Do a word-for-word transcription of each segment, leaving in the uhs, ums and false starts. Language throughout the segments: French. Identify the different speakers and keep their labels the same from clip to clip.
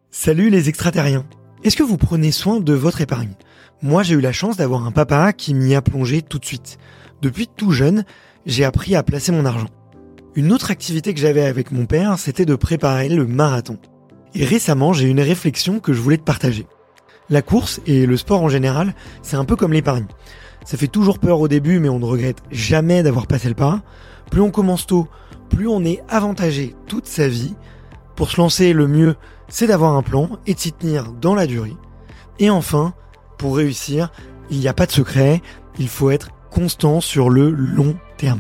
Speaker 1: Salut les extraterriens. Est-ce que vous prenez soin de votre épargne ? Moi, j'ai eu la chance d'avoir un papa qui m'y a plongé tout de suite. Depuis tout jeune, j'ai appris à placer mon argent. Une autre activité que j'avais avec mon père, c'était de préparer le marathon. Et récemment, j'ai eu une réflexion que je voulais te partager. La course et le sport en général, c'est un peu comme l'épargne. Ça fait toujours peur au début, mais on ne regrette jamais d'avoir passé le pas. Plus on commence tôt, plus on est avantagé toute sa vie. Pour se lancer, le mieux, c'est d'avoir un plan et de s'y tenir dans la durée. Et enfin, pour réussir, il n'y a pas de secret, il faut être constant sur le long terme.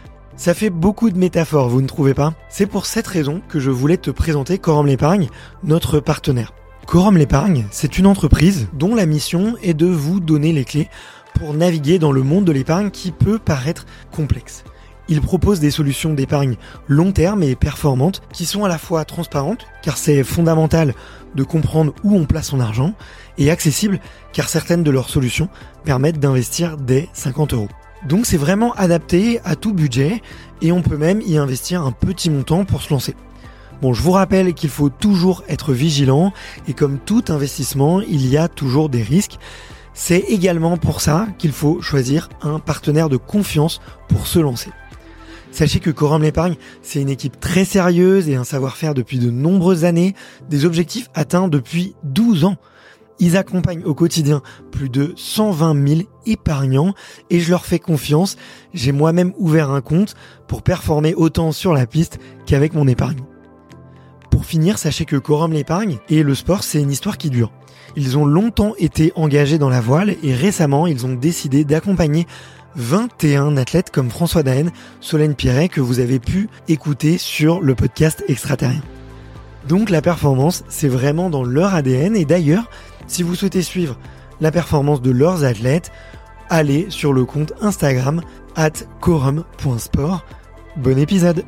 Speaker 1: Ça fait beaucoup de métaphores, vous ne trouvez pas ? C'est pour cette raison que je voulais te présenter Quorum l'Épargne, notre partenaire. Quorum l'Épargne, c'est une entreprise dont la mission est de vous donner les clés pour naviguer dans le monde de l'épargne qui peut paraître complexe. Il propose des solutions d'épargne long terme et performantes qui sont à la fois transparentes, car c'est fondamental de comprendre où on place son argent, et accessibles, car certaines de leurs solutions permettent d'investir dès cinquante euros. Donc c'est vraiment adapté à tout budget, et on peut même y investir un petit montant pour se lancer. Bon, je vous rappelle qu'il faut toujours être vigilant, et comme tout investissement, il y a toujours des risques. C'est également pour ça qu'il faut choisir un partenaire de confiance pour se lancer. Sachez que Quorum l'Épargne, c'est une équipe très sérieuse et un savoir-faire depuis de nombreuses années, des objectifs atteints depuis douze ans. Ils accompagnent au quotidien plus de cent vingt mille épargnants et je leur fais confiance. J'ai moi-même ouvert un compte pour performer autant sur la piste qu'avec mon épargne. Pour finir, sachez que Quorum l'Épargne et le sport, c'est une histoire qui dure. Ils ont longtemps été engagés dans la voile et récemment, ils ont décidé d'accompagner vingt et un athlètes comme François Daen, Solène Piret que vous avez pu écouter sur le podcast Extraterrien. Donc la performance, c'est vraiment dans leur A D N et d'ailleurs, si vous souhaitez suivre la performance de leurs athlètes, allez sur le compte Instagram arobase quorum point sport. Bon épisode.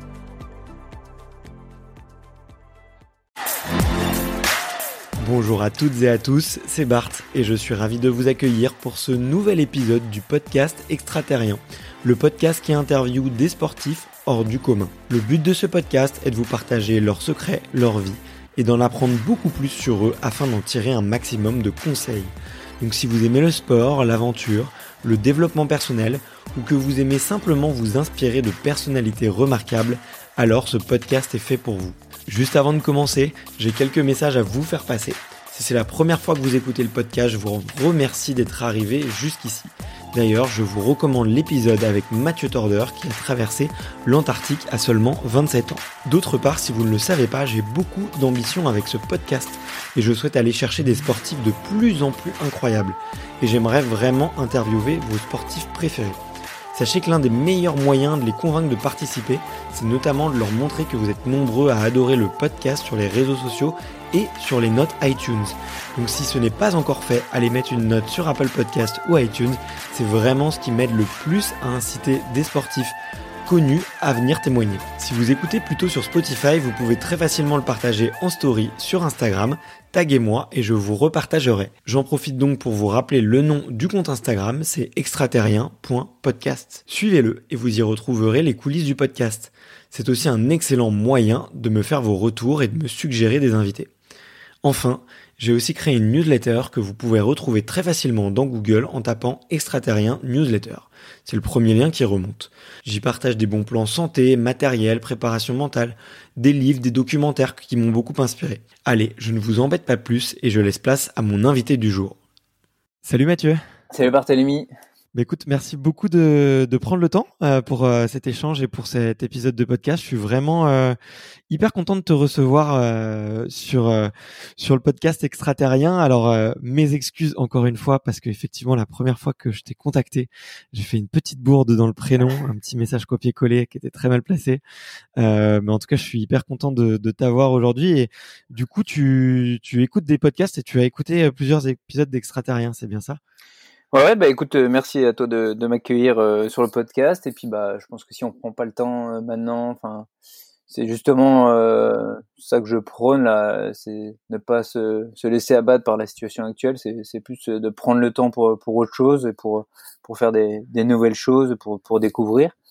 Speaker 1: Bonjour à toutes et à tous, c'est Bart et je suis ravi de vous accueillir pour ce nouvel épisode du podcast Extraterrien, le podcast qui interviewe des sportifs hors du commun. Le but de ce podcast est de vous partager leurs secrets, leur vie et d'en apprendre beaucoup plus sur eux afin d'en tirer un maximum de conseils. Donc si vous aimez le sport, l'aventure, le développement personnel ou que vous aimez simplement vous inspirer de personnalités remarquables, alors ce podcast est fait pour vous. Juste avant de commencer, j'ai quelques messages à vous faire passer. Si c'est la première fois que vous écoutez le podcast, je vous remercie d'être arrivé jusqu'ici. D'ailleurs, je vous recommande l'épisode avec Mathieu Torder qui a traversé l'Antarctique à seulement vingt-sept ans. D'autre part, si vous ne le savez pas, j'ai beaucoup d'ambition avec ce podcast et je souhaite aller chercher des sportifs de plus en plus incroyables. Et j'aimerais vraiment interviewer vos sportifs préférés. Sachez que l'un des meilleurs moyens de les convaincre de participer, c'est notamment de leur montrer que vous êtes nombreux à adorer le podcast sur les réseaux sociaux et sur les notes iTunes. Donc si ce n'est pas encore fait, allez mettre une note sur Apple Podcast ou iTunes. C'est vraiment ce qui m'aide le plus à inciter des sportifs connus à venir témoigner. Si vous écoutez plutôt sur Spotify, vous pouvez très facilement le partager en story sur Instagram. Taguez-moi et je vous repartagerai. J'en profite donc pour vous rappeler le nom du compte Instagram, c'est extraterrien point podcast. Suivez-le et vous y retrouverez les coulisses du podcast. C'est aussi un excellent moyen de me faire vos retours et de me suggérer des invités. Enfin, j'ai aussi créé une newsletter que vous pouvez retrouver très facilement dans Google en tapant Extraterrien Newsletter. C'est le premier lien qui remonte. J'y partage des bons plans santé, matériel, préparation mentale, des livres, des documentaires qui m'ont beaucoup inspiré. Allez, je ne vous embête pas plus et je laisse place à mon invité du jour. Salut Mathieu.
Speaker 2: Salut Barthélémy.
Speaker 1: Bah écoute, merci beaucoup de, de prendre le temps euh, pour euh, cet échange et pour cet épisode de podcast. Je suis vraiment euh, hyper content de te recevoir euh, sur euh, sur le podcast Extraterrien. Alors euh, mes excuses encore une fois parce que effectivement la première fois que je t'ai contacté, j'ai fait une petite bourde dans le prénom, un petit message copié-collé qui était très mal placé. Euh, mais en tout cas, je suis hyper content de, de t'avoir aujourd'hui. Et du coup, tu tu écoutes des podcasts et tu as écouté plusieurs épisodes d'Extraterrien, c'est bien ça ?
Speaker 2: Ouais, ouais, bah écoute, euh, merci à toi de, de m'accueillir euh, sur le podcast. Et puis bah, je pense que si on prend pas le temps euh, maintenant, enfin, c'est justement euh, ça que je prône là, c'est ne pas se, se laisser abattre par la situation actuelle. C'est, c'est plus de prendre le temps pour pour autre chose et pour pour faire des, des nouvelles choses, pour pour découvrir.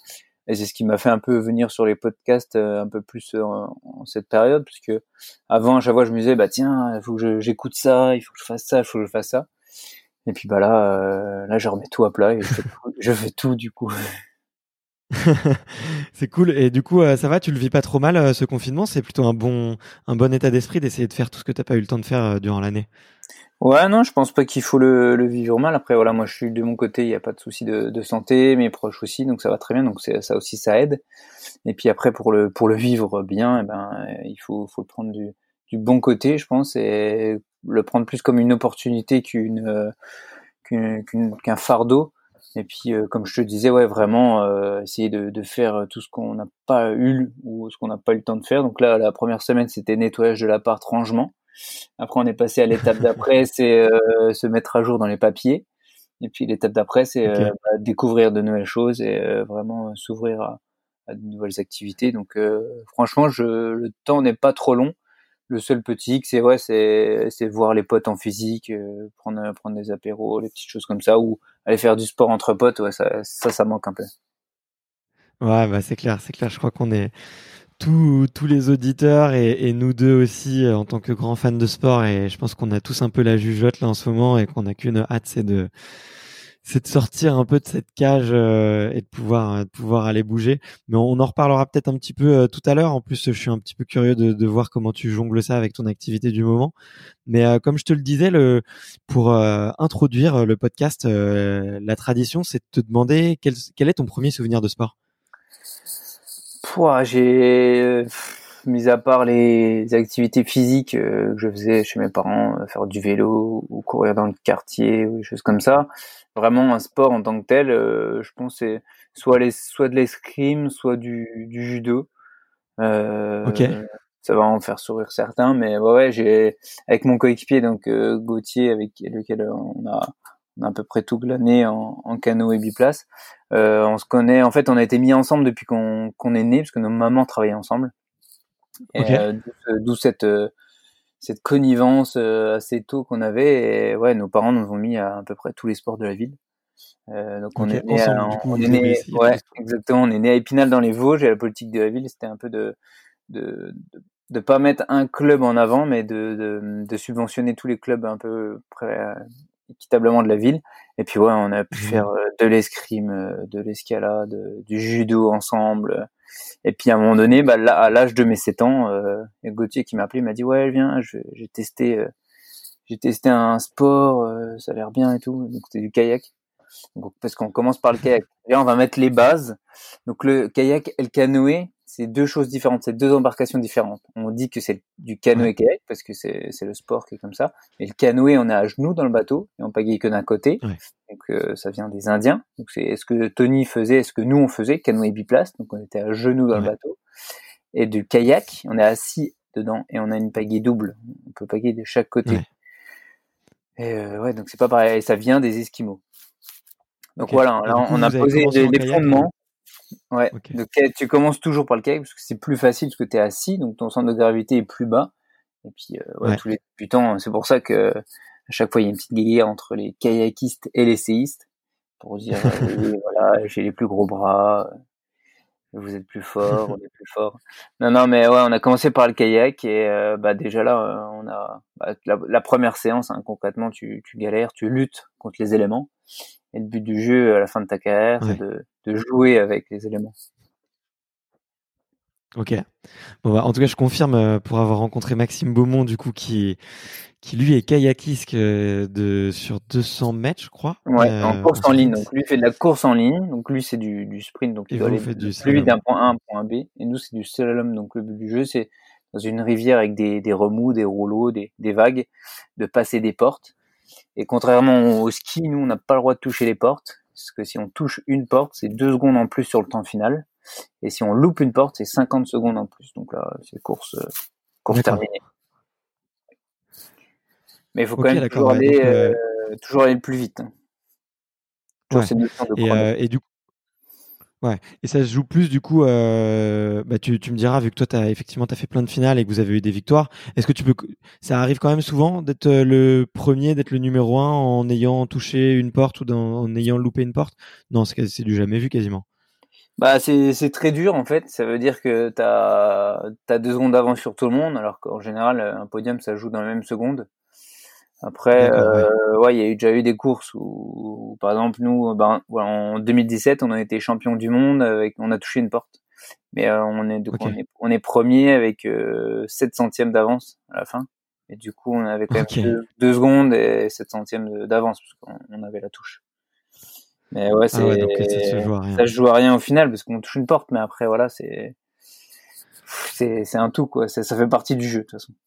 Speaker 2: et c'est ce qui m'a fait un peu venir sur les podcasts euh, un peu plus euh, en, en cette période, puisque avant à chaque fois je me disais bah tiens, il faut que je, j'écoute ça, il faut que je fasse ça, il faut que je fasse ça, et puis bah là euh, là je remets tout à plat et je fais tout, je fais tout du coup.
Speaker 1: C'est cool. Et du coup, euh, ça va, tu le vis pas trop mal, euh, ce confinement? C'est plutôt un bon, un bon état d'esprit d'essayer de faire tout ce que t'as pas eu le temps de faire euh, durant l'année.
Speaker 2: Ouais, non, je pense pas qu'il faut le, le vivre mal. Après, voilà, moi, je suis de mon côté, il n'y a pas de souci de, de santé, mes proches aussi, donc ça va très bien. Donc c'est, ça aussi, ça aide. Et puis après, pour le pour le vivre bien, eh ben, euh, il faut faut le prendre du du bon côté, je pense, et le prendre plus comme une opportunité qu'une, euh, qu'une, qu'une- qu'un fardeau. Et puis, euh, comme je te disais, ouais, vraiment euh, essayer de, de faire tout ce qu'on n'a pas eu ou ce qu'on n'a pas eu le temps de faire. Donc là, la première semaine, c'était nettoyage de l'appart, rangement. Après, on est passé à l'étape d'après, c'est euh, se mettre à jour dans les papiers. Et puis l'étape d'après, c'est
Speaker 1: Ok.
Speaker 2: euh, bah, découvrir de nouvelles choses et euh, vraiment euh, s'ouvrir à, à de nouvelles activités. Donc, euh, franchement, je, le temps n'est pas trop long. Le seul petit hic, c'est ouais, c'est c'est voir les potes en physique, euh, prendre prendre des apéros, les petites choses comme ça, ou aller faire du sport entre potes. Ouais, ça ça, ça manque un peu.
Speaker 1: Ouais, bah c'est clair, c'est clair. Je crois qu'on est tous tous les auditeurs et, et nous deux aussi euh, en tant que grands fans de sport. Et je pense qu'on a tous un peu la jugeote là en ce moment et qu'on a qu'une hâte, c'est de c'est de sortir un peu de cette cage euh, et de pouvoir euh, de pouvoir aller bouger. Mais on en reparlera peut-être un petit peu euh, tout à l'heure. En plus, je suis un petit peu curieux de, de voir comment tu jongles ça avec ton activité du moment. Mais euh, comme je te le disais, le, pour euh, introduire le podcast, euh, la tradition, c'est de te demander quel, quel est ton premier souvenir de sport.
Speaker 2: Pouah, j'ai, euh, pff, mis à part les activités physiques euh, que je faisais chez mes parents, euh, faire du vélo ou courir dans le quartier ou des choses comme ça, vraiment un sport en tant que tel, euh, je pense que c'est soit les, soit de l'escrime, soit du, du judo.
Speaker 1: Ok,
Speaker 2: Euh, Ça va en faire sourire certains, mais ouais, ouais, j'ai avec mon coéquipier donc euh, Gauthier avec lequel on a, on a à peu près tout glané en, en canoë biplace. Euh, on se connaît, en fait, on a été mis ensemble depuis qu'on qu'on est né parce que nos mamans travaillaient ensemble. Et
Speaker 1: ok,
Speaker 2: euh, d'où ce- d'où cette euh, cette connivence euh, assez tôt qu'on avait. Et ouais, nos parents nous ont mis à à peu près tous les sports de la ville. Euh, donc on
Speaker 1: ok.
Speaker 2: est né, à-
Speaker 1: Ensemble, du coup,
Speaker 2: on est
Speaker 1: vous avez
Speaker 2: né,
Speaker 1: essayé tous
Speaker 2: ouais,
Speaker 1: les sports.
Speaker 2: exactement, on est né à Épinal dans les Vosges et la politique de la ville, c'était un peu de de, de de pas mettre un club en avant, mais de, de, de subventionner tous les clubs un peu près, euh, équitablement de la ville. Et puis ouais, on a pu faire
Speaker 1: Génial.
Speaker 2: euh, de l'escrime, euh, de l'escalade, euh, du judo ensemble. Et puis à un moment donné, bah, là, à l'âge de mes sept ans, euh, il y a Gauthier qui m'a appelé, il m'a dit ouais, viens, je- j'ai testé, euh, j'ai testé un sport, euh, ça a l'air bien et tout. Donc c'était du kayak. Donc, parce qu'on commence par le kayak. Là, on va mettre les bases. Donc, le kayak et le canoë, c'est deux choses différentes, c'est deux embarcations différentes. On dit que c'est du
Speaker 1: Ouais,
Speaker 2: canoë-kayak parce que c'est, c'est le sport qui est comme ça. Et le canoë, on est à genoux dans le bateau et on pagaie que d'un côté.
Speaker 1: ouais,
Speaker 2: Donc, euh, ça vient des Indiens. Donc, c'est ce que Tony faisait, ce que nous on faisait, canoë biplace. Donc, on était à genoux dans le
Speaker 1: ouais.
Speaker 2: bateau. Et du kayak, on est assis dedans et on a une pagaie double. On peut pagayer de chaque côté.
Speaker 1: Ouais.
Speaker 2: Et euh, ouais, donc c'est pas pareil. Et ça vient des Esquimaux. Donc
Speaker 1: Ok.
Speaker 2: voilà,
Speaker 1: Et
Speaker 2: là
Speaker 1: du coup,
Speaker 2: on a
Speaker 1: vous avez
Speaker 2: posé
Speaker 1: commencé
Speaker 2: des,
Speaker 1: en
Speaker 2: des
Speaker 1: kayak.
Speaker 2: fondements. Ouais.
Speaker 1: Ok.
Speaker 2: Donc tu commences toujours par le kayak parce que c'est plus facile parce que tu es assis, donc ton centre de gravité est plus bas. Et puis euh, ouais,
Speaker 1: Ouais.
Speaker 2: tous les débutants, c'est pour ça que à chaque fois il y a une petite guéguerre entre les kayakistes et les séistes pour dire euh, oui, voilà, j'ai les plus gros bras, vous êtes plus fort, on est plus fort. Non, non, mais ouais, on a commencé par le kayak et euh, bah déjà là, euh, on a bah, la, la première séance, hein, concrètement, tu, tu galères, tu luttes contre les éléments. Et le but du jeu à la fin de ta carrière, c'est
Speaker 1: Ouais.
Speaker 2: de, de jouer avec les éléments.
Speaker 1: Ok. Bon, bah, en tout cas, je confirme euh, pour avoir rencontré Maxime Beaumont, du coup, qui qui lui est kayakiste euh, de sur deux cents mètres, je crois,
Speaker 2: Ouais, en
Speaker 1: euh,
Speaker 2: course
Speaker 1: en
Speaker 2: en ligne. Donc
Speaker 1: sprint.
Speaker 2: lui il fait de la course en ligne. Donc lui c'est du, du sprint, donc il
Speaker 1: Et
Speaker 2: doit
Speaker 1: vous
Speaker 2: aller
Speaker 1: faites
Speaker 2: le
Speaker 1: du
Speaker 2: plus vite
Speaker 1: slalom.
Speaker 2: d'un point A à un point B. Et nous c'est du slalom. Donc le but du jeu c'est dans une rivière avec des, des remous, des rouleaux, des, des vagues, de passer des portes. Et contrairement au ski, nous on n'a pas le droit de toucher les portes. Parce que si on touche une porte, c'est deux secondes en plus sur le temps final. Et si on loupe une porte, c'est cinquante secondes en plus. Donc là, c'est course, euh, course
Speaker 1: D'accord.
Speaker 2: terminée. Mais il faut quand
Speaker 1: Ok,
Speaker 2: même
Speaker 1: d'accord.
Speaker 2: toujours
Speaker 1: Ouais.
Speaker 2: aller,
Speaker 1: Donc, euh,
Speaker 2: euh, toujours aller le plus vite, hein. Toujours
Speaker 1: ouais.
Speaker 2: cette notion de
Speaker 1: Et,
Speaker 2: chrono.
Speaker 1: euh, et du Ouais, et ça se joue plus du coup. Euh, bah tu, tu me diras vu que toi t'as effectivement t'as fait plein de finales et que vous avez eu des victoires. Est-ce que tu peux, ça arrive quand même souvent d'être euh, le premier, d'être le numéro un en ayant touché une porte ou dans- en ayant loupé une porte? Non, c'est, c'est du jamais vu quasiment.
Speaker 2: Bah c'est c'est très dur en fait. Ça veut dire que t'as t'as deux secondes d'avance sur tout le monde, alors qu'en général un podium ça joue dans la même seconde. Après,
Speaker 1: D'accord, ouais.
Speaker 2: euh, ouais, il y a eu, déjà eu des courses où, où, par exemple, nous, ben, voilà, en deux mille dix-sept, on a été champion du monde avec, on a touché une porte. Mais euh, on est, donc
Speaker 1: Ok,
Speaker 2: on est, on est premier avec euh, sept centièmes d'avance à la fin. Et du coup, on avait quand même
Speaker 1: ok.
Speaker 2: deux, deux secondes et sept centièmes de- d'avance parce qu'on on avait la touche. Mais ouais,
Speaker 1: Ah ouais,
Speaker 2: c'est,
Speaker 1: donc ça se joue à
Speaker 2: ça
Speaker 1: rien.
Speaker 2: se joue à rien au final parce qu'on touche une porte. Mais après, voilà, c'est, c'est, c'est un tout quoi. Ça, ça fait partie du jeu de toute façon.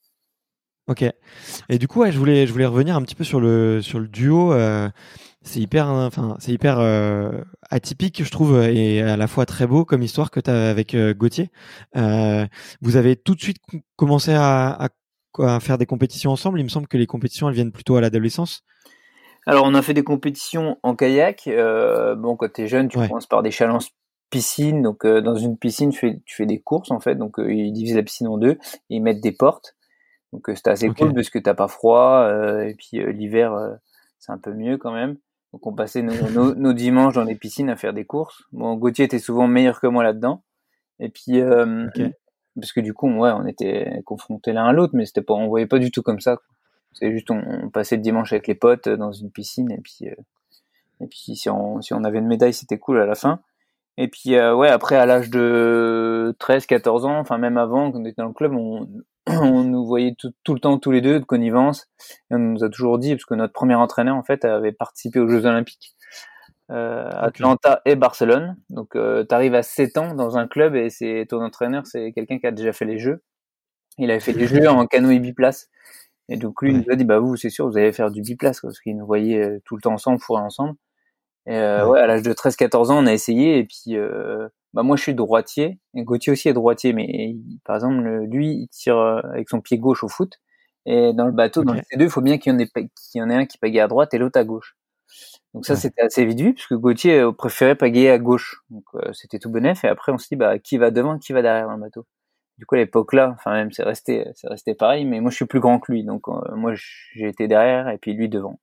Speaker 1: Ok. Et du coup, ouais, je voulais, je voulais revenir un petit peu sur le, sur le duo. Euh, c'est hyper, enfin, c'est hyper euh, atypique, je trouve, et à la fois très beau comme histoire que tu as avec euh, Gauthier. Euh, vous avez tout de suite com- commencé à, à, à faire des compétitions ensemble. Il me semble que les compétitions, elles viennent plutôt à l'adolescence.
Speaker 2: Alors, on a fait des compétitions en kayak. Euh, bon, quand t'es jeune, tu
Speaker 1: Ouais.
Speaker 2: commences par des challenges piscine. Donc, euh, dans une piscine, tu fais, tu fais des courses, en fait. Donc, euh, ils divisent la piscine en deux et ils mettent des portes. Donc, euh, c'était assez
Speaker 1: Ok.
Speaker 2: cool parce que t'as pas froid. Euh, et puis, euh, l'hiver, euh, c'est un peu mieux quand même. Donc, on passait nos, nos, nos dimanches dans les piscines à faire des courses. Bon, Gauthier était souvent meilleur que moi là-dedans. Et puis, euh,
Speaker 1: Ok.
Speaker 2: parce que du coup, ouais, on était confrontés l'un à l'autre, mais c'était pas, on voyait pas du tout comme ça, quoi. C'est juste, on, on passait le dimanche avec les potes euh, dans une piscine et puis, euh, et puis si on, si on avait une médaille, c'était cool à la fin. Et puis euh, ouais, après à l'âge de treize, quatorze ans, enfin même avant, quand on était dans le club, on, on nous voyait tout, tout le temps tous les deux de connivence. Et on nous a toujours dit, parce que notre premier entraîneur en fait avait participé aux Jeux Olympiques, euh,
Speaker 1: Ok.
Speaker 2: Atlanta et Barcelone. Donc euh, t'arrives à sept ans dans un club et c'est ton entraîneur, c'est quelqu'un qui a déjà fait les Jeux. Il avait fait les Jeux en canoë biplace. Et donc lui il
Speaker 1: Ouais.
Speaker 2: nous a dit bah vous c'est sûr vous allez faire du biplace quoi, parce qu'il nous voyait euh, tout le temps ensemble, fourrer ensemble. Et euh,
Speaker 1: Ouais.
Speaker 2: ouais, à l'âge de treize quatorze ans, on a essayé. Et puis, euh, bah moi, je suis droitier. Et Gauthier aussi est droitier. Mais il- par exemple, le- lui, il tire euh, avec son pied gauche au foot. Et dans le bateau, dans
Speaker 1: Ok.
Speaker 2: le C deux, il faut bien qu'il y en ait, pa- qu'il y en ait un qui pagaie à droite et l'autre à gauche. Donc ça,
Speaker 1: Ouais.
Speaker 2: c'était assez vite vu, puisque Gauthier euh, préférait pagayer à gauche. Donc euh, c'était tout bénef. Et après, on se dit, bah, qui va devant, qui va derrière dans le bateau. Du coup, à l'époque là, enfin même, c'est resté, c'est resté pareil. Mais moi, je suis plus grand que lui. Donc euh, moi, j'ai été derrière et puis lui devant.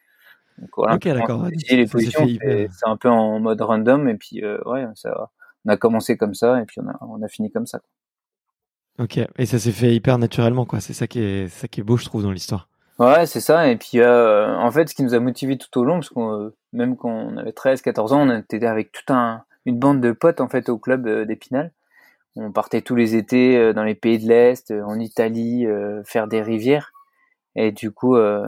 Speaker 2: Donc voilà,
Speaker 1: Ok,
Speaker 2: on
Speaker 1: d'accord. Ouais,
Speaker 2: s'est
Speaker 1: donc
Speaker 2: essayé les
Speaker 1: ça s'est fait
Speaker 2: positions,
Speaker 1: hyper.
Speaker 2: c'est c'est un peu en mode random et puis euh, ouais, ça, on a commencé comme ça et puis on a, on a fini comme ça.
Speaker 1: Ok. Et ça s'est fait hyper naturellement, quoi. C'est ça qui est, c'est ça qui est beau, je trouve, dans l'histoire.
Speaker 2: Ouais, c'est ça. Et puis euh, en fait, ce qui nous a motivés tout au long, parce qu'on euh, même quand on avait treize, quatorze ans, on était avec toute un, une bande de potes en fait au club euh, d'Épinal. On partait tous les étés euh, dans les pays de l'Est, euh, en Italie, euh, faire des rivières. Et du coup, euh,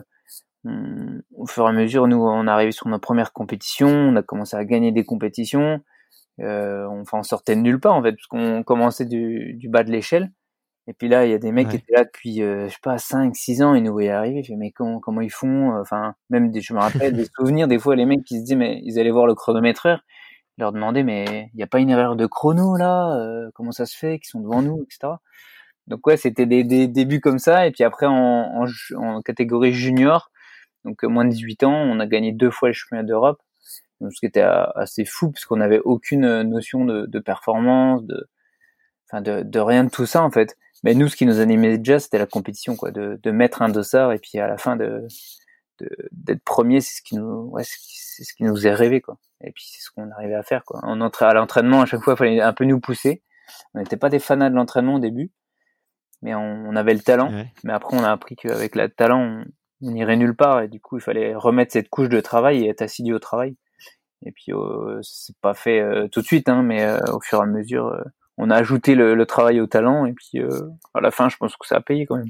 Speaker 2: on- au fur et à mesure, nous, on est arrivé sur nos premières compétitions, on a commencé à gagner des compétitions. Euh, on, enfin, on sortait de nulle part en fait, parce qu'on commençait du, du bas de l'échelle. Et puis là, il y a des mecs qui
Speaker 1: Ouais.
Speaker 2: étaient là depuis, euh, je sais pas, cinq, six ans, ils nous voyaient arriver. Ils faisaient, mais comment, comment ils font? Enfin, même des, je me rappelle des souvenirs, des fois, les mecs qui se disaient, mais ils allaient voir le chronométreur, ils leur demandaient, mais il n'y a pas une erreur de chrono là? Euh, comment ça se fait qu'ils sont devant nous, et cetera. Donc ouais, c'était des, des débuts comme ça. Et puis après, en, en, ju- en catégorie junior, donc euh, moins de dix-huit ans, on a gagné deux fois les championnats d'Europe. Donc, ce qui était euh, assez fou, parce qu'on n'avait aucune euh, notion de, de performance, de, enfin de, de rien de tout ça en fait. Mais nous, ce qui nous animait déjà, c'était la compétition, quoi, de, de mettre un dossard et puis à la fin de, de d'être premier, c'est ce qui nous, ouais, c'est ce qui nous est rêvé, quoi. Et puis c'est ce qu'on arrivait à faire, quoi. On entrait à l'entraînement, à chaque fois, il fallait un peu nous pousser. On n'était pas des fanats de l'entraînement au début, mais on, on avait le talent.
Speaker 1: Ouais.
Speaker 2: Mais après, on a appris qu'avec le talent, on on n'irait nulle part et du coup, il fallait remettre cette couche de travail et être assidu au travail. Et puis euh, c'est pas fait euh, tout de suite, hein, mais euh, au fur et à mesure, euh, on a ajouté le, le travail au talent. Et puis euh, à la fin, je pense que ça a payé quand même.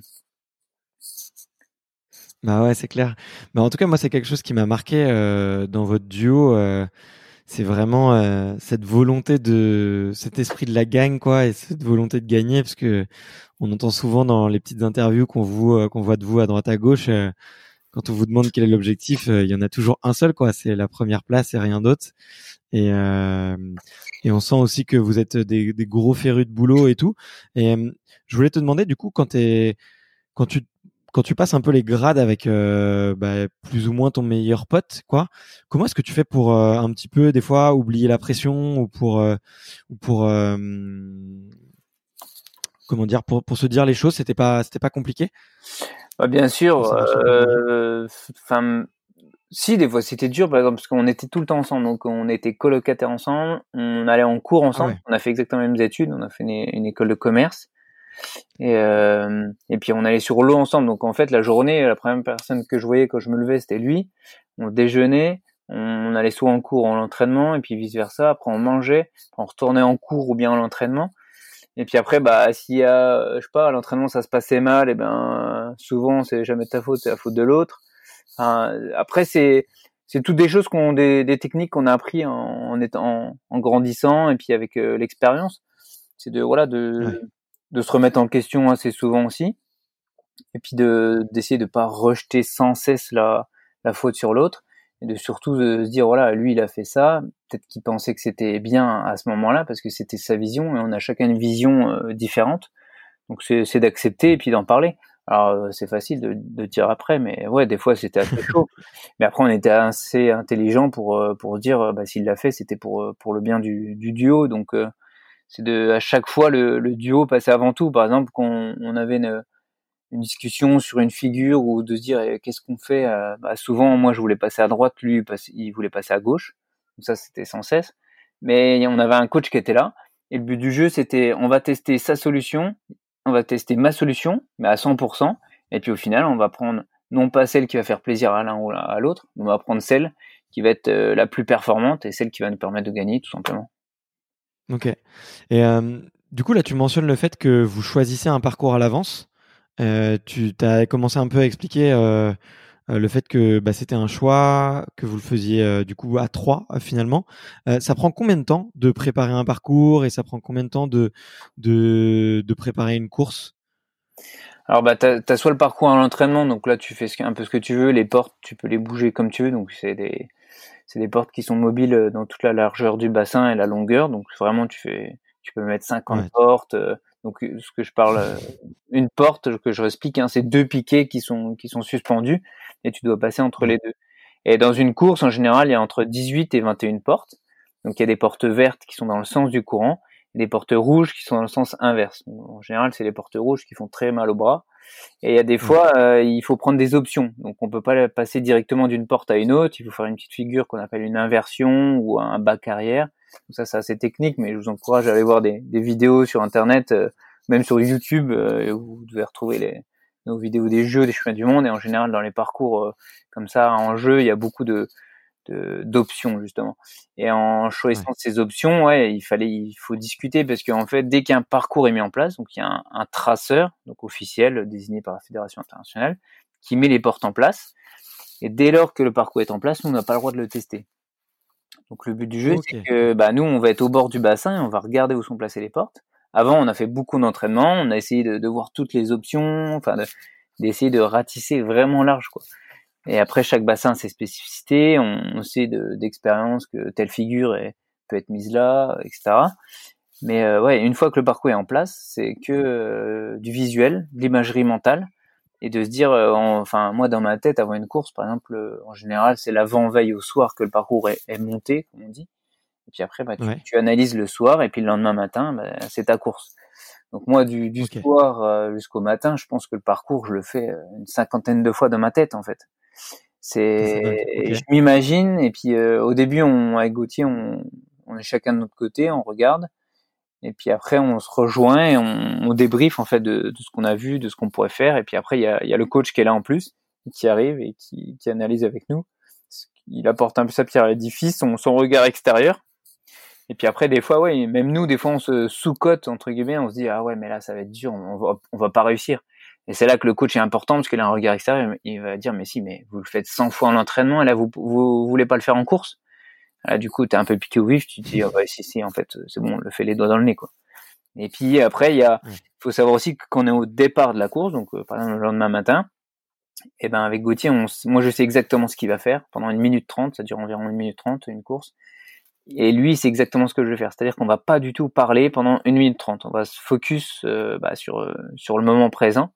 Speaker 1: Bah ouais, c'est clair. Bah en tout cas, moi, c'est quelque chose qui m'a marqué euh, dans votre duo. Euh, c'est vraiment euh, cette volonté de, cet esprit de la gagne, quoi, et cette volonté de gagner, parce que on entend souvent dans les petites interviews qu'on vous, euh, qu'on voit de vous à droite à gauche, euh, quand on vous demande quel est l'objectif, euh, il y en a toujours un seul, quoi. C'est la première place et rien d'autre. Et euh, et on sent aussi que vous êtes des, des gros férus de boulot et tout. Et euh, je voulais te demander, du coup, quand t'es quand tu quand tu passes un peu les grades avec euh, bah, plus ou moins ton meilleur pote, quoi, comment est-ce que tu fais pour euh, un petit peu des fois oublier la pression ou pour euh, ou pour euh, comment dire pour pour se dire les choses, c'était pas c'était pas compliqué
Speaker 2: Bah, bien sûr,
Speaker 1: pour savoir sur quoi manger.
Speaker 2: euh, enfin Si, des fois c'était dur, par exemple, parce qu'on était tout le temps ensemble, donc on était colocataires ensemble, on allait en cours
Speaker 1: Ah
Speaker 2: ensemble,
Speaker 1: ouais.
Speaker 2: on a fait exactement les mêmes études, on a fait une, une école de commerce, et, euh, et puis on allait sur l'eau ensemble, donc en fait la journée, la première personne que je voyais quand je me levais, c'était lui, on déjeunait, on allait soit en cours ou en entraînement, et puis vice versa, après on mangeait, après on retournait en cours ou bien à l'entraînement, et puis après, bah, s'il y a, je sais pas, à l'entraînement ça se passait mal, et ben souvent c'est jamais de ta faute, c'est la faute de l'autre. Enfin, après, c'est c'est toutes des choses qu'on des, des techniques qu'on a appris en, en étant en, en grandissant et puis avec euh, l'expérience. C'est de voilà de
Speaker 1: Ouais.
Speaker 2: de se remettre en question assez souvent aussi et puis de d'essayer de pas rejeter sans cesse la la faute sur l'autre et de surtout de se dire voilà lui il a fait ça, peut-être qu'il pensait que c'était bien à ce moment-là parce que c'était sa vision et on a chacun une vision euh, différente. Donc c'est c'est d'accepter et puis d'en parler. Alors euh, c'est facile de, de dire après, mais ouais, des fois c'était assez chaud. Mais après on était assez intelligent pour euh, pour dire euh, bah s'il l'a fait, c'était pour euh, pour le bien du, du duo. Donc euh, c'est de à chaque fois le, le duo passait avant tout. Par exemple, quand on, on avait une, une discussion sur une figure ou de se dire eh, qu'est-ce qu'on fait, euh, bah souvent moi je voulais passer à droite, lui il passe- il voulait passer à gauche. Donc ça c'était sans cesse. Mais on avait un coach qui était là. Et le but du jeu c'était on va tester sa solution, on va tester ma solution, mais à cent pour cent. Et puis au final on va prendre non pas celle qui va faire plaisir à l'un ou à l'autre, mais on va prendre celle qui va être euh, la plus performante et celle qui va nous permettre de gagner tout simplement.
Speaker 1: Ok. Et euh, du coup, là, tu mentionnes le fait que vous choisissez un parcours à l'avance. Euh, tu as commencé un peu à expliquer euh, euh, le fait que bah, c'était un choix, que vous le faisiez euh, du coup à trois euh, finalement. Euh, ça prend combien de temps de préparer un parcours et ça prend combien de temps de, de, de préparer une course?
Speaker 2: Alors bah t'as, t'as soit le parcours à l'entraînement, donc là tu fais ce, un peu ce que tu veux, les portes tu peux les bouger comme tu veux, donc c'est des c'est des portes qui sont mobiles euh, dans toute la largeur du bassin et la longueur, donc vraiment tu fais tu peux mettre cinquante
Speaker 1: Ouais.
Speaker 2: portes, euh, donc euh, ce que je parle, euh, une porte que je explique, hein, c'est deux piquets qui sont qui sont suspendus et tu dois passer entre
Speaker 1: Ouais.
Speaker 2: les deux. Et dans une course en général il y a entre dix-huit et vingt et une portes, donc il y a des portes vertes qui sont dans le sens du courant et des portes rouges qui sont dans le sens inverse. Donc, en général c'est les portes rouges qui font très mal au bras. Et il y a des
Speaker 1: Ouais.
Speaker 2: fois, euh, il faut prendre des options. Donc, on peut pas passer directement d'une porte à une autre. Il faut faire une petite figure qu'on appelle une inversion ou un bac arrière. Donc ça, c'est assez technique, mais je vous encourage à aller voir des, des vidéos sur Internet, euh, même sur YouTube, euh, où vous devez retrouver les, nos vidéos des jeux, des championnats du monde. Et en général, dans les parcours euh, comme ça, en jeu, il y a beaucoup de, de d'options justement. Et en
Speaker 1: Ouais.
Speaker 2: choisissant ces options, ouais, il fallait, il faut discuter parce qu'en fait, dès qu'un parcours est mis en place, donc il y a un, un traceur, donc officiel, désigné par la Fédération internationale, qui met les portes en place. Et dès lors que le parcours est en place, nous on n'a pas le droit de le tester. Donc le but du jeu,
Speaker 1: Ok.
Speaker 2: c'est que bah nous on va être au bord du bassin et on va regarder où sont placées les portes. Avant, on a fait beaucoup d'entraînement, on a essayé de, de voir toutes les options, enfin de, d'essayer de ratisser vraiment large quoi. Et après, chaque bassin a ses spécificités. On, on sait de, d'expérience que telle figure est, peut être mise là, et cetera. Mais euh, ouais, une fois que le parcours est en place, c'est que euh, du visuel, de l'imagerie mentale, et de se dire, euh, en- enfin moi dans ma tête avant une course, par exemple, euh, en général, c'est l'avant-veille au soir que le parcours est, est monté, comme on dit. Et puis après, bah, tu,
Speaker 1: Ouais.
Speaker 2: tu analyses le soir, et puis le lendemain matin, bah, c'est ta course. Donc moi, du, du
Speaker 1: Ok.
Speaker 2: soir euh, jusqu'au matin, je pense que le parcours, je le fais euh, une cinquantaine de fois dans ma tête, en fait.
Speaker 1: Putain, c'est dingue. Ok.
Speaker 2: C'est, je m'imagine, et puis euh, au début, on, avec Gauthier, on, on est chacun de notre côté, on regarde, et puis après, on se rejoint et on, on débriefe en fait de, de ce qu'on a vu, de ce qu'on pourrait faire, et puis après, il y a, il y a le coach qui est là en plus, qui arrive et qui, qui analyse avec nous. Il apporte un peu sa pierre à l'édifice, son, son regard extérieur. Et puis après, des fois, ouais, même nous, des fois, on se sous-cote, entre guillemets, on se dit, ah ouais, mais là, ça va être dur, on va, on va pas réussir. Et c'est là que le coach est important, parce qu'il a un regard extérieur, il va dire, mais si, mais vous le faites cent fois en entraînement, et là, vous, vous, vous voulez pas le faire en course. Là, du coup, t'es un peu piqué au vif, tu te dis, ah ouais, si, si, en fait, c'est bon, on le fait les doigts dans le nez, quoi. Et puis après, il y a,
Speaker 1: Ouais.
Speaker 2: faut savoir aussi que quand on est au départ de la course, donc, euh, par exemple, le lendemain matin, et ben, avec Gauthier, on, moi, je sais exactement ce qu'il va faire pendant une minute trente, ça dure environ une minute trente, une course. Et lui, c'est exactement ce que je vais faire. C'est-à-dire qu'on va pas du tout parler pendant une minute trente. On va se focus euh, bah, sur euh, sur le moment présent.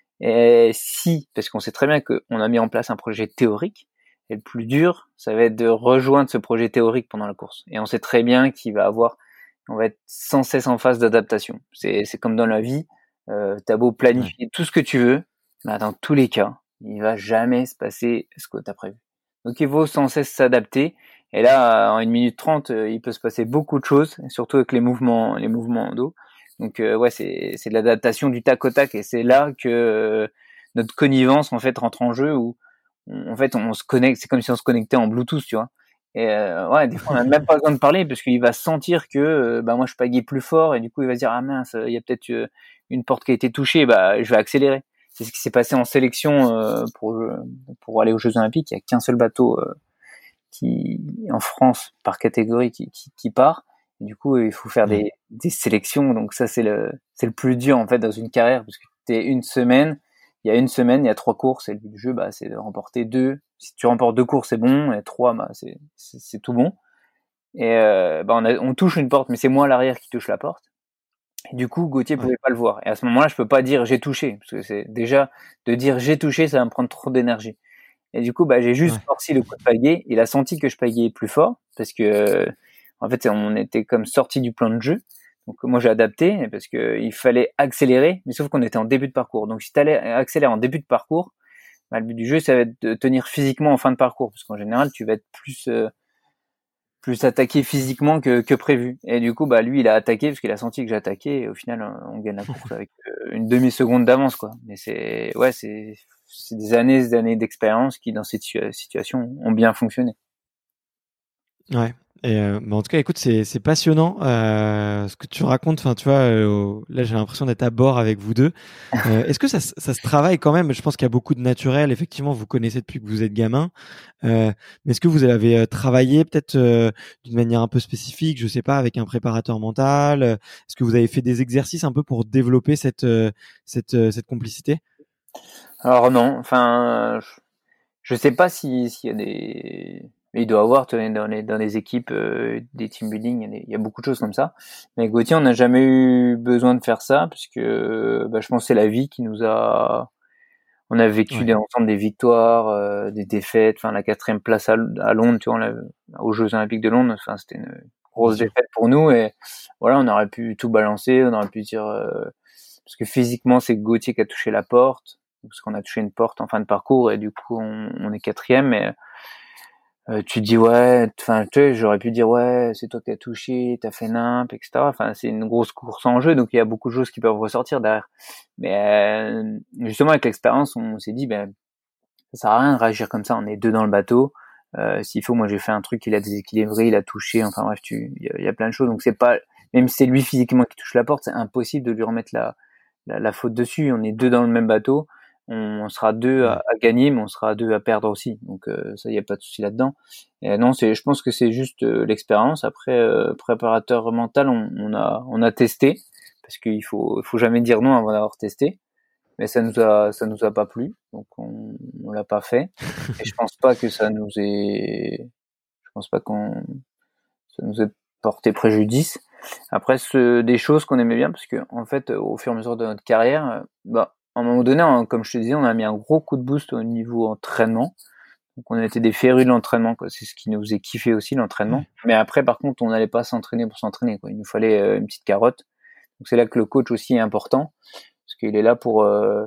Speaker 2: Et si, parce qu'on sait très bien qu'on a mis en place un projet théorique, et le plus dur, ça va être de rejoindre ce projet théorique pendant la course. Et on sait très bien qu'il va avoir, on va être sans cesse en phase d'adaptation. C'est c'est comme dans la vie, euh, t'as beau
Speaker 1: Ouais.
Speaker 2: planifier tout ce que tu veux, mais dans tous les cas, il va jamais se passer ce que t'as prévu. Donc il faut sans cesse s'adapter. Et là, en une minute trente, il peut se passer beaucoup de choses, surtout avec les mouvements, les mouvements d'eau. Donc euh, ouais, c'est c'est de l'adaptation du tac au tac, et c'est là que euh, notre connivence en fait rentre en jeu, où on, en fait on se connecte, c'est comme si on se connectait en Bluetooth, tu vois. Et euh, ouais, des fois on n'a même pas besoin de parler, parce qu'il va sentir que euh, bah moi je pagaie plus fort, et du coup il va se dire ah mince, il y a peut-être euh, une porte qui a été touchée, bah je vais accélérer. C'est ce qui s'est passé en sélection euh, pour pour aller aux Jeux Olympiques. Il y a qu'un seul bateau euh, qui en France par catégorie qui, qui, qui part. Et du coup, il faut faire des, des sélections. Donc ça, c'est le c'est le plus dur en fait dans une carrière, parce que t'es une semaine. Il y a une semaine, il y a trois courses, et le but du jeu, bah, c'est de remporter deux. Si tu remportes deux courses, c'est bon, et trois, bah, c'est c'est, c'est tout bon. Et euh, bah, on, a, on touche une porte, mais c'est moi l'arrière qui touche la porte. Et du coup, Gauthier
Speaker 1: Ouais.
Speaker 2: pouvait pas le voir. Et à ce moment-là, je peux pas dire j'ai touché, parce que c'est déjà de dire j'ai touché, ça va me prendre trop d'énergie. Et du coup, bah, j'ai juste
Speaker 1: Ouais.
Speaker 2: forcé le coup de pagaie. Il a senti que je pagayais plus fort, parce que, euh, en fait, on était comme sorti du plan de jeu. Donc, moi, j'ai adapté, parce que il fallait accélérer, mais sauf qu'on était en début de parcours. Donc, si tu allais accélérer en début de parcours, bah, le but du jeu, ça va être de tenir physiquement en fin de parcours, parce qu'en général, tu vas être plus, euh, plus attaqué physiquement que, que prévu. Et du coup, bah, lui, il a attaqué parce qu'il a senti que j'attaquais, et au final, on gagne la course avec une demi-seconde d'avance, quoi. Mais c'est, ouais, c'est, c'est des années, des années d'expérience qui, dans cette situation, ont bien fonctionné.
Speaker 1: Ouais. Et euh, bah en tout cas, écoute, c'est c'est passionnant euh, ce que tu racontes. Enfin, tu vois, euh, là, j'ai l'impression d'être à bord avec vous deux. Euh, est-ce que ça, se- ça se travaille quand même? Je pense qu'il y a beaucoup de naturel. Effectivement, vous connaissez depuis que vous êtes gamin. Euh, mais est-ce que vous avez euh, travaillé peut-être euh, d'une manière un peu spécifique, je sais pas, avec un préparateur mental? euh, Est-ce que vous avez fait des exercices un peu pour développer cette euh, cette euh, cette complicité?
Speaker 2: Alors non, enfin, je, je sais pas si s'il y a des, mais il doit y avoir tu vois, dans les dans les équipes euh, des team building, il y, a des- il y a beaucoup de choses comme ça. Mais Gauthier, on n'a jamais eu besoin de faire ça, parce que bah, je pense que c'est la vie qui nous a. On a vécu
Speaker 1: Ouais,
Speaker 2: des, ensemble des victoires, euh, des défaites. Enfin, la quatrième place à, à Londres, tu vois, on l'a- aux Jeux Olympiques de Londres. Enfin, c'était une
Speaker 1: bien
Speaker 2: grosse
Speaker 1: sûr.
Speaker 2: défaite pour nous, et voilà, on aurait pu tout balancer. On aurait pu dire euh, parce que physiquement, c'est Gauthier qui a touché la porte, parce qu'on a touché une porte en fin de parcours, et du coup, on, on est quatrième. Mais euh, tu dis ouais, enfin, tu sais, j'aurais pu dire ouais, c'est toi qui as touché, t'as fait nimp, et cetera. Enfin, c'est une grosse course en jeu, donc il y a beaucoup de choses qui peuvent ressortir derrière. Mais euh, justement, avec l'expérience, on s'est dit ben ça sert à rien de réagir comme ça. On est deux dans le bateau. Euh, s'il faut, moi j'ai fait un truc, il a déséquilibré, il a touché. Enfin bref, tu, il y, a- y a plein de choses. Donc c'est pas, même si c'est lui physiquement qui touche la porte, c'est impossible de lui remettre la, la, la faute dessus. On est deux dans le même bateau. On, on sera deux à,
Speaker 1: Ouais.
Speaker 2: à gagner, mais on sera deux à perdre aussi. Donc euh, ça, y a pas de souci là-dedans. Et non, c'est, je pense que c'est juste euh, l'expérience. Après, euh, préparateur mental, on, on a, on a testé, parce qu'il faut, il faut jamais dire non avant d'avoir testé, mais ça nous a ça nous a pas plu, donc on, on l'a pas fait. Et je pense pas que ça nous ait je pense pas qu'on ça nous ait porté préjudice. Après, ce, des choses qu'on aimait bien, parce que en fait, au fur et à mesure de notre carrière, euh, bah à un moment donné, on- comme je te disais, on a mis un gros coup de boost au niveau entraînement. Donc on a été des férus de l'entraînement, quoi. C'est ce qui nous faisait kiffer aussi, l'entraînement.
Speaker 1: Ouais.
Speaker 2: Mais après, par contre, on n'allait pas s'entraîner pour s'entraîner, quoi. Il nous fallait euh, une petite carotte. Donc c'est là que le coach aussi est important, parce qu'il est là pour euh,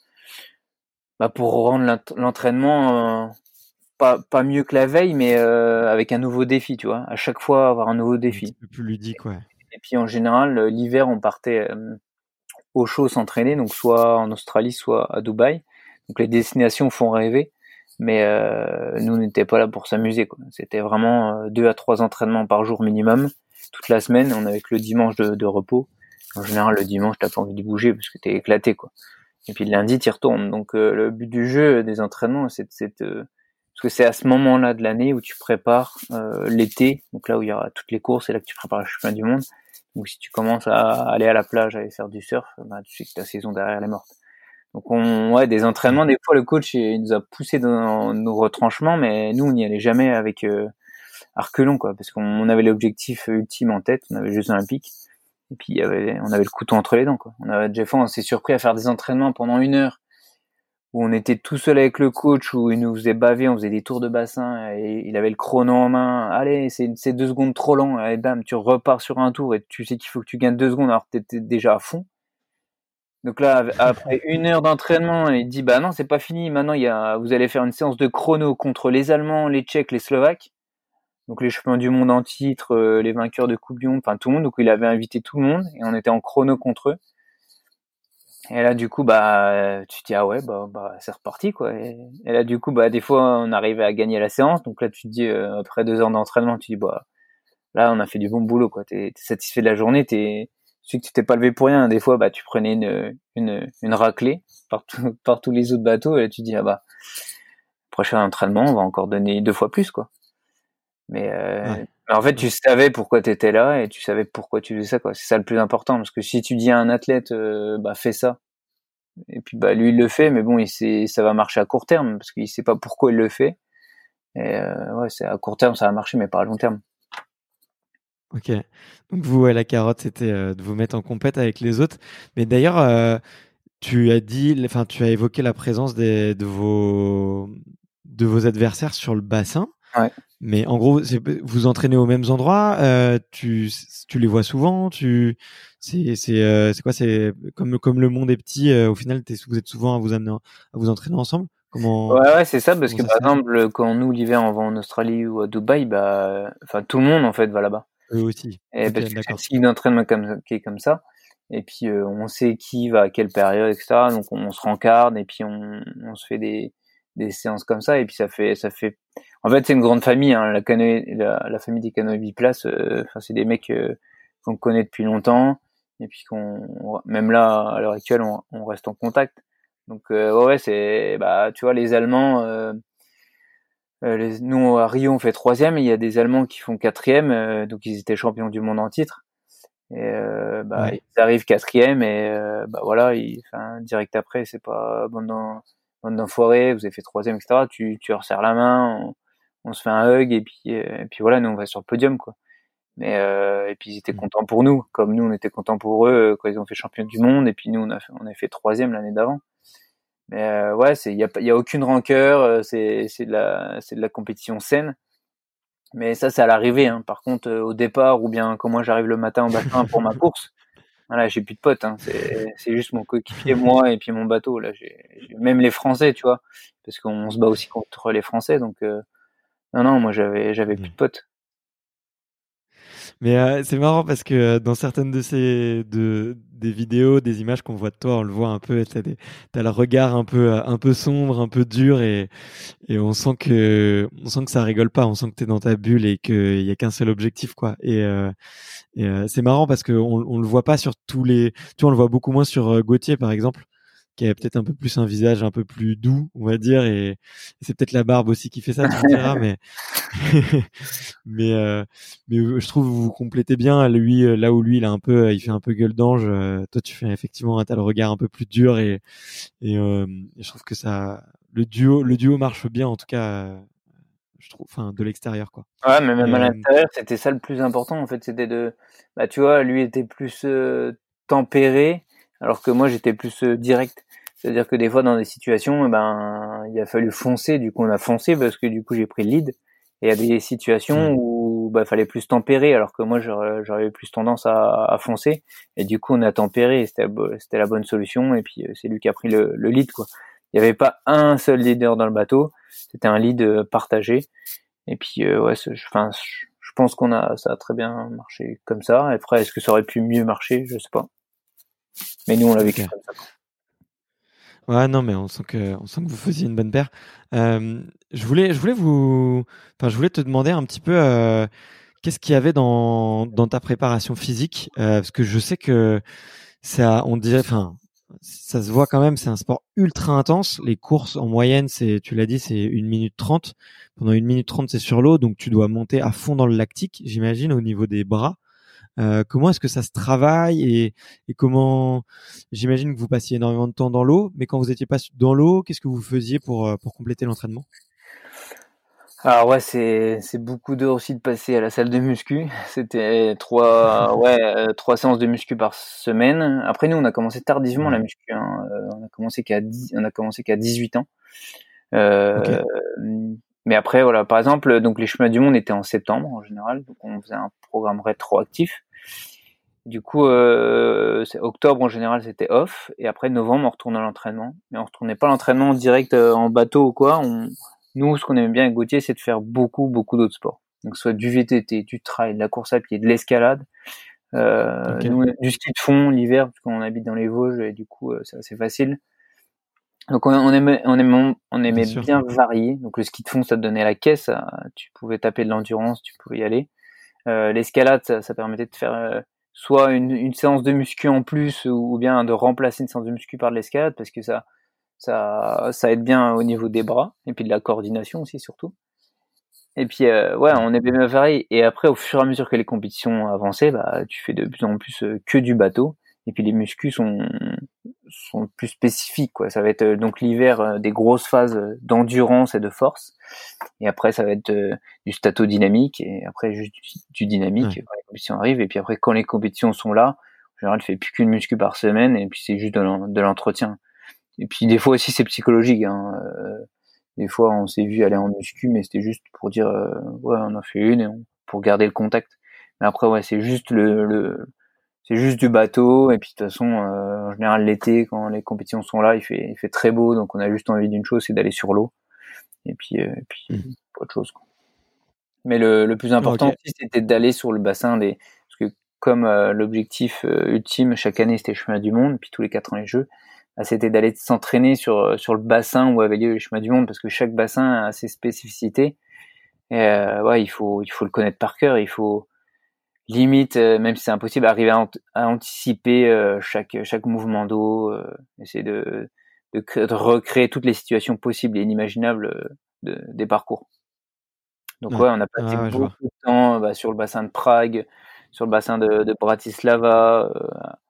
Speaker 2: bah, pour rendre l'ent- l'entraînement euh, pas pas mieux que la veille, mais euh, avec un nouveau défi, tu vois. À chaque fois avoir un nouveau
Speaker 1: Un petit
Speaker 2: défi.
Speaker 1: peu plus ludique, ouais.
Speaker 2: Et puis en général, euh, l'hiver, on partait euh, au chaud s'entraîner, donc soit en Australie, soit à Dubaï. Donc les destinations font rêver, mais euh, nous on n'était pas là pour s'amuser, quoi. C'était vraiment euh, deux à trois entraînements par jour minimum toute la semaine. On avait que le dimanche de, de repos. En général, le dimanche, t'as pas envie de bouger parce que t'es éclaté, quoi. Et puis le lundi, t'y retournes. Donc euh, le but du jeu, des entraînements, c'est c'est euh, parce que c'est à ce moment-là de l'année où tu prépares euh, l'été. Donc là où il y aura toutes les courses, c'est là que tu prépares le championnat du monde. Donc si tu commences à aller à la plage, à aller faire du surf, bah, tu sais que ta saison derrière elle est morte. Donc on, ouais, des
Speaker 1: Ouais.
Speaker 2: entraînements. Des fois, le coach il nous a poussé dans nos retranchements, mais nous on n'y allait jamais avec euh, Arcelon, quoi, parce qu'on on avait l'objectif ultime en tête. On avait les Jeux Olympiques. Et puis il y avait, on avait le couteau entre les dents, quoi. On avait des fois, on s'est surpris à faire des entraînements pendant une heure où on était tout seul avec le coach, où il nous faisait baver, on faisait des tours de bassin, et il avait le chrono en main. Allez, c'est, c'est deux secondes trop lent, et bam, tu repars sur un tour, et tu sais qu'il faut que tu gagnes deux secondes alors que t'étais déjà à fond. Donc là, après une heure d'entraînement, il dit bah non, c'est pas fini. Maintenant, il y a, vous allez faire une séance de chrono contre les Allemands, les Tchèques, les Slovaques. Donc les champions du monde en titre, euh, les vainqueurs de Coupe du Monde, enfin tout le monde. Donc il avait invité tout le monde et on était en chrono contre eux. Et là du coup bah tu te dis ah ouais bah bah c'est reparti quoi. Et, et là du coup bah des fois on arrivait à gagner la séance. Donc là tu te dis euh, après deux heures d'entraînement, tu te dis bah là on a fait du bon boulot quoi. T'es, t'es satisfait de la journée, t'es tu sais que tu t'es pas levé pour rien. Des fois bah tu prenais une une une raclée par, tout, par tous les autres bateaux et là, tu te dis ah bah prochain entraînement on va encore donner deux fois plus quoi. Mais, euh,
Speaker 1: Ouais.
Speaker 2: mais en fait, tu savais pourquoi tu étais là et tu savais pourquoi tu faisais ça, quoi. C'est ça le plus important. Parce que si tu dis à un athlète, euh, bah, fais ça. Et puis, bah, lui, il le fait, mais bon, il sait, ça va marcher à court terme parce qu'il sait pas pourquoi il le fait. Et, euh, ouais, c'est à court terme, ça va marcher, mais pas à long terme.
Speaker 1: Ok. Donc vous, ouais, la carotte, c'était euh, de vous mettre en compète avec les autres. Mais d'ailleurs, euh, tu as dit, enfin, tu as évoqué la présence des, de vos de vos adversaires sur le bassin.
Speaker 2: Ouais.
Speaker 1: Mais en gros, c'est, vous entraînez aux mêmes endroits. Euh, tu tu les vois souvent. Tu c'est c'est euh, c'est quoi? C'est comme comme le monde est petit. Euh, au final, t'es, vous êtes souvent à vous amener à vous entraîner ensemble. Comment
Speaker 2: Ouais, ouais, c'est ça, parce
Speaker 1: comment
Speaker 2: que
Speaker 1: ça
Speaker 2: par
Speaker 1: se fait?
Speaker 2: exemple, quand nous, l'hiver, on va en Australie ou à Dubaï, bah, enfin, tout le monde, en fait, va là-bas.
Speaker 1: Eux aussi.
Speaker 2: Et
Speaker 1: Ok,
Speaker 2: parce que c'est le
Speaker 1: d'accord.
Speaker 2: cycle d'entraînement comme, qui est comme ça. Et puis, euh, on sait qui va à quelle période, et cetera. Donc, on, on se rencarde et puis on, on se fait des, des séances comme ça. Et puis, ça fait, ça fait, en fait, c'est une grande famille, hein. La canoë, la, la famille des canoës biplaces, euh, enfin, c'est des mecs, euh, qu'on connaît depuis longtemps. Et puis qu'on, même là, à l'heure actuelle, on, on reste en contact. Donc, euh, ouais, ouais, c'est, bah, tu vois, les Allemands, euh, euh, les, nous, à Rio, on fait troisième, et il y a des Allemands qui font quatrième, euh, donc ils étaient champions du monde en titre. Et euh, bah,
Speaker 1: Ouais.
Speaker 2: ils arrivent quatrième et euh, bah voilà, ils, enfin, direct après, c'est pas bande d'en- bande d'enfoirés, vous avez fait troisième, et cetera. Tu, tu resserres la main, on, on se fait un hug et puis, euh, et puis voilà, nous on va sur le podium quoi. Mais euh, et puis ils étaient
Speaker 1: Mm.
Speaker 2: contents pour nous, comme nous on était contents pour eux euh, quand ils ont fait champion du monde et puis nous on a fait, on a fait troisième l'année d'avant. Mais euh, ouais, c'est il y a il y a aucune rancœur, euh, c'est c'est de la c'est de la compétition saine. Mais ça c'est à l'arrivée, hein. Par contre euh, au départ ou bien quand moi j'arrive le matin au bassin pour ma course. Voilà, j'ai plus de potes, hein. C'est, c'est juste mon coéquipier, moi, et puis mon bateau. Là, j'ai, j'ai- même les Français, tu vois, parce qu'on se bat aussi contre les Français. Donc, euh, non, non, moi, j'avais, j'avais plus
Speaker 1: Mm.
Speaker 2: de potes.
Speaker 1: Mais euh, c'est marrant parce que euh, dans certaines de ces de des vidéos, des images qu'on voit de toi, on le voit un peu. T'as des t'as le regard un peu euh, un peu sombre, un peu dur et et on sent que on sent que ça rigole pas. On sent que t'es dans ta bulle et qu'il y a qu'un seul objectif quoi. Et, euh, et euh, c'est marrant parce que on on le voit pas sur tous les. Tu vois, on le voit beaucoup moins sur euh, Gauthier par exemple, qui a peut-être un peu plus un visage un peu plus doux, on va dire. Et, et c'est peut-être la barbe aussi qui fait ça. Tu me diras, mais mais euh, mais euh, je trouve que vous vous complétez bien. Lui, euh, là où lui, il a un peu, euh, il fait un peu gueule d'ange. Euh, toi, tu fais effectivement, t'as le regard un peu plus dur et et, euh, et je trouve que ça, le duo, le duo marche bien en tout cas. Euh, je trouve, enfin, de l'extérieur quoi.
Speaker 2: Ouais, mais
Speaker 1: Et
Speaker 2: même à
Speaker 1: euh,
Speaker 2: l'intérieur, c'était ça le plus important, en fait, c'était de, bah, tu vois, lui était plus euh, tempéré, alors que moi, j'étais plus euh, direct. C'est-à-dire que des fois, dans des situations, eh ben, il a fallu foncer. Du coup, on a foncé parce que du coup, j'ai pris le lead. Et il y a des situations
Speaker 1: hmm,
Speaker 2: où, bah, fallait plus tempérer, alors que moi, j'aurais, j'aurais plus tendance à, à foncer. Et du coup, on a tempéré. Et c'était, la bo- c'était la bonne solution. Et puis, euh, c'est lui qui a pris le, le lead, quoi. Il n'y avait pas un seul leader dans le bateau. C'était un lead euh, partagé. Et puis euh, ouais, c'est- je, enfin, je je pense qu'on a, ça a très bien marché comme ça. Après, est-ce que ça aurait pu mieux marcher? Je sais pas. Mais nous, on l'a vécu
Speaker 1: ok.
Speaker 2: comme ça, quoi.
Speaker 1: Ouais, non, mais on sent que, on sent que vous faisiez une bonne paire. Euh, je voulais, je voulais vous, enfin, je voulais te demander un petit peu, euh, qu'est-ce qu'il y avait dans, dans ta préparation physique, euh, parce que je sais que ça, on dirait, enfin, ça se voit quand même, c'est un sport ultra intense. Les courses en moyenne, c'est, tu l'as dit, c'est une minute trente. Pendant une minute trente, c'est sur l'eau, donc tu dois monter à fond dans le lactique, j'imagine, au niveau des bras. Euh, comment est-ce que ça se travaille et, et comment, j'imagine que vous passiez énormément de temps dans l'eau, mais quand vous étiez pas dans l'eau, qu'est-ce que vous faisiez pour, euh, pour compléter l'entraînement?
Speaker 2: Alors ouais, c'est c'est beaucoup d'heures aussi de passer à la salle de muscu. C'était trois ouais euh, trois séances de muscu par semaine. Après nous, on a commencé tardivement la
Speaker 1: Ouais.
Speaker 2: muscu, hein. Euh, on a commencé qu'à dix on a commencé qu'à dix-huit ans.
Speaker 1: Ok.
Speaker 2: Euh, mais après voilà, par exemple, donc les championnats du monde étaient en septembre en général, donc on faisait un programme rétroactif. Du coup, euh, c'est octobre en général, c'était off, et après novembre, on retourne à l'entraînement. Mais on retournait pas à l'entraînement direct euh, en bateau ou quoi. On... Nous, ce qu'on aimait bien avec Gauthier, c'est de faire beaucoup, beaucoup d'autres sports. Donc, soit du V T T, du trail, de la course à pied, de l'escalade, euh,
Speaker 1: Ok.
Speaker 2: nous, du ski de fond l'hiver, parce qu'on habite dans les Vosges, et du coup, euh, c'est assez facile. Donc, on, on aimait, on aimait, on
Speaker 1: Bien
Speaker 2: aimait
Speaker 1: sûr.
Speaker 2: bien varier. Donc, le ski de fond, ça te donnait la caisse, ça, tu pouvais taper de l'endurance, tu pouvais y aller. Euh, l'escalade, ça, ça permettait de faire euh, soit une, une séance de muscu en plus, ou, ou bien de remplacer une séance de muscu par de l'escalade, parce que ça, ça, ça aide bien au niveau des bras et puis de la coordination aussi surtout. Et puis euh, ouais, on est bien varié. Et après, au fur et à mesure que les compétitions avançaient, bah tu fais de plus en plus euh, que du bateau. Et puis les muscles sont sont plus spécifiques, quoi. Ça va être euh, donc l'hiver euh, des grosses phases euh, d'endurance et de force. Et après, ça va être euh, du stato-dynamique, et après juste du, du dynamique
Speaker 1: Ouais.
Speaker 2: quand les compétitions arrivent. Et puis après, quand les compétitions sont là, en général, je fais plus qu'une muscu par semaine, et puis c'est juste de, l'en- de l'entretien. Et puis des fois aussi, c'est psychologique. Hein. Euh, des fois, on s'est vu aller en muscu, mais c'était juste pour dire, euh, ouais, on en fait une, et on, pour garder le contact. Mais après, ouais, c'est juste le, le c'est juste du bateau. Et puis de toute façon, euh, en général, l'été, quand les compétitions sont là, il fait, il fait très beau, donc on a juste envie d'une chose, c'est d'aller sur l'eau. Et puis, euh, et puis
Speaker 1: Hmm.
Speaker 2: pas autre chose, quoi. Mais le, le plus important
Speaker 1: Ok.
Speaker 2: aussi, c'était d'aller sur le bassin des, parce que comme euh, l'objectif euh, ultime chaque année, c'était le championnat du monde, puis tous les quatre ans les Jeux, bah, c'était d'aller s'entraîner sur sur le bassin où avait lieu le championnat du monde, parce que chaque bassin a ses spécificités. Et euh, ouais, il faut il faut le connaître par cœur. Il faut limite, euh, même si c'est impossible, arriver à, ant- à anticiper euh, chaque chaque mouvement d'eau, euh, essayer de de, cré- de recréer toutes les situations possibles et inimaginables euh, de, des parcours. Donc
Speaker 1: Ouais.
Speaker 2: ouais, on a passé
Speaker 1: Ouais, ouais, je vois.
Speaker 2: beaucoup de temps bah, sur le bassin de Prague, sur le bassin de, de Bratislava, euh,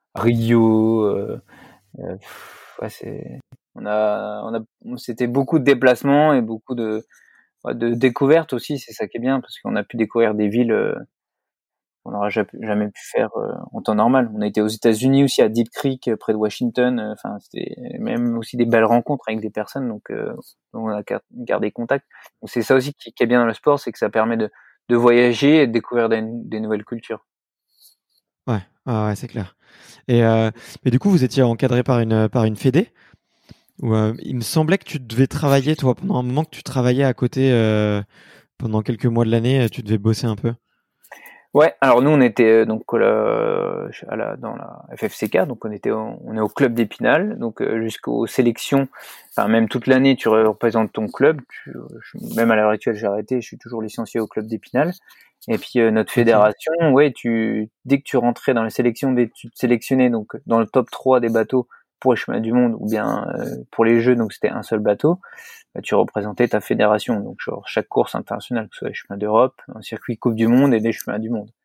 Speaker 2: Rio. Euh, euh, pff, ouais, c'est, on a, on a, c'était beaucoup de déplacements et beaucoup de, ouais, de découvertes aussi. C'est ça qui est bien, parce qu'on a pu découvrir des villes euh, qu'on n'aura ja- jamais pu faire euh, en temps normal. On a été aux États-Unis aussi, à Deep Creek, euh, près de Washington. euh, Enfin, c'était même aussi des belles rencontres avec des personnes. Donc, euh, on a gar- gardé contact. Donc, c'est ça aussi qui, qui est bien dans le sport, c'est que ça permet de, de voyager et de découvrir des, des nouvelles cultures.
Speaker 1: Ouais. Ah ouais, c'est clair. Et euh, mais du coup, vous étiez encadré par une par une fédé ou euh, il me semblait que tu devais travailler toi pendant un moment que tu travaillais à côté euh, pendant quelques mois de l'année, euh, tu devais bosser un peu.
Speaker 2: Ouais, alors nous on était euh, donc euh, à la, dans la F F C K, donc on était au, on est au club d'Épinal, donc euh, jusqu'aux sélections, enfin même toute l'année tu représentes ton club. Tu, je- même à l'heure actuelle j'ai arrêté, je suis toujours licencié au club d'Épinal. Et puis euh, notre
Speaker 1: Ok.
Speaker 2: fédération, ouais, tu dès que tu rentrais dans les sélections, dès que tu te sélectionnais donc dans le top trois des bateaux pour les chemins du monde ou bien euh, pour les Jeux, donc c'était un seul bateau. Bah, tu représentais ta fédération, donc sur chaque course internationale, que ce soit les championnats d'Europe, un circuit Coupe du Monde et des championnats du monde.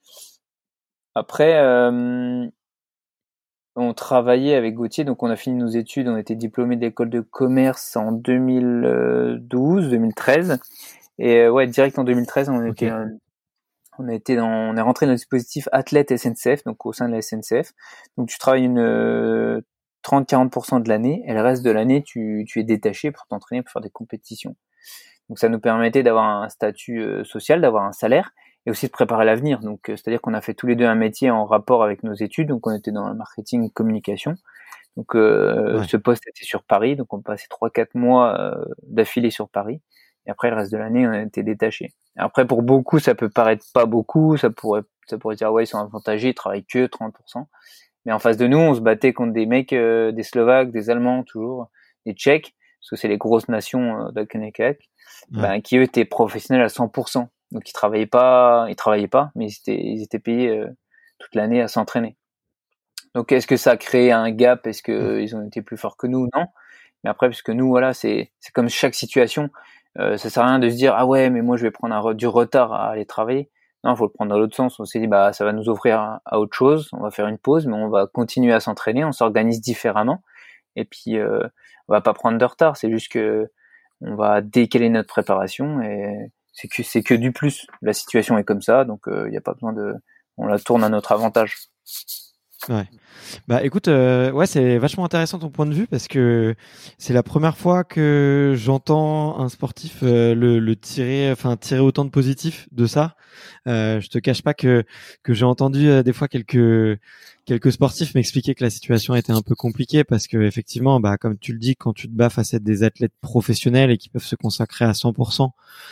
Speaker 2: Après, euh, on travaillait avec Gauthier, donc on a fini nos études, on était diplômé d'école de commerce en deux mille douze, deux mille treize, et euh, ouais, direct en deux mille treize, on
Speaker 1: Ok.
Speaker 2: était, euh, on a été dans, on est rentré dans le dispositif athlète S N C F, donc au sein de la S N C F. Donc tu travailles une euh, trente à quarante pour cent de l'année, et le reste de l'année, tu, tu es détaché pour t'entraîner, pour faire des compétitions. Donc ça nous permettait d'avoir un statut euh, social, d'avoir un salaire, et aussi de préparer l'avenir. Donc euh, c'est-à-dire qu'on a fait tous les deux un métier en rapport avec nos études. Donc on était dans le marketing et communication. Donc euh,
Speaker 1: Ouais.
Speaker 2: ce poste était sur Paris, donc on passait trois quatre mois euh, d'affilée sur Paris. Et après le reste de l'année, on était détaché. Après pour beaucoup, ça peut paraître pas beaucoup, ça pourrait ça pourrait dire ouais ils sont avantagés, ils travaillent que trente pour cent. Mais en face de nous, on se battait contre des mecs, euh, des Slovaques, des Allemands toujours, des Tchèques, parce que c'est les grosses nations euh, de la Kanak,
Speaker 1: Ouais.
Speaker 2: ben, qui eux étaient professionnels à cent pour cent. Donc ils travaillaient pas, ils travaillaient pas, mais ils étaient, ils étaient payés euh, toute l'année à s'entraîner. Donc est-ce que ça a créé un gap? Est-ce que ils ont été plus forts que nous? Non. Mais après, puisque nous, voilà, c'est c'est comme chaque situation, euh, ça sert à rien de se dire ah ouais, mais moi je vais prendre un re- du retard à aller travailler. Non, il faut le prendre dans l'autre sens. On s'est dit bah ça va nous offrir à, à autre chose. On va faire une pause, mais on va continuer à s'entraîner. On s'organise différemment. Et puis euh, on va pas prendre de retard. C'est juste que on va décaler notre préparation et c'est que c'est que du plus. La situation est comme ça, donc il euh, n'y a pas besoin de, on la tourne à notre avantage.
Speaker 1: Ouais. Bah écoute, euh, ouais, c'est vachement intéressant ton point de vue parce que c'est la première fois que j'entends un sportif euh, le, le tirer, enfin tirer autant de positifs de ça. Euh, je te cache pas que que j'ai entendu euh, des fois quelques quelques sportifs m'expliquer que la situation était un peu compliquée parce que effectivement, bah comme tu le dis, quand tu te bats face à des athlètes professionnels et qui peuvent se consacrer à cent pour cent,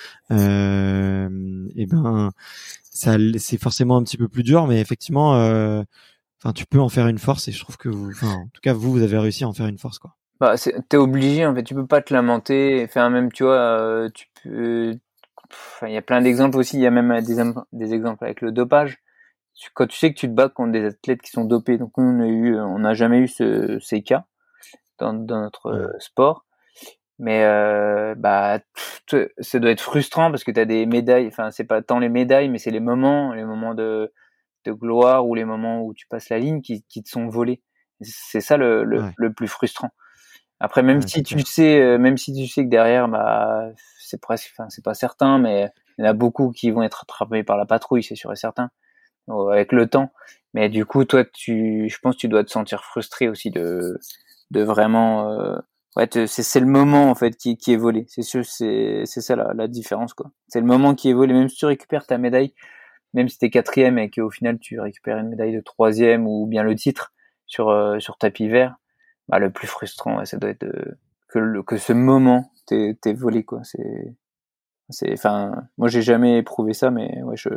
Speaker 1: euh, et ben ça c'est forcément un petit peu plus dur, mais effectivement. Euh, Enfin, tu peux en faire une force et je trouve que vous, enfin, en tout cas, vous, vous avez réussi à en faire une force, quoi.
Speaker 2: Bah, c'est, t'es obligé, en fait, tu peux pas te lamenter. Enfin, même, tu vois, euh, tu peux. Enfin, il y a plein d'exemples aussi. Il y a même des, des exemples avec le dopage. Tu- Quand tu sais que tu te bats contre des athlètes qui sont dopés, donc nous, on a eu, on n'a jamais eu ce, ces cas dans, dans notre euh,
Speaker 1: Ouais.
Speaker 2: sport. Mais euh, bah, t- ça doit être frustrant parce que t'as des médailles. Enfin, c'est pas tant les médailles, mais c'est les moments, les moments de, de gloire ou les moments où tu passes la ligne qui, qui te sont volés. C'est ça le, le,
Speaker 1: Ouais.
Speaker 2: le plus frustrant. Après, même
Speaker 1: Ouais,
Speaker 2: si
Speaker 1: c'est
Speaker 2: tu
Speaker 1: clair.
Speaker 2: sais, euh, même si tu sais que derrière, bah, c'est presque, enfin, c'est pas certain, mais il y en a beaucoup qui vont être attrapés par la patrouille, c'est sûr et certain, euh, avec le temps. Mais du coup, toi, tu, je pense, que tu dois te sentir frustré aussi de, de vraiment, euh, ouais, te- c'est, c'est le moment en fait qui, qui est volé. C'est sûr, c'est, c'est ça la, la différence quoi. C'est le moment qui est volé. Même si tu récupères ta médaille, même si t'es quatrième et qu'au final tu récupères une médaille de troisième ou bien le titre sur euh, sur tapis vert, bah le plus frustrant, ouais, ça doit être euh, que le, que ce moment t'es t'es volé quoi. C'est c'est enfin moi j'ai jamais éprouvé ça, mais ouais je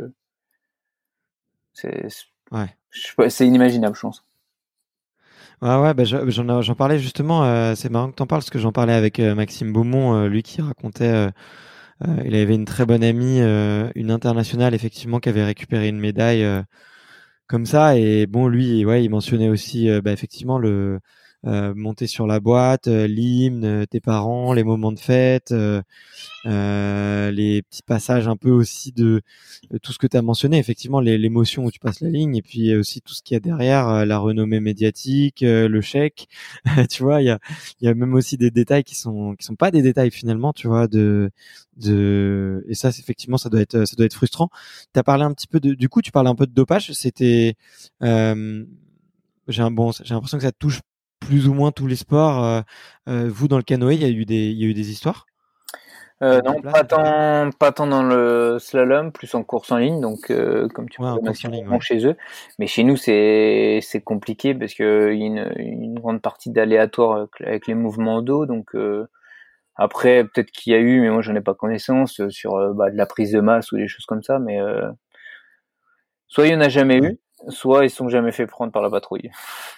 Speaker 2: c'est
Speaker 1: Ouais.
Speaker 2: je- c'est inimaginable je pense.
Speaker 1: Ouais, ouais, bah, je- j'en, j'en parlais justement, euh, c'est marrant que t'en parles parce que j'en parlais avec euh, Maxime Beaumont, euh, lui qui racontait, euh, euh, il avait une très bonne amie, euh, une internationale effectivement qui avait récupéré une médaille euh, comme ça et bon lui, ouais, il mentionnait aussi, euh, bah, effectivement le euh, monter sur la boîte, euh, l'hymne, euh, tes parents, les moments de fête. Euh, euh, les petits passages un peu aussi de, de tout ce que tu as mentionné, effectivement les- l'émotion où tu passes la ligne et puis aussi tout ce qu'il y a derrière, euh, la renommée médiatique, euh, le chèque, tu vois, il y a il y a même aussi des détails qui sont qui sont pas des détails finalement, tu vois, de de et ça c'est- effectivement ça doit être ça doit être frustrant. Tu as parlé un petit peu de du coup, tu parlais un peu de dopage, c'était euh, j'ai un bon j'ai l'impression que ça touche plus ou moins tous les sports. Euh, euh, vous dans le canoë, il y a eu des il y a eu des histoires?
Speaker 2: Euh,
Speaker 1: Prise de
Speaker 2: non,
Speaker 1: place
Speaker 2: pas
Speaker 1: en tout cas?
Speaker 2: tant, pas tant dans le slalom, plus en course en ligne, donc euh, comme tu
Speaker 1: Ouais, en
Speaker 2: parlais
Speaker 1: course en
Speaker 2: Maxime
Speaker 1: ligne,
Speaker 2: Beaumont
Speaker 1: ouais.
Speaker 2: chez eux. Mais chez nous, c'est c'est compliqué parce que il y a une, une grande partie d'aléatoire avec, avec les mouvements d'eau. Donc euh, après, peut-être qu'il y a eu, mais moi j'en ai pas connaissance euh, sur euh, bah, de la prise de masse ou des choses comme ça. Mais euh, soit il y en a jamais
Speaker 1: Ouais.
Speaker 2: eu, soit ils sont jamais fait prendre par la patrouille.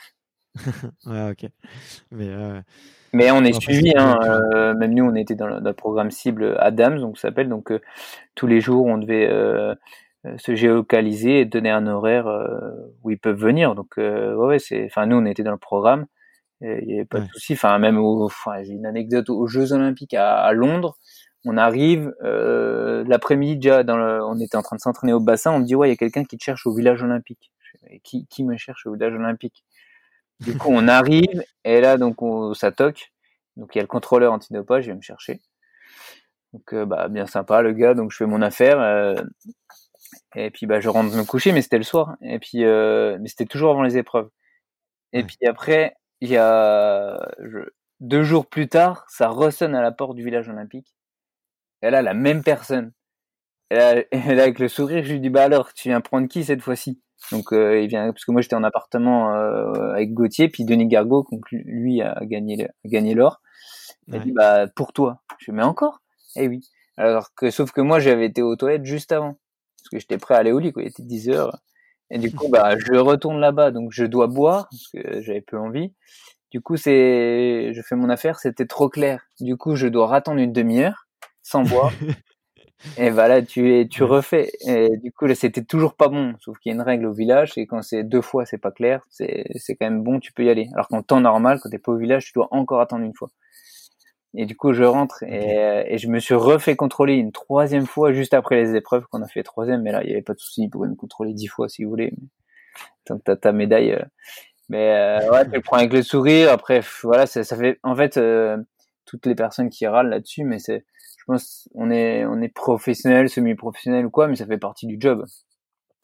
Speaker 1: Ouais, ok. Mais euh,
Speaker 2: Mais on est
Speaker 1: après, c'est
Speaker 2: suivi,
Speaker 1: toujours
Speaker 2: hein,
Speaker 1: le plus important.
Speaker 2: euh, même nous, on était dans le, dans le programme cible Adams, donc ça s'appelle. Donc euh, tous les jours, on devait euh, euh, se géolocaliser et donner un horaire euh, où ils peuvent venir. Donc euh, ouais, ouais, c'est, enfin nous, on était dans le programme, et il n'y avait pas de
Speaker 1: Ouais.
Speaker 2: souci. Enfin même, au, enfin, j'ai une anecdote aux Jeux Olympiques à, à Londres. On arrive euh, l'après-midi déjà, dans le, on était en train de s'entraîner au bassin. On me dit ouais, il y a quelqu'un qui te cherche au village olympique. Je fais, mais qui, qui me cherche au village olympique? Du coup, on arrive et là, donc, on, ça toque. Donc, il y a le contrôleur antidopage, il vient me chercher. Donc, euh, bah, bien sympa, le gars. Donc, je fais mon affaire. Euh, et puis, bah, je rentre me coucher, mais c'était le soir. Et puis, euh, mais c'était toujours avant les épreuves. Et
Speaker 1: Ouais.
Speaker 2: puis après, il y a je, deux jours plus tard, ça ressonne à la porte du village olympique. Et là, la même personne. Et là, et là, avec le sourire, je lui dis, bah alors, tu viens prendre qui cette fois-ci? Donc, euh, il vient, parce que moi, j'étais en appartement euh, avec Gauthier, puis Denis Gargot, donc lui a gagné, a gagné l'or. Il m'a dit,
Speaker 1: Ouais.
Speaker 2: bah, pour toi. Je lui mais encore? Eh oui. Alors que, sauf que moi, j'avais été aux toilettes juste avant. Parce que j'étais prêt à aller au lit, quoi. Il était dix heures. Et du coup, bah, je retourne là-bas. Donc, je dois boire, parce que j'avais peu envie. Du coup, c'est, je fais mon affaire, c'était trop clair. Du coup, je dois attendre une demi-heure, sans boire. Et voilà, tu es, tu
Speaker 1: Ouais.
Speaker 2: refais. Et du coup, là, c'était toujours pas bon. Sauf qu'il y a une règle au village, c'est quand c'est deux fois, c'est pas clair, c'est, c'est quand même bon, tu peux y aller. Alors qu'en temps normal, quand t'es pas au village, tu dois encore attendre une fois. Et du coup, je rentre
Speaker 1: Ok.
Speaker 2: et, et je me suis refait contrôler une troisième fois juste après les épreuves qu'on a fait troisième. Mais là, il y avait pas de souci, ils pouvaient me contrôler dix fois si vous voulez. Mais tant que t'as ta médaille. euh. Mais euh, ouais, tu le prends avec le sourire. Après, pff, voilà, ça, ça fait. En fait, euh, toutes les personnes qui râlent là-dessus, mais c'est, je pense, on est, on est professionnel, semi-professionnel ou quoi, mais ça fait partie du job.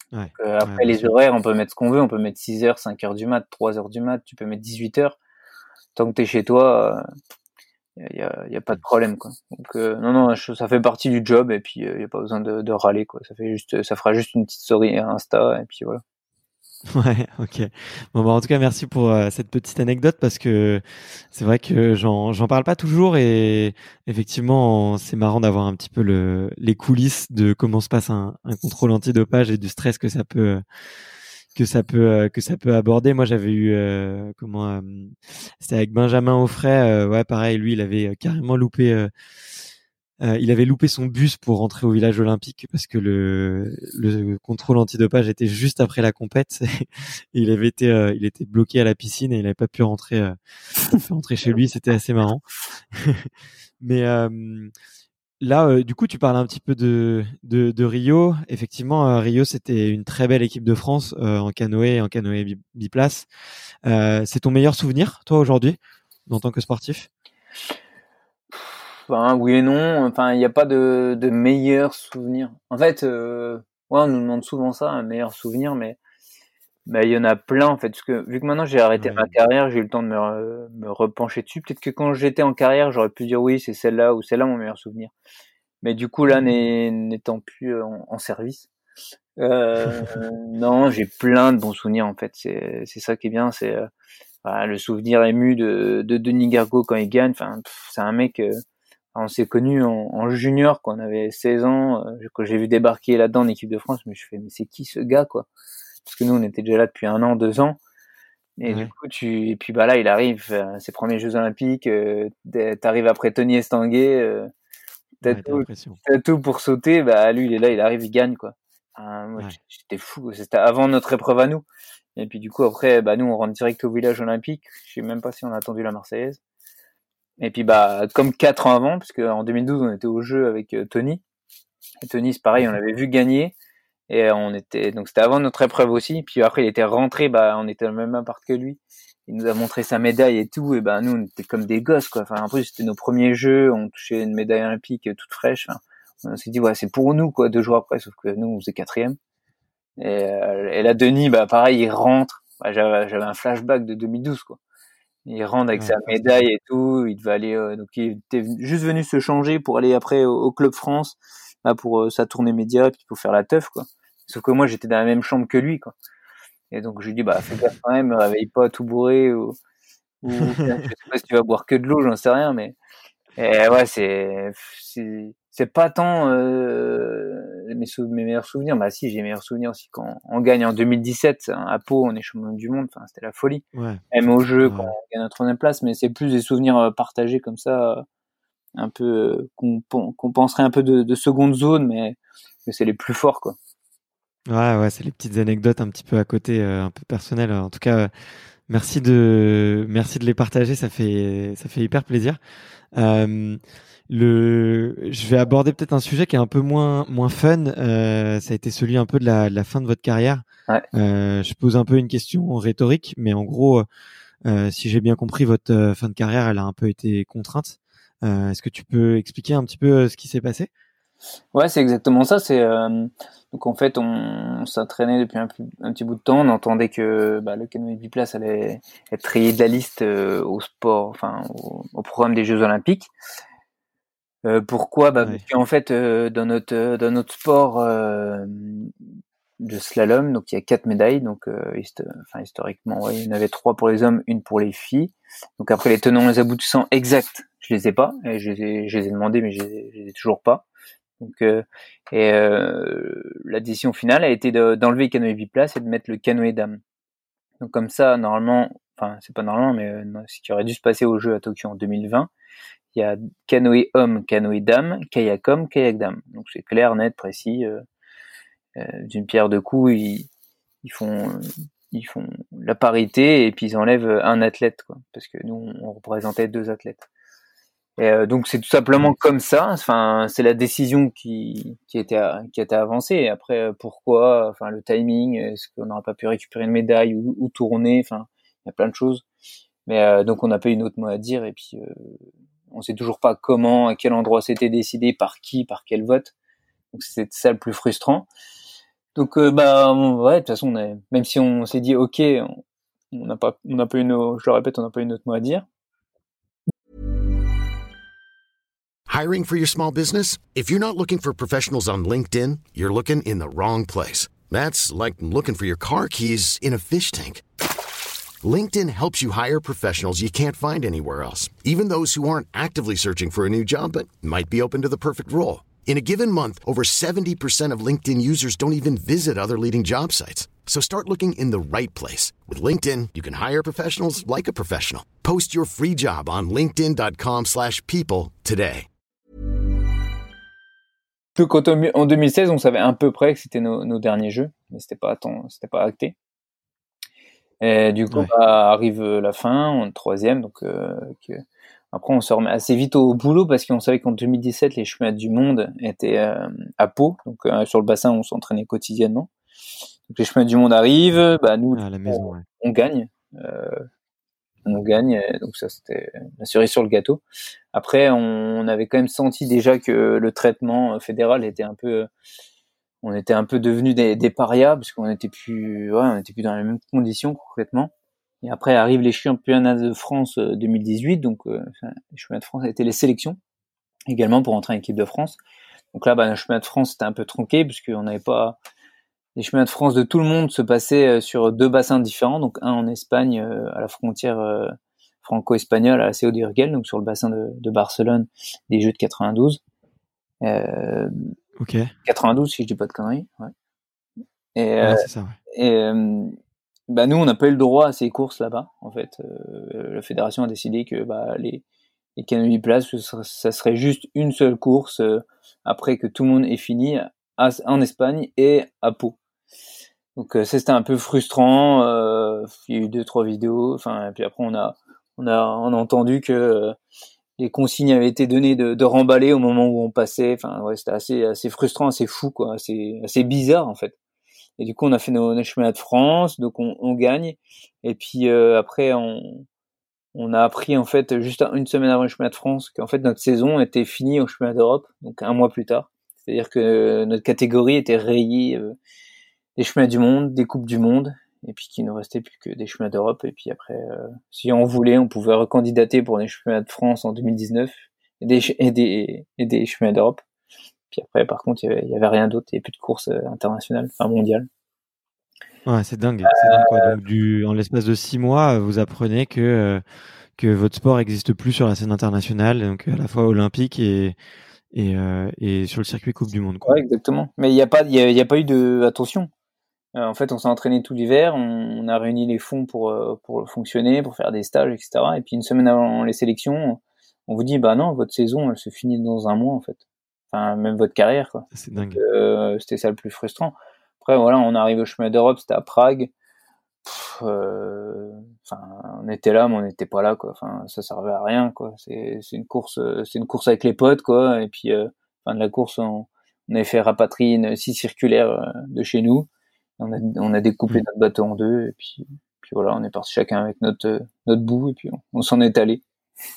Speaker 1: Ouais.
Speaker 2: Euh, après,
Speaker 1: Ouais, bien
Speaker 2: les
Speaker 1: sûr.
Speaker 2: horaires, on peut mettre ce qu'on veut. On peut mettre six heures, cinq heures du mat, trois heures du mat. Tu peux mettre dix-huit heures. Tant que t'es chez toi, il euh, y, a, y a pas de problème, quoi. Donc, euh, non, non, je, ça fait partie du job et puis il euh, y a pas besoin de, de râler, quoi. Ça fait juste, ça fera juste une petite story Insta et puis voilà.
Speaker 1: Ouais, ok. Bon, bah, en tout cas, merci pour euh, cette petite anecdote parce que c'est vrai que j'en j'en parle pas toujours et effectivement, c'est marrant d'avoir un petit peu le les coulisses de comment se passe un, un contrôle antidopage et du stress que ça peut que ça peut euh, que ça peut aborder. Moi, j'avais eu euh, comment euh, c'était avec Benjamin Offray. Euh, ouais, pareil, lui, il avait euh, carrément loupé. Euh, euh, il avait loupé son bus pour rentrer au village olympique parce que le, le contrôle antidopage était juste après la compète. Et il avait été, euh, il était bloqué à la piscine et il n'avait pas pu rentrer, euh, pas pu rentrer chez lui. C'était assez marrant. Mais euh, là, euh, du coup, tu parles un petit peu de, de, de Rio. Effectivement, euh, Rio, c'était une très belle équipe de France euh, en canoë, en canoë bi- biplace. Euh, c'est ton meilleur souvenir, toi, aujourd'hui, en tant que sportif?
Speaker 2: Enfin, oui et non. Enfin, il n'y a pas de, de meilleur souvenir. En fait, euh, ouais, on nous demande souvent ça, un meilleur souvenir, mais bah, il y en a plein en fait. Parce que vu que maintenant j'ai arrêté
Speaker 1: Ouais.
Speaker 2: ma carrière, j'ai eu le temps de me, re- me repencher dessus. Peut-être que quand j'étais en carrière, j'aurais pu dire oui, c'est celle-là ou celle-là mon meilleur souvenir. Mais du coup là, n'est- n'étant plus en, en service, euh, non, j'ai plein de bons souvenirs en fait. C'est c'est ça qui est bien, c'est euh, voilà, le souvenir ému de, de Denis Gargaud quand il gagne. Enfin, pff, c'est un mec. euh, on s'est connus en, en junior quand on avait seize ans. euh, Quand j'ai vu débarquer là-dedans en équipe de France, je me suis fait mais c'est qui ce gars quoi? Parce que nous on était déjà là depuis un an, deux ans. Et du
Speaker 1: Ouais.
Speaker 2: coup, tu et puis bah là, il arrive euh, ses premiers Jeux Olympiques. Euh, t'es- T'arrives après Tony Estanguet, euh, t'as
Speaker 1: Ouais, t'as
Speaker 2: tout,
Speaker 1: l'impression.
Speaker 2: t'as tout pour sauter. Bah lui, il est là, il arrive, il gagne quoi. Enfin, moi,
Speaker 1: Ouais.
Speaker 2: j'étais fou. C'était avant notre épreuve à nous. Et puis du coup, après, bah nous, on rentre direct au village olympique. Je sais même pas si on a attendu la Marseillaise. Et puis bah comme quatre ans avant, parce qu'en deux mille douze, on était au jeu avec euh, Tony. Et Tony, c'est pareil, on
Speaker 1: Mhm.
Speaker 2: l'avait vu gagner. Et on était donc c'était avant notre épreuve aussi. Puis après, il était rentré, bah on était dans le même appart que lui. Il nous a montré sa médaille et tout. Et ben nous, on était comme des gosses quoi. Enfin en plus, c'était nos premiers jeux. On touchait une médaille olympique toute fraîche. Enfin, on s'est dit ouais, c'est pour nous quoi. Deux jours après, sauf que nous, on faisait quatrième. Et, euh, et là, Denis, bah pareil, il rentre. Bah, j'avais, j'avais un flashback de deux mille douze quoi. Il rentre avec sa
Speaker 1: Ouais,
Speaker 2: médaille
Speaker 1: forcément.
Speaker 2: et tout. Il devait aller, euh, donc il était juste venu se changer pour aller après au, au Club France, là pour euh, sa tournée média, puis pour faire la teuf quoi. Sauf que moi j'étais dans la même chambre que lui quoi. Et donc je lui dis bah fais gaffe quand même, me réveille pas tout bourré ou, ou je sais pas si tu vas boire que de l'eau, j'en sais rien, mais et ouais c'est c'est c'est pas tant euh, mes, sou- mes meilleurs souvenirs. Bah si, j'ai mes meilleurs souvenirs aussi quand on gagne en deux mille dix-sept hein, à Pau, on est champion du monde. Enfin c'était la folie.
Speaker 1: Ouais.
Speaker 2: Même au jeu quand
Speaker 1: Ouais.
Speaker 2: on gagne la troisième place, mais c'est plus des souvenirs euh, partagés comme ça, euh, un peu euh, qu'on qu'on penserait un peu de, de seconde zone, mais, mais c'est les plus forts quoi.
Speaker 1: Ouais, ouais, c'est les petites anecdotes un petit peu à côté, euh, un peu personnelles. En tout cas, euh, merci de, merci de les partager. Ça fait, ça fait hyper plaisir. Euh, le, je vais aborder peut-être un sujet qui est un peu moins, moins fun. Euh, ça a été celui un peu de la, de la fin de votre carrière.
Speaker 2: Ouais.
Speaker 1: Euh, je pose un peu une question rhétorique, mais en gros, euh, si j'ai bien compris, votre euh, fin de carrière, elle a un peu été contrainte. Euh, est-ce que tu peux expliquer un petit peu euh, ce qui s'est passé?
Speaker 2: Ouais, c'est exactement ça. C'est euh, donc en fait, on, on s'entraînait depuis un, plus- un petit bout de temps. On entendait que bah, le canoë biplace allait être rayé de la liste euh, au sport, enfin au, au programme des Jeux Olympiques. Euh, pourquoi? Bah, parce
Speaker 1: Ouais.
Speaker 2: qu'en fait, euh, dans notre euh, dans notre sport euh, de slalom, donc il y a quatre médailles. Donc, euh, hist- enfin historiquement, ouais, il y en avait trois pour les hommes, une pour les filles. Donc après, les tenants, les aboutissants exacts, je les ai pas. Et je les ai, je les ai demandés, mais je les ai, je les ai toujours pas. Donc, euh, et euh, la décision finale a été de- d'enlever le canoë biplace et de mettre le canoë dame. Donc comme ça, normalement, enfin c'est pas normalement, mais euh, non, ce qui aurait dû se passer au jeu à Tokyo en deux mille vingt, il y a canoë homme, canoë dame, kayak homme, kayak dame. Donc c'est clair, net, précis. Euh, euh, d'une pierre deux coups, ils, ils font ils font la parité et puis ils enlèvent un athlète, quoi, parce que nous on représentait deux athlètes. Et euh, donc c'est tout simplement
Speaker 1: Ouais.
Speaker 2: comme ça. Enfin, c'est la décision qui qui a été qui a été avancée. Et après, euh, pourquoi? Enfin, le timing. Est-ce qu'on n'aurait pas pu récupérer une médaille ou, ou tourner? Enfin, il y a plein de choses. Mais euh, donc on n'a pas eu notre mot à dire. Et puis euh, on sait toujours pas comment, à quel endroit c'était décidé, par qui, par quel vote. Donc c'est ça le plus frustrant. Donc euh, bah on- ouais, de toute façon, on a, même si on s'est dit ok, on on n'a pas, on n'a pas eu nos, je le répète, on n'a pas eu notre mot à dire.
Speaker 3: Hiring for your small business? If you're not looking for professionals on LinkedIn, you're looking in the wrong place. That's like looking for your car keys in a fish tank. LinkedIn helps you hire professionals you can't find anywhere else, even those who aren't actively searching for a new job but might be open to the perfect role. In a given month, over seventy percent of LinkedIn users don't even visit other leading job sites. So start looking in the right place. With LinkedIn, you can hire professionals like a professional. Post your free job on linkedin dot com slash people today.
Speaker 2: Donc en deux mille seize, on savait à peu près que c'était nos, nos derniers jeux, mais c'était pas tant, c'était pas acté. Et du coup,
Speaker 1: Ouais.
Speaker 2: bah, arrive la fin, on est troisième, donc euh, que... après on se remet assez vite au boulot parce qu'on savait qu'en deux mille dix-sept les championnats du monde étaient euh, à Pau, donc euh, sur le bassin où on s'entraînait quotidiennement. Donc les championnats du monde arrivent, bah nous
Speaker 1: À la maison, ouais.
Speaker 2: on, on gagne, euh, on gagne, donc ça c'était la cerise sur le gâteau. Après on, on avait quand même senti déjà que le traitement fédéral était un peu, on était un peu devenus des, des parias parce qu'on était plus, ouais, on était plus dans les mêmes conditions concrètement. Et après arrivent les championnats de France deux mille dix-huit, donc euh, les championnats de France étaient les sélections également pour entrer en équipe de France. Donc là, bah, le championnat de France c'était un peu tronqué puisqu'on n'avait pas, les championnats de France de tout le monde se passaient sur deux bassins différents, donc un en Espagne euh, à la frontière euh, franco-espagnole à la C O d'Urgell, donc sur le bassin de, de Barcelone des Jeux de quatre-vingt-douze. Euh,
Speaker 1: Ok.
Speaker 2: quatre-vingt-douze si je dis pas de conneries. Ouais. Et,
Speaker 1: Ouais,
Speaker 2: euh,
Speaker 1: c'est ça, ouais.
Speaker 2: et euh, bah nous on n'a pas eu le droit à ces courses là-bas. En fait, euh, la fédération a décidé que bah les les canoë places, ça serait juste une seule course euh, après que tout le monde ait fini à, en Espagne et à Pau. Donc euh, ça c'était un peu frustrant. Euh, il y a eu deux trois vidéos. Enfin, et puis après on a on a on a entendu que euh, les consignes avaient été données de, de remballer au moment où on passait. Enfin ouais, c'était assez assez frustrant, assez fou quoi, assez assez bizarre en fait. Et du coup on a fait nos, nos championnats de France, donc on, on gagne. Et puis euh, après on on a appris en fait juste une semaine avant le championnat de France qu'en fait notre saison était finie au championnat d'Europe, donc un mois plus tard. C'est-à-dire que notre catégorie était rayée euh, des championnats du monde, des coupes du monde, et puis qu'il ne restait plus que des championnats d'Europe. Et puis après, euh, si on voulait, on pouvait recandidater pour des championnats de France en deux mille dix-neuf et des, et des, et des championnats d'Europe. Puis après, par contre, il y avait, il y avait rien d'autre, il n'y avait plus de course internationale, enfin mondiale.
Speaker 1: Ouais, c'est dingue, c'est dingue quoi. Donc du, en l'espace de six mois, vous apprenez que euh, que votre sport n'existe plus sur la scène internationale, donc à la fois olympique et et, euh, et sur le circuit Coupe du Monde, quoi.
Speaker 2: Ouais, exactement. Mais il n'y a pas, il y a, il y a pas eu de attention. Euh, en fait, on s'est entraîné tout l'hiver, on, on a réuni les fonds pour euh, pour fonctionner, pour faire des stages, et cetera. Et puis une semaine avant les sélections, on vous dit bah non, votre saison, elle se finit dans un mois en fait. Enfin, même votre carrière, quoi.
Speaker 1: C'est dingue.
Speaker 2: Euh, c'était ça le plus frustrant. Après, voilà, on arrive au chemin d'Europe, c'était à Prague. Enfin, euh, on était là, mais on n'était pas là, quoi. Enfin, ça servait à rien, quoi. C'est, c'est une course, c'est une course avec les potes, quoi. Et puis, euh, fin de la course, on, on avait fait rapatrier une scie circulaire de chez nous. On a, on a découpé mmh. notre bateau en deux, et puis, puis voilà, on est parti chacun avec notre, notre bout, et puis on, on s'en est allé.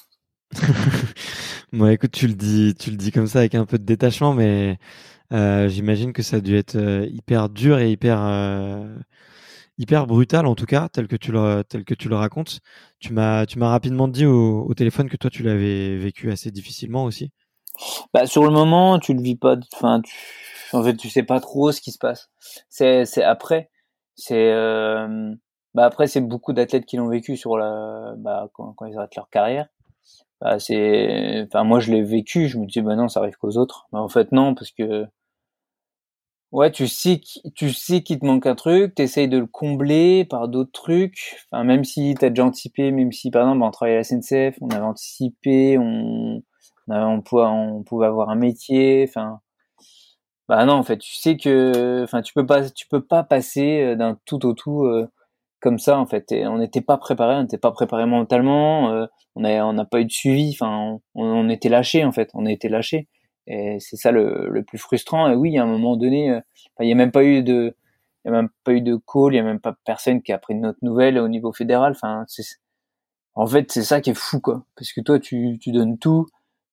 Speaker 1: Bon, écoute, tu le dis, tu le dis comme ça avec un peu de détachement, mais euh, j'imagine que ça a dû être euh, hyper dur et hyper, euh, hyper brutal en tout cas, tel que tu le, tel que tu le racontes. Tu m'as, tu m'as rapidement dit au, au téléphone que toi tu l'avais vécu assez difficilement aussi.
Speaker 2: Bah sur le moment, tu le vis pas. Enfin, tu, en fait, tu sais pas trop ce qui se passe. C'est, c'est après. C'est, euh, bah après, c'est beaucoup d'athlètes qui l'ont vécu sur la, bah quand, quand ils arrêtent leur carrière. Bah c'est, enfin moi je l'ai vécu, je me dis bah non ça arrive qu'aux autres, mais en fait non parce que ouais tu sais tu sais qu'il te manque un truc, t'essayes de le combler par d'autres trucs, enfin même si t'as déjà anticipé, même si par exemple on travaillait à la S N C F, on avait anticipé, on on, avait, on pouvait on pouvait avoir un métier, enfin bah non en fait tu sais que enfin tu peux pas tu peux pas passer d'un tout au tout euh, comme ça en fait. Et on n'était pas préparé, on n'était pas préparé mentalement, euh, on a on n'a pas eu de suivi, enfin on, on était lâché en fait, on a été lâché. Et c'est ça le, le plus frustrant. Et oui, à un moment donné, euh, il y a même pas eu de il y a même pas eu de call, il y a même pas personne qui a pris de notre nouvelle au niveau fédéral. Enfin c'est en fait c'est ça qui est fou quoi, parce que toi tu tu donnes tout,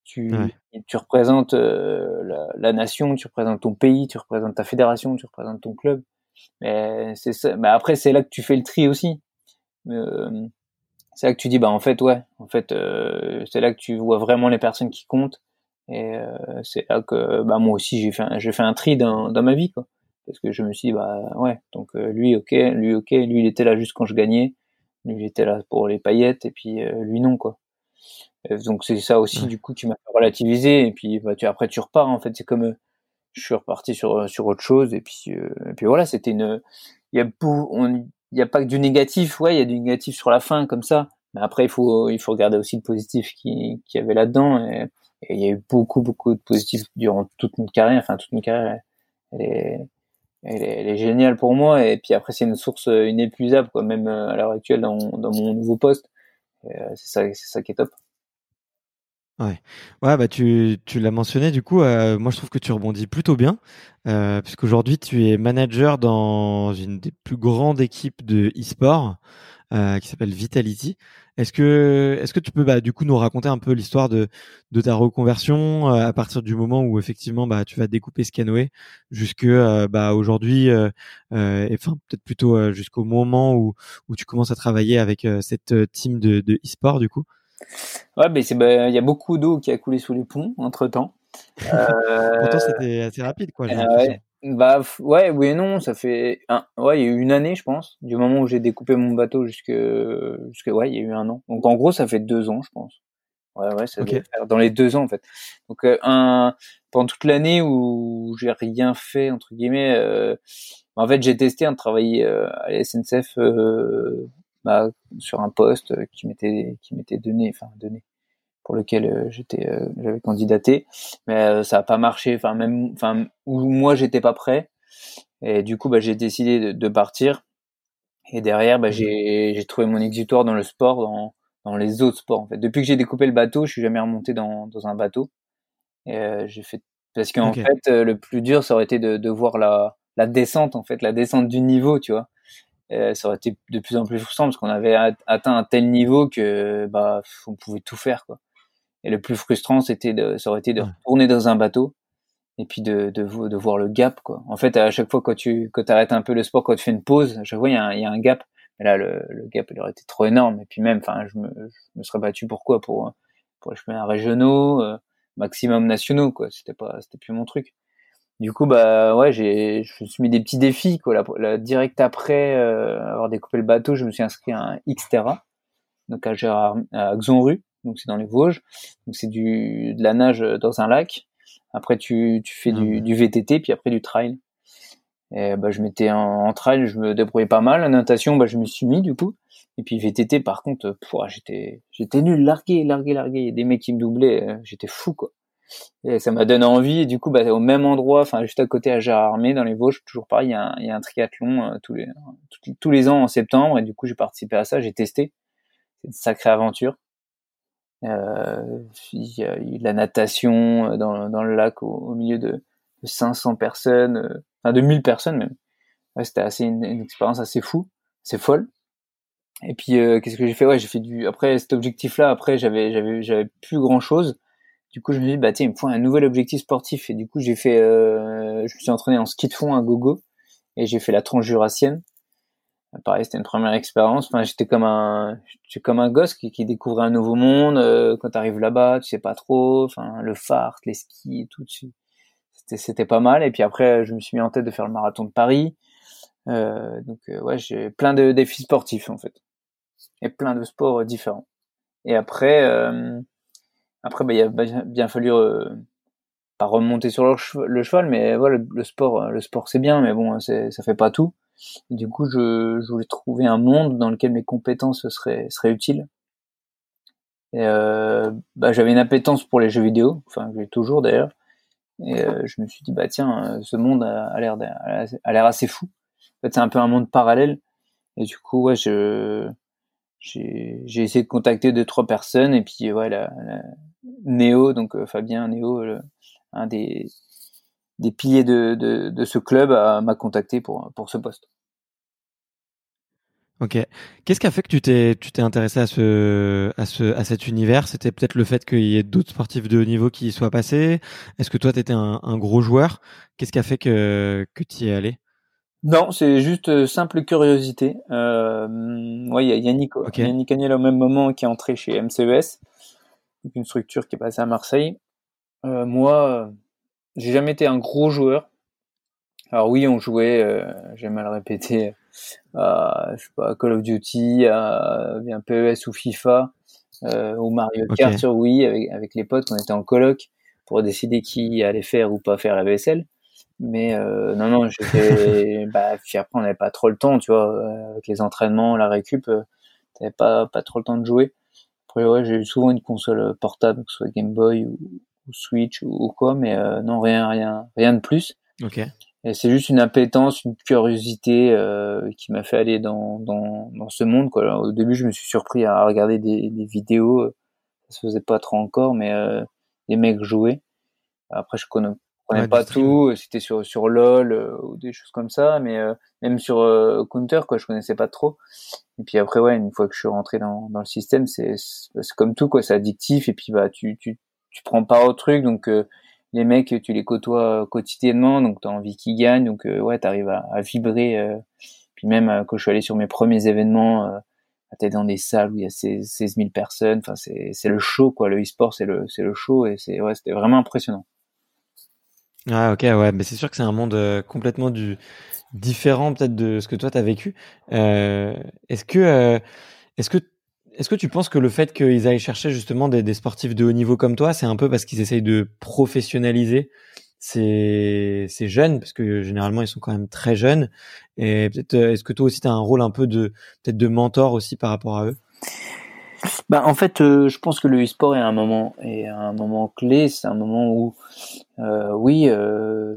Speaker 2: Tu,
Speaker 1: Ouais.
Speaker 2: tu représentes euh, la, la nation, tu représentes ton pays, tu représentes ta fédération, tu représentes ton club. Mais c'est ça. Mais après, c'est là que tu fais le tri aussi. Euh, c'est là que tu dis, bah en fait, ouais, en fait, euh, c'est là que tu vois vraiment les personnes qui comptent. Et euh, c'est là que, bah moi aussi, j'ai fait, un, j'ai fait un tri dans, dans ma vie, quoi. Parce que je me suis dit, bah ouais, donc euh, lui, ok, lui, ok, lui, il était là juste quand je gagnais. Lui, il était là pour les paillettes, et puis euh, lui, non, quoi. Et donc c'est ça aussi,
Speaker 1: Ouais.
Speaker 2: du coup, qui m'a fait relativiser. Et puis, bah, tu, après, tu repars, en fait. C'est comme, euh, je suis reparti sur sur autre chose. Et puis, euh, et puis voilà, c'était une, il y a beau, on, il y a pas que du négatif, ouais, il y a du négatif sur la fin, comme ça. Mais après, il faut, il faut regarder aussi le positif qui, qui y avait là-dedans. Et, et il y a eu beaucoup, beaucoup de positifs durant toute notre carrière. Enfin, toute notre carrière, elle est, elle est, elle est géniale pour moi. Et puis après, c'est une source inépuisable, quoi. Même euh, à l'heure actuelle, dans, dans mon nouveau poste, et, euh, c'est ça, c'est ça qui est top.
Speaker 1: Ouais. Ouais, bah tu, tu l'as mentionné, du coup, euh, moi je trouve que tu rebondis plutôt bien, euh, puisqu'aujourd'hui tu es manager dans une des plus grandes équipes de e-sport, euh, qui s'appelle Vitality. Est-ce que, est-ce que tu peux bah, du coup nous raconter un peu l'histoire de, de ta reconversion euh, à partir du moment où effectivement bah, tu vas découper Scanway jusque euh, bah, aujourd'hui, euh, euh, et enfin peut-être plutôt euh, jusqu'au moment où, où tu commences à travailler avec euh, cette euh, team de, de e-sport du coup.
Speaker 2: Ouais, mais c'est, bah, il y a beaucoup d'eau qui a coulé sous les ponts entre temps.
Speaker 1: Pourtant,
Speaker 2: Euh,
Speaker 1: c'était assez rapide, quoi, j'ai
Speaker 2: Euh, ouais.
Speaker 1: l'impression.
Speaker 2: Bah f- ouais, oui et non, ça fait un, ouais, il y a eu une année, je pense, du moment où j'ai découpé mon bateau jusque, jusque, ouais, il y a eu un an. Donc en gros, ça fait deux ans, je pense. Ouais, ouais, ça doit
Speaker 1: Ok.
Speaker 2: faire dans les deux ans en fait. Donc euh, un, pendant toute l'année où j'ai rien fait entre guillemets, euh, en fait, j'ai testé un travail euh, à la S N C F, euh, bah, sur un poste qui m'était, qui m'était donné, enfin donné pour lequel euh, j'étais euh, j'avais candidaté, mais euh, ça a pas marché, enfin même enfin où moi j'étais pas prêt, et du coup bah j'ai décidé de, de partir, et derrière bah
Speaker 1: Mhm.
Speaker 2: j'ai j'ai trouvé mon exutoire dans le sport, dans dans les autres sports en fait. Depuis que j'ai découpé le bateau, je suis jamais remonté dans dans un bateau, et euh, j'ai fait, parce qu'en
Speaker 1: Ok.
Speaker 2: fait euh, le plus dur ça aurait été de de voir la la descente en fait, la descente du niveau, tu vois. Euh, ça aurait été de plus en plus frustrant parce qu'on avait atteint un tel niveau que bah on pouvait tout faire, quoi. Et le plus frustrant, c'était de, ça aurait été de
Speaker 1: Ouais.
Speaker 2: retourner dans un bateau et puis de, de, de voir le gap, quoi. En fait, à chaque fois quand tu, quand t'arrêtes un peu le sport, quand tu fais une pause, à chaque fois, il y a un, il y a un gap. Mais là, le, le gap, il aurait été trop énorme. Et puis même, enfin, je me, je me serais battu pour quoi? Pour, pour les championnats régionaux, euh, maximum nationaux, quoi. C'était pas, c'était plus mon truc. Du coup, bah, ouais, j'ai, je me suis mis des petits défis, quoi. La, la- direct après, euh, avoir découpé le bateau, je me suis inscrit à un Xterra, donc à Gérard, à Xonru, donc c'est dans les Vosges. Donc c'est du de la nage dans un lac. Après tu tu fais
Speaker 1: Ah
Speaker 2: du,
Speaker 1: ouais.
Speaker 2: du V T T, puis après du trail. Et bah je m'étais en, en trail, je me débrouillais pas mal. La natation, bah je me suis mis du coup. Et puis V T T, par contre, pouah, j'étais j'étais nul, largué, largué, largué. Il y a des mecs qui me doublaient, euh, j'étais fou, quoi. Et ça m'a donné envie. Et du coup, bah au même endroit, enfin juste à côté à Gérardmer, dans les Vosges, toujours pareil, il y a un, il y a un triathlon euh, tous les tous, tous les ans en septembre. Et du coup, j'ai participé à ça, j'ai testé. C'est une sacrée aventure. Euh, il y a eu de la natation dans, dans le lac au, au milieu de, de cinq cents personnes, euh, enfin de mille personnes même. Ouais, c'était assez une, une expérience assez fou, c'est folle. Et puis euh, qu'est-ce que j'ai fait? Ouais, j'ai fait du, après cet objectif-là, après j'avais j'avais j'avais plus grand-chose. Du coup, je me suis dit bah tiens, il me faut un nouvel objectif sportif, et du coup, j'ai fait euh, je me suis entraîné en ski de fond à gogo, et j'ai fait la transjurassienne. Pareil, c'était une première expérience. Enfin, j'étais comme un, j'étais comme un gosse qui, qui découvrait un nouveau monde. Euh, quand t'arrives là-bas, tu sais pas trop. Enfin, le fart, les skis et tout dessus. C'était, c'était pas mal. Et puis après, je me suis mis en tête de faire le marathon de Paris. Euh, donc, euh, ouais, j'ai plein de défis sportifs, en fait. Et plein de sports euh, différents. Et après, euh, après, bah, il a bien, bien fallu, euh, pas remonter sur le cheval, le cheval, mais voilà, le, le sport, le sport c'est bien, mais bon, c'est, ça fait pas tout. Et du coup, je, je voulais trouver un monde dans lequel mes compétences seraient, seraient utiles. Et euh, bah, j'avais une appétence pour les jeux vidéo, enfin, j'ai toujours d'ailleurs. Et euh, je me suis dit, bah tiens, ce monde a, a l'air, a l'air assez fou. En fait, c'est un peu un monde parallèle. Et du coup, ouais, je, j'ai, j'ai essayé de contacter deux, trois personnes. Et puis, ouais, la, la Néo, donc euh, Fabien Néo, le, un des, des piliers de, de, de ce club, a, m'a contacté pour, pour ce poste.
Speaker 1: Ok. Qu'est-ce qui a fait que tu t'es, tu t'es intéressé à ce, à ce, à cet univers? C'était peut-être le fait qu'il y ait d'autres sportifs de haut niveau qui y soient passés. Est-ce que toi, t'étais un, un gros joueur? Qu'est-ce qui a fait que, que tu y es allé?
Speaker 2: Non, c'est juste euh, simple curiosité. Euh, ouais, il y a Yannick,
Speaker 1: Ok.
Speaker 2: Yannick Agnel au même moment qui est entré chez M C E S, donc une structure qui est passée à Marseille. Euh, moi, euh, j'ai jamais été un gros joueur. Alors oui, on jouait, euh, j'ai mal répété, à, je sais pas, Call of Duty, à bien P E S ou FIFA, euh, ou Mario
Speaker 1: Ok.
Speaker 2: Kart sur Wii avec, avec les potes quand on était en coloc pour décider qui allait faire ou pas faire la vaisselle. Mais euh, non, non, j'étais. Bah, puis après, on n'avait pas trop le temps, tu vois, euh, avec les entraînements, la récup, euh, t'avais pas pas trop le temps de jouer. Après, ouais, j'ai eu souvent une console portable, que ce soit Game Boy ou, ou Switch ou, ou quoi, mais euh, non, rien, rien, rien de plus.
Speaker 1: Ok.
Speaker 2: Et c'est juste une appétence, une curiosité euh, qui m'a fait aller dans dans dans ce monde, quoi. Alors, au début, je me suis surpris à regarder des, des vidéos, euh, ça se faisait pas trop encore, mais euh, les mecs jouaient. Après, je connais, connais
Speaker 1: Ouais, du
Speaker 2: pas
Speaker 1: stream.
Speaker 2: tout. C'était sur sur LoL euh, ou des choses comme ça, mais euh, même sur euh, Counter, quoi, je connaissais pas trop. Et puis après, ouais, une fois que je suis rentré dans dans le système, c'est c'est comme tout, quoi, c'est addictif. Et puis bah, tu tu tu prends part au truc, donc euh, les mecs, tu les côtoies quotidiennement, donc t'as envie qu'ils gagnent, donc euh, ouais, t'arrives à, à vibrer. Euh, puis même euh, quand je suis allé sur mes premiers événements, euh, t'es dans des salles où il y a seize mille personnes. Enfin, c'est c'est le show, quoi. Le e-sport, c'est le c'est le show, et c'est ouais, c'était vraiment impressionnant.
Speaker 1: Ah, ok, ouais, mais c'est sûr que c'est un monde euh, complètement du, différent peut-être de ce que toi t'as vécu. Euh, est-ce que, euh, est-ce que, est-ce que tu penses que le fait qu'ils aillent chercher justement des, des sportifs de haut niveau comme toi, c'est un peu parce qu'ils essayent de professionnaliser ces, ces jeunes, parce que généralement ils sont quand même très jeunes, et peut-être, euh, est-ce que toi aussi t'as un rôle un peu de, peut-être de mentor aussi par rapport à eux?
Speaker 2: Bah, en fait, euh, je pense que le e-sport est un moment est un moment clé. C'est un moment où, euh, oui, euh,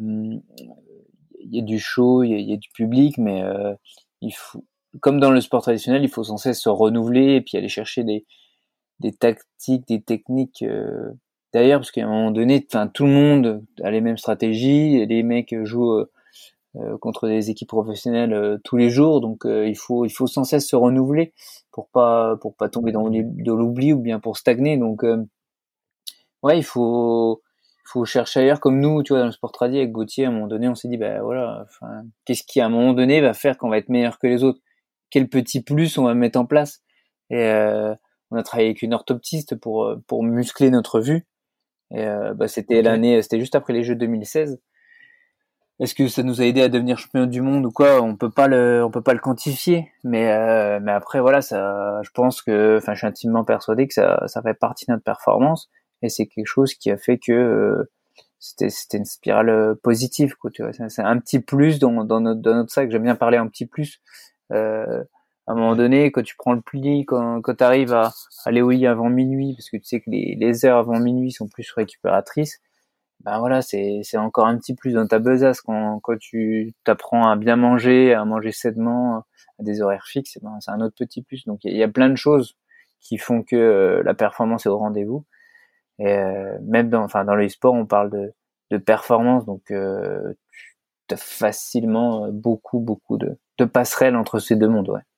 Speaker 2: il y a du show, il y a, il y a du public, mais euh, il faut, comme dans le sport traditionnel, il faut sans cesse se renouveler et puis aller chercher des, des tactiques, des techniques euh, derrière, parce qu'à un moment donné, enfin, tout le monde a les mêmes stratégies, et les mecs jouent euh, euh, contre des équipes professionnelles euh, tous les jours, donc euh, il faut il faut sans cesse se renouveler pour pas pour pas tomber dans l'oubli dans l'oubli ou bien pour stagner. Donc euh, ouais, il faut il faut chercher ailleurs, comme nous, tu vois, dans le sport tradi avec Gauthier. À un moment donné, on s'est dit, bah voilà, enfin, qu'est-ce qui à un moment donné va faire qu'on va être meilleur que les autres? Quel petit plus on va mettre en place? Et euh, on a travaillé avec une orthoptiste pour pour muscler notre vue. Et euh, bah, c'était
Speaker 1: Ok.
Speaker 2: l'année, c'était juste après les Jeux deux mille seize. Est-ce que ça nous a aidé à devenir champion du monde ou quoi? On peut pas le, on peut pas le quantifier. Mais euh, mais après voilà, ça, je pense que, enfin, je suis intimement persuadé que ça, ça fait partie de notre performance, et c'est quelque chose qui a fait que euh, c'était, c'était une spirale euh, positive, quoi. Tu vois, c'est, c'est un petit plus dans, dans notre, dans notre sac. J'aime bien parler un petit plus. Euh, à un moment
Speaker 1: Ouais.
Speaker 2: donné, quand tu prends le pli, quand, quand tu arrives à aller au lit avant minuit, parce que tu sais que les, les heures avant minuit sont plus récupératrices, ben voilà, c'est c'est encore un petit plus dans ta besace quand quand tu t'apprends à bien manger, à manger sainement, à des horaires fixes. Ben c'est un autre petit plus. Donc il y, y, a plein de choses qui font que euh, la performance est au rendez-vous. Et euh, même dans enfin dans le sport, on parle de de performance, donc euh, tu as facilement euh, beaucoup beaucoup de de passerelles entre ces deux mondes, ouais.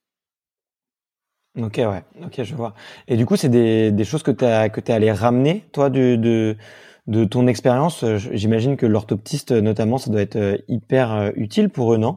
Speaker 1: Ok, ouais. Ok, je vois. Et du coup, c'est des, des choses que t'as, que t'es allé ramener, toi, de, de, de ton expérience. Euh, J'imagine que l'orthoptiste, notamment, ça doit être euh, hyper euh, utile pour eux, non?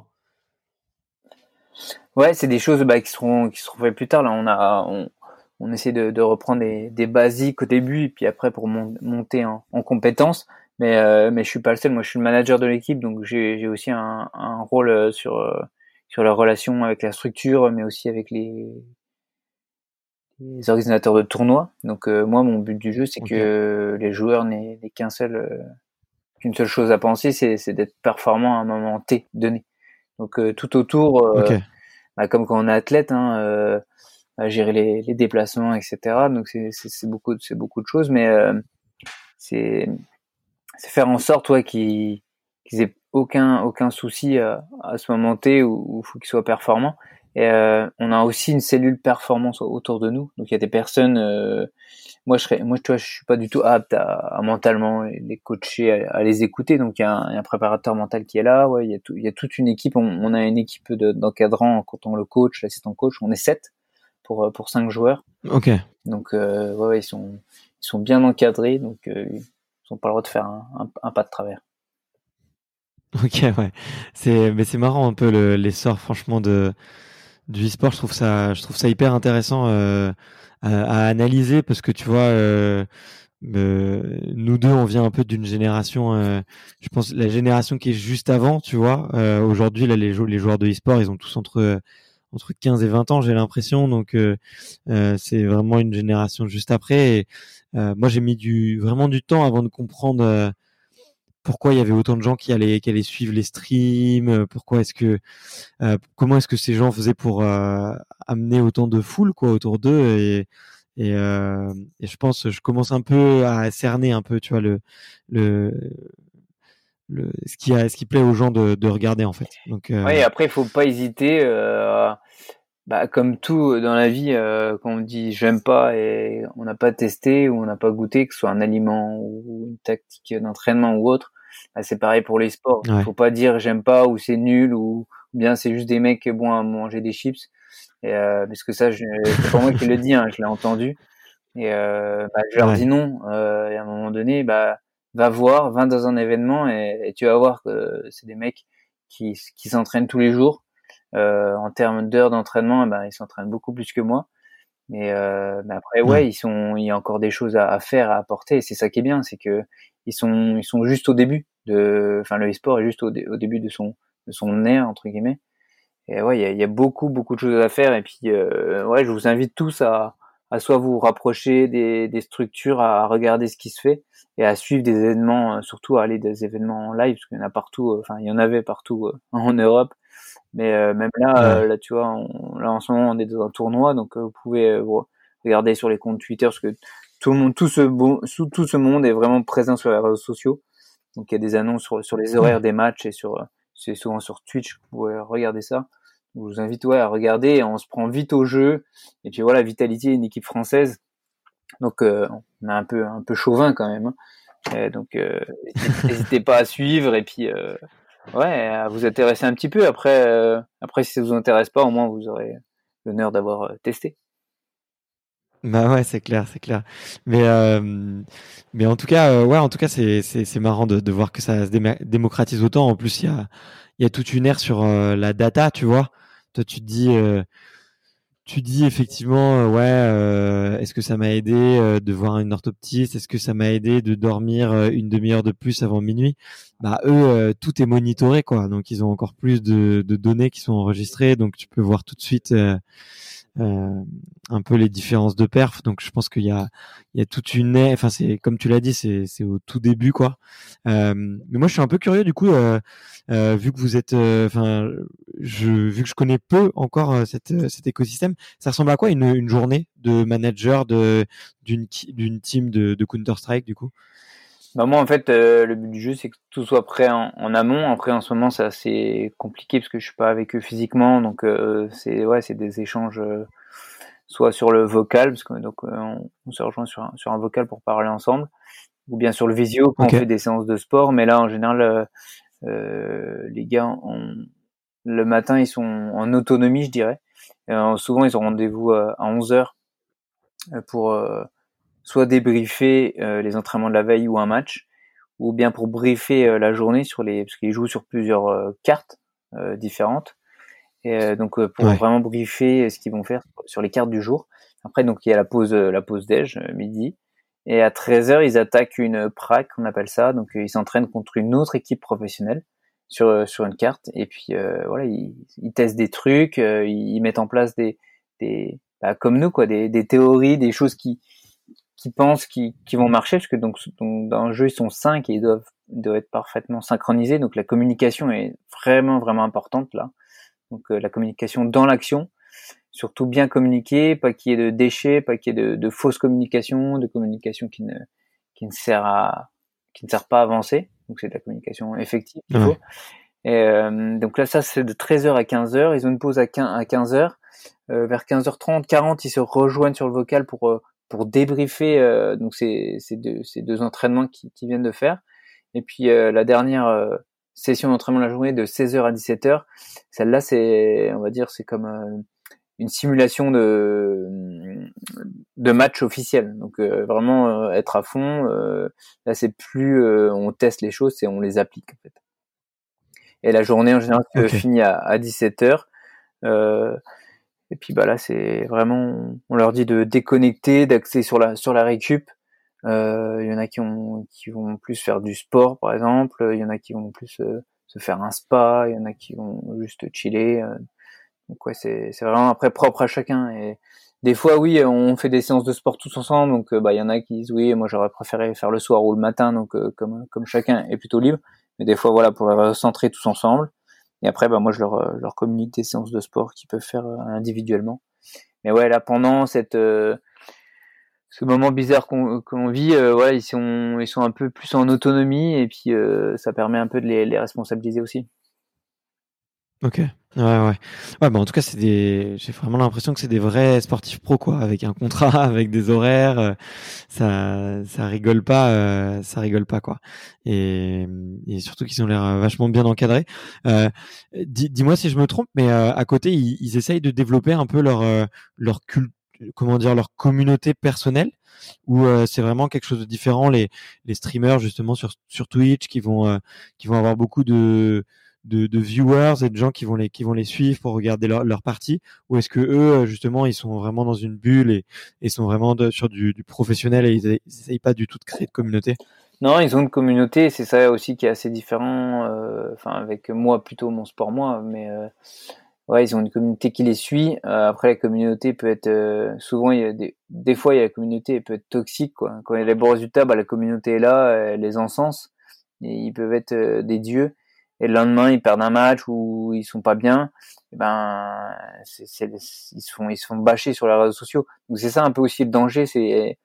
Speaker 2: Ouais, c'est des choses bah, qui seront qui seront faites plus tard. Là, on a on, on essaie de, de reprendre des, des basiques au début, et puis après pour mon, monter en, en compétences. Mais euh, mais je suis pas le seul. Moi, je suis le manager de l'équipe, donc j'ai j'ai aussi un, un rôle euh, sur euh, sur la relation avec la structure, mais aussi avec les, les organisateurs de tournois. Donc euh, moi, mon but du jeu, c'est
Speaker 1: Ok.
Speaker 2: que les joueurs n'aient, n'aient qu'un seul euh, qu'une seule chose à penser, c'est c'est d'être performant à un moment T donné. Donc euh, tout autour.
Speaker 1: Ok.
Speaker 2: Euh, bah, comme quand on est athlète, hein, euh, à gérer les, les déplacements, et cetera. Donc c'est, c'est, c'est beaucoup, c'est beaucoup de choses, mais euh, c'est, c'est faire en sorte, ouais, qu'ils, qu'ils aient aucun, aucun souci à, à ce moment T où il faut qu'ils soient performants. Et euh, on a aussi une cellule performance autour de nous. Donc il y a des personnes. Euh, moi, je serais, moi, tu vois, je suis pas du tout apte à, à mentalement les coacher, à, à les écouter. Donc il y, a un, il y a un préparateur mental qui est là. Ouais, il y a tout, il y a toute une équipe. On, on a une équipe de, d'encadrants quand on le coach, l'assistant coach. On est sept pour pour cinq joueurs.
Speaker 1: Ok.
Speaker 2: Donc euh, ouais, ouais, ils sont ils sont bien encadrés. Donc euh, ils ont pas le droit de faire un, un, un pas de travers.
Speaker 1: Ok, ouais. C'est, mais c'est marrant un peu le, l'essor, franchement, de, du e-sport. Je trouve ça, je trouve ça hyper intéressant euh, à, à analyser parce que tu vois, euh, euh, nous deux, on vient un peu d'une génération, euh, je pense, la génération qui est juste avant, tu vois. Euh, aujourd'hui, là, les, jou- les joueurs de e-sport, ils ont tous entre entre quinze et vingt ans, j'ai l'impression. Donc, euh, euh, c'est vraiment une génération juste après. Et, euh, moi, j'ai mis du vraiment du temps avant de comprendre. Euh, pourquoi il y avait autant de gens qui allaient qui allaient suivre les streams, euh, pourquoi est-ce que euh, comment est-ce que ces gens faisaient pour euh, amener autant de foule quoi autour d'eux et et, euh, et je pense je commence un peu à cerner un peu tu vois le le le ce qui a ce qui plaît aux gens de de regarder en fait. Donc euh...
Speaker 2: Ouais, et après il faut pas hésiter euh, bah comme tout dans la vie euh, quand on dit j'aime pas et on n'a pas testé ou on n'a pas goûté, que ce soit un aliment ou une tactique d'entraînement ou autre, bah, c'est pareil pour les sports.
Speaker 1: ouais.
Speaker 2: Faut pas dire j'aime pas ou c'est nul ou bien c'est juste des mecs bons à manger des chips. Et euh, parce que ça, je, c'est pas moi qui le dis, hein, je l'ai entendu. Et euh, bah, je leur dis
Speaker 1: Ouais.
Speaker 2: non. Euh, et à un moment donné, bah va voir, va dans un événement et, et tu vas voir que c'est des mecs qui qui s'entraînent tous les jours. Euh, en termes d'heures d'entraînement, bah, ils s'entraînent beaucoup plus que moi. Mais, euh, mais après, ouais,
Speaker 1: Ouais.
Speaker 2: ils sont, il y a encore des choses à, à faire, à apporter. Et c'est ça qui est bien, c'est que ils sont, ils sont juste au début de, enfin, le e-sport est juste au, dé- au début de son, de son ère entre guillemets. Et ouais, il y a, il y a beaucoup, beaucoup de choses à faire. Et puis, euh, ouais, je vous invite tous à, à soit vous rapprocher des, des structures, à regarder ce qui se fait et à suivre des événements, euh, surtout à aller des événements en live, parce qu'il y en a partout. euh, Enfin, il y en avait partout euh, en Europe. Mais euh, même là,
Speaker 1: Ouais.
Speaker 2: euh, là, tu vois, on, là en ce moment, on est dans un tournoi, donc euh, vous pouvez euh, vous regarder sur les comptes Twitter, parce que tout le monde, tout ce bon, tout, tout ce monde est vraiment présent sur les réseaux sociaux. Donc il y a des annonces sur, sur les horaires
Speaker 1: Ouais.
Speaker 2: des matchs et sur, euh, c'est souvent sur Twitch, vous pouvez regarder ça. Je vous invite ouais à regarder. On se prend vite au jeu. Et puis voilà, Vitality est une équipe française, donc euh, on est un peu un peu chauvin quand même. Hein. Et donc euh, n'hésitez pas à suivre et puis euh, ouais, à vous intéresser un petit peu. Après, euh, après si ça vous intéresse pas, au moins vous aurez l'honneur d'avoir euh, testé.
Speaker 1: Bah ouais, c'est clair, c'est clair. Mais euh, mais en tout cas, euh, ouais, en tout cas, c'est c'est c'est marrant de de voir que ça se déma- démocratise autant. En plus, il y a il y a toute une ère sur euh, la data, tu vois. Toi, tu te dis euh, tu dis effectivement, euh, ouais, euh, est-ce que ça m'a aidé euh, de voir une orthoptiste? Est-ce que ça m'a aidé de dormir euh, une demi-heure de plus avant minuit? Bah eux, euh, tout est monitoré, quoi. Donc ils ont encore plus de de données qui sont enregistrées, donc tu peux voir tout de suite. Euh, euh, un peu les différences de perf. Donc je pense qu'il y a il y a toute une enfin c'est comme tu l'as dit, c'est c'est au tout début quoi. Euh, mais moi je suis un peu curieux du coup euh, euh, vu que vous êtes enfin je vu que je connais peu encore euh, cette, cet écosystème, ça ressemble à quoi une une journée de manager de d'une d'une team de de Counter-Strike du coup?
Speaker 2: Bah moi en fait euh, le but du jeu c'est que tout soit prêt en, en amont. Après en ce moment c'est assez compliqué parce que je suis pas avec eux physiquement, donc euh, c'est ouais c'est des échanges euh, soit sur le vocal parce que donc euh, on, on se rejoint sur un, sur un vocal pour parler ensemble, ou bien sur le visio quand on
Speaker 1: OK.
Speaker 2: fait des séances de sport. Mais là en général euh, euh, les gars on, le matin ils sont en autonomie je dirais. Euh, souvent ils ont rendez-vous à, à onze heures pour euh, soit débriefer euh, les entraînements de la veille ou un match, ou bien pour briefer euh, la journée sur les parce qu'ils jouent sur plusieurs euh, cartes euh, différentes et euh, donc euh, pour
Speaker 1: Ouais.
Speaker 2: vraiment briefer ce qu'ils vont faire sur les cartes du jour. Après donc il y a la pause euh, la pause déj euh, midi, et à treize heures ils attaquent une prac on appelle ça, donc euh, ils s'entraînent contre une autre équipe professionnelle sur euh, sur une carte, et puis euh, voilà ils, ils testent des trucs, euh, ils mettent en place des des bah, comme nous quoi, des des théories, des choses qui qui pensent qui, qui vont marcher, parce que donc, donc dans le jeu ils sont cinq et ils doivent, ils doivent être parfaitement synchronisés, donc la communication est vraiment vraiment importante là, donc euh, la communication dans l'action, surtout bien communiquer, pas qu'il y ait de déchets, pas qu'il y ait de, de fausses communications, de communication qui ne qui ne sert à qui ne sert pas à avancer, donc c'est de la communication effective qu'il faut.
Speaker 1: Ouais.
Speaker 2: Et euh, donc là, ça c'est de treize heures à quinze heures. Ils ont une pause à quinze heures. Euh, vers quinze heures trente, quarante, ils se rejoignent sur le vocal pour euh, pour débriefer. Euh, donc c'est c'est deux ces deux entraînements qui qui viennent de faire. Et puis euh, la dernière euh, session d'entraînement de la journée de seize heures à dix-sept heures. Celle-là, c'est, on va dire, c'est comme euh, une simulation de de match officiel. Donc euh, vraiment euh, être à fond. Euh, là, c'est plus euh, on teste les choses, c'est on les applique en fait. Et la journée en général se
Speaker 1: Ok.
Speaker 2: finit à, à dix-sept heures. Euh, et puis bah là, c'est vraiment, on leur dit de déconnecter, d'axer sur la sur la récup. Euh, il y en a qui ont qui vont plus faire du sport par exemple. Il y en a qui vont plus euh, se faire un spa. Il y en a qui vont juste chiller. Euh, donc ouais, c'est c'est vraiment après propre à chacun. Et des fois, oui, on fait des séances de sport tous ensemble. Donc euh, bah il y en a qui disent oui, moi j'aurais préféré faire le soir ou le matin. Donc euh, comme comme chacun est plutôt libre. Mais des fois voilà pour les recentrer tous ensemble. Et après bah moi je leur je leur communique des séances de sport qu'ils peuvent faire euh, individuellement. Mais ouais là pendant cette euh, ce moment bizarre qu'on qu'on vit, euh, ouais ils sont ils sont un peu plus en autonomie et puis euh, ça permet un peu de les les responsabiliser aussi.
Speaker 1: Ok. Ouais, ouais. Ouais, bah en tout cas, c'est des. J'ai vraiment l'impression que c'est des vrais sportifs pro, quoi, avec un contrat, avec des horaires. euh, Ça, ça rigole pas, euh, ça rigole pas, quoi. Et, et surtout qu'ils ont l'air euh, vachement bien encadrés. Euh, dis, dis-moi si je me trompe, mais euh, à côté, ils, ils essayent de développer un peu leur euh, leur culte, comment dire, leur communauté personnelle, ou euh, c'est vraiment quelque chose de différent. Les les streamers justement sur sur Twitch qui vont euh, qui vont avoir beaucoup de de, de viewers et de gens qui vont les qui vont les suivre pour regarder leur, leur partie, ou est-ce que eux justement ils sont vraiment dans une bulle et, et sont vraiment de, sur du, du professionnel et ils n'essayent pas du tout de créer de communauté?
Speaker 2: Non, ils ont une communauté, c'est ça aussi qui est assez différent. euh, Enfin, avec moi plutôt mon sport moi, mais euh, ouais, ils ont une communauté qui les suit. Euh, après, la communauté peut être euh, souvent, il y a des des fois, il y a la communauté elle peut être toxique quoi. Quand il y a les bons résultats, bah la communauté est là, elle les encense et ils peuvent être euh, des dieux. Et le lendemain, ils perdent un match ou ils sont pas bien. Et ben, c'est, c'est, ils se font ils se font bâcher sur les réseaux sociaux. Donc c'est ça un peu aussi le danger, c'est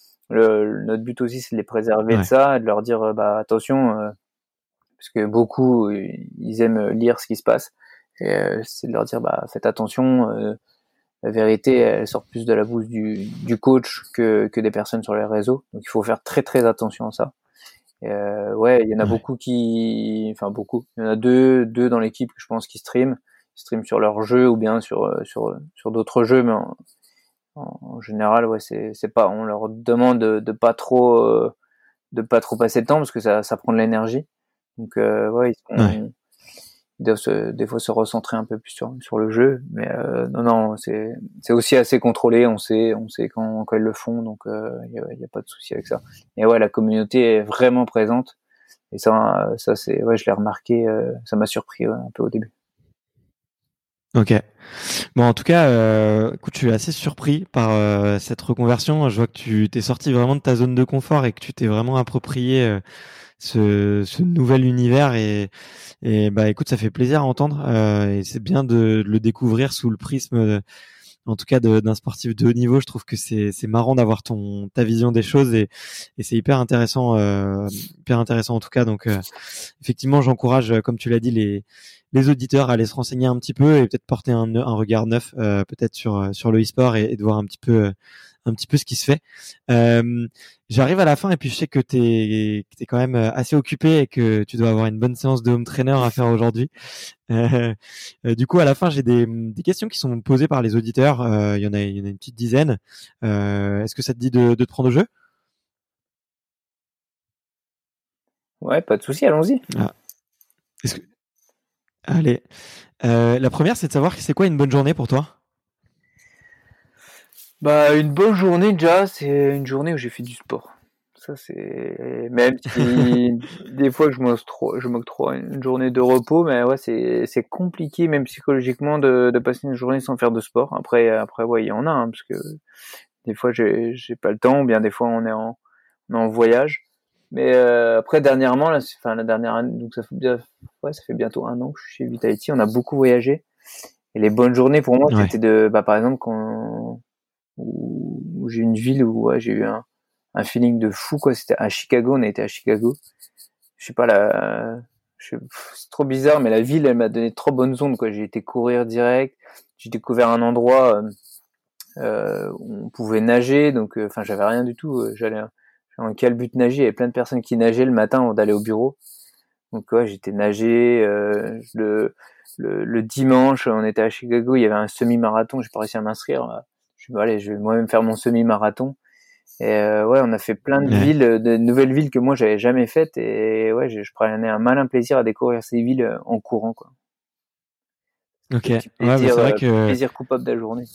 Speaker 2: le, notre but aussi, c'est de les préserver de
Speaker 1: Ouais,
Speaker 2: ça, et de leur dire euh, bah attention, euh, parce que beaucoup euh, ils aiment lire ce qui se passe, et euh, c'est de leur dire bah faites attention, euh, la vérité elle sort plus de la bouche du, du coach que, que des personnes sur les réseaux, donc il faut faire très très attention à ça. Et, euh, ouais, il y en a
Speaker 1: ouais,
Speaker 2: beaucoup qui, enfin beaucoup, il y en a deux deux dans l'équipe que je pense qui streament, ils streament sur leur jeu ou bien sur sur sur d'autres jeux, mais en, en général ouais c'est c'est pas, on leur demande de, de pas trop euh, de pas trop passer de temps parce que ça, ça prend de l'énergie. Donc euh, ouais, ils,
Speaker 1: ouais.
Speaker 2: sont, ils doivent se, des fois se recentrer un peu plus sur, sur le jeu. Mais euh, non, non, c'est, c'est aussi assez contrôlé. On sait, on sait quand, quand ils le font, donc il euh, y, a, y a pas de souci avec ça. Et ouais, la communauté est vraiment présente. Et ça, ça c'est, ouais, je l'ai remarqué. Euh, ça m'a surpris ouais, un peu au début.
Speaker 1: Ok. Bon, en tout cas, euh, écoute, je suis assez surpris par euh, cette reconversion. Je vois que tu t'es sorti vraiment de ta zone de confort et que tu t'es vraiment approprié euh, ce, ce nouvel univers et, et bah écoute, ça fait plaisir à entendre euh, et c'est bien de, de le découvrir sous le prisme, de- en tout cas de- d'un sportif de haut niveau. Je trouve que c'est c'est marrant d'avoir ton ta vision des choses et, et c'est hyper intéressant, euh, hyper intéressant en tout cas. Donc euh, effectivement, j'encourage, euh, comme tu l'as dit, les les auditeurs à aller se renseigner un petit peu et peut-être porter un, un regard neuf, euh, peut-être sur euh, sur le e-sport et, et de voir un petit peu euh, un petit peu ce qui se fait. Euh, J'arrive à la fin et puis je sais que t'es que t'es quand même euh, assez occupé et que tu dois avoir une bonne séance de home trainer à faire aujourd'hui. Euh, euh, du coup, à la fin, j'ai des, des questions qui sont posées par les auditeurs. Euh, Il y en a, il y en a une petite dizaine. Euh, est-ce que ça te dit de, de te prendre au jeu?
Speaker 2: Ouais, pas de souci, allons-y.
Speaker 1: Ah, est-ce que... Allez. Euh, la première, c'est de savoir c'est quoi une bonne journée pour toi?
Speaker 2: Bah, une bonne journée déjà, c'est une journée où j'ai fait du sport. Ça c'est, même si des fois je m'octroie, je m'octroie une journée de repos, mais ouais c'est c'est compliqué même psychologiquement de de passer une journée sans faire de sport. Après après ouais il y en a hein, parce que des fois j'ai j'ai pas le temps, ou bien des fois on est en on est en voyage. Mais euh, après dernièrement là, c'est- enfin la dernière année, donc ça fait bien ouais ça fait bientôt un an que je suis chez Vitality, on a beaucoup voyagé. Et les bonnes journées pour moi
Speaker 1: Ouais.
Speaker 2: c'était de bah par exemple quand où, où j'ai une ville où ouais, j'ai eu un, un feeling de fou quoi. C'était à Chicago, on a été à Chicago. Je sais pas là, je, pff, c'est trop bizarre, mais la ville, elle m'a donné trop bonnes ondes, quoi. J'ai été courir direct. J'ai découvert un endroit euh, euh, où on pouvait nager, donc, enfin, euh, j'avais rien du tout. J'allais en calbut nager. Il y avait plein de personnes qui nageaient le matin avant d'aller au bureau. Donc, ouais, j'étais nager. Euh, le, le, le dimanche, on était à Chicago. Il y avait un semi-marathon. J'ai pas réussi à m'inscrire. Je me suis dit, allez, je vais moi-même faire mon semi-marathon. Et euh, ouais, on a fait plein de
Speaker 1: Ouais.
Speaker 2: villes, de nouvelles villes que moi j'avais jamais faites, et ouais, je, je prenais un malin plaisir à découvrir ces villes en courant, quoi.
Speaker 1: Ok.
Speaker 2: Le petit
Speaker 1: Ouais, bah,
Speaker 2: plaisir,
Speaker 1: c'est vrai
Speaker 2: euh, petit
Speaker 1: que
Speaker 2: plaisir coupable de la journée.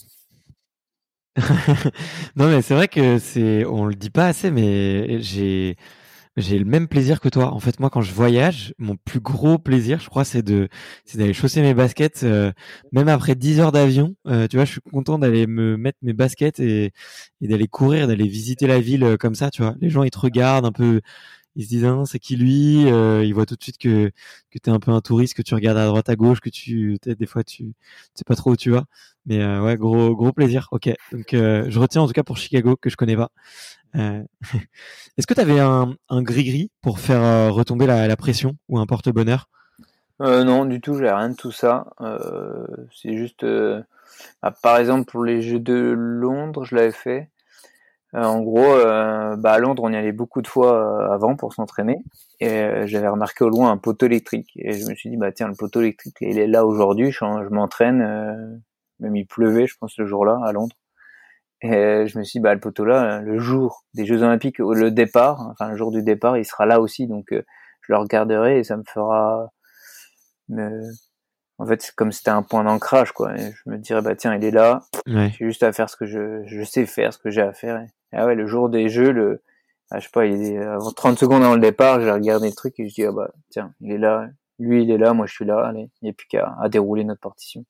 Speaker 1: non, mais c'est vrai que c'est, on le dit pas assez, mais j'ai, j'ai le même plaisir que toi. En fait, moi, quand je voyage, mon plus gros plaisir, je crois, c'est de, c'est d'aller chausser mes baskets, euh, même après dix heures d'avion. Euh, tu vois, je suis content d'aller me mettre mes baskets et, et d'aller courir, d'aller visiter la ville euh, comme ça, tu vois. Les gens, ils te regardent un peu, ils se disent, ah, c'est qui lui? Euh, ils voient tout de suite que, que t'es un peu un touriste, que tu regardes à droite, à gauche, que tu, peut-être des fois, tu, tu sais pas trop où tu vas. Mais euh, ouais, gros, gros plaisir. Ok. Donc, euh, je retiens en tout cas pour Chicago, que je connais pas. Euh, Est-ce que tu avais un, un gris-gris pour faire euh, retomber la, la pression ou un porte-bonheur?
Speaker 2: Euh, non, du tout, j'ai rien de tout ça. Euh, c'est juste, euh, ah, par exemple, pour les Jeux de Londres, je l'avais fait. Euh, en gros, euh, bah à Londres, on y allait beaucoup de fois euh, avant pour s'entraîner, et euh, j'avais remarqué au loin un poteau électrique, et je me suis dit, bah tiens, le poteau électrique, il est là aujourd'hui, je, je m'entraîne, euh, même il pleuvait, je pense, le jour-là à Londres, et euh, je me suis dit, bah le poteau là, le jour des Jeux Olympiques, le départ, enfin le jour du départ, il sera là aussi, donc euh, je le regarderai et ça me fera, me... en fait, c'est comme si c'était un point d'ancrage, quoi. Et je me dirais, bah tiens, il est là,
Speaker 1: Ouais.
Speaker 2: j'ai juste à faire ce que je, je sais faire, ce que j'ai à faire. Et, ah ouais, le jour des Jeux, le, ah, je sais pas, il est avant trente secondes avant le départ, j'ai regardé le truc et je dis, ah bah tiens, il est là, lui il est là, moi je suis là, allez, il n'y a plus qu'à à dérouler notre partition.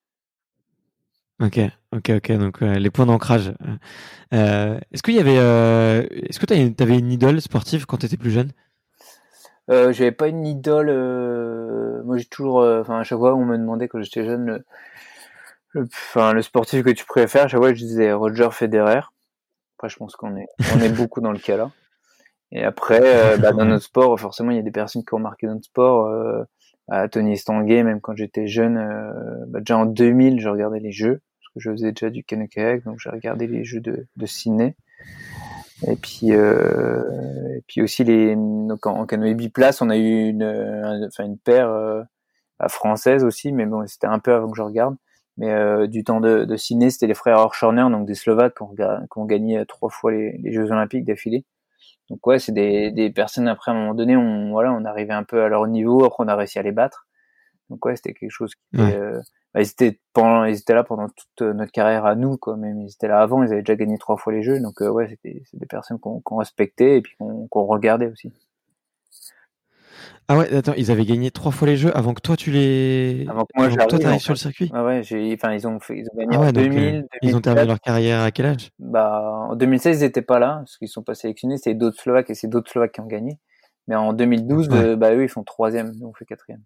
Speaker 1: Ok, ok, ok. Donc euh, les points d'ancrage. Euh, est-ce qu'il y avait, euh, est-ce que tu avais une idole sportive quand tu étais plus jeune?
Speaker 2: Euh, j'avais pas une idole, euh, moi j'ai toujours, euh, enfin à chaque fois on me demandait quand j'étais jeune, le, le, enfin le sportif que tu préfères, à chaque fois je disais Roger Federer. Après je pense qu'on est, on est beaucoup dans le cas là. Et après, euh, bah, dans
Speaker 1: Ouais.
Speaker 2: notre sport, forcément, il y a des personnes qui ont marqué notre sport. Euh, bah, Tony Estanguet, même quand j'étais jeune, euh, bah, déjà en deux mille, je regardais les jeux, parce que je faisais déjà du canoë-kayak, donc j'ai regardé les jeux de, de Sydney. Et puis, euh, et puis aussi les, donc en, en canoë biplace, on a eu une, un, enfin une paire euh, française aussi, mais bon, c'était un peu avant que je regarde. Mais euh, du temps de, de Sydney, c'était les frères Horschorner, donc des Slovaques, qui ont, qui ont gagné trois fois les, les Jeux Olympiques d'affilée. Donc ouais, c'est des, des personnes, après à un moment donné, on voilà, on arrivait un peu à leur niveau, après on a réussi à les battre. Donc ouais, c'était quelque chose qui était,
Speaker 1: Ouais.
Speaker 2: euh, bah, ils étaient pendant, ils étaient là pendant toute notre carrière à nous, quoi. Même ils étaient là avant, ils avaient déjà gagné trois fois les Jeux, donc euh, ouais, c'était c'est des personnes qu'on qu'on respectait et puis qu'on qu'on regardait aussi.
Speaker 1: Ah ouais, attends, ils avaient gagné trois fois les jeux avant que toi tu les,
Speaker 2: Avant que moi
Speaker 1: avant que toi
Speaker 2: j'arrive en
Speaker 1: t'arrives sur le
Speaker 2: fait.
Speaker 1: circuit.
Speaker 2: Ah ouais, j'ai, enfin ils ont fait, ils ont gagné
Speaker 1: Ah
Speaker 2: en
Speaker 1: ouais, donc euh,
Speaker 2: deux mille,
Speaker 1: ils ont terminé
Speaker 2: deux mille quatre.
Speaker 1: leur carrière à quel âge?
Speaker 2: Bah en deux mille seize ils étaient pas là parce qu'ils sont pas sélectionnés, c'est d'autres Slovaques et c'est d'autres Slovaques qui ont gagné. Mais en deux mille douze,
Speaker 1: Ouais.
Speaker 2: euh, bah eux ils font troisième, nous on fait quatrième.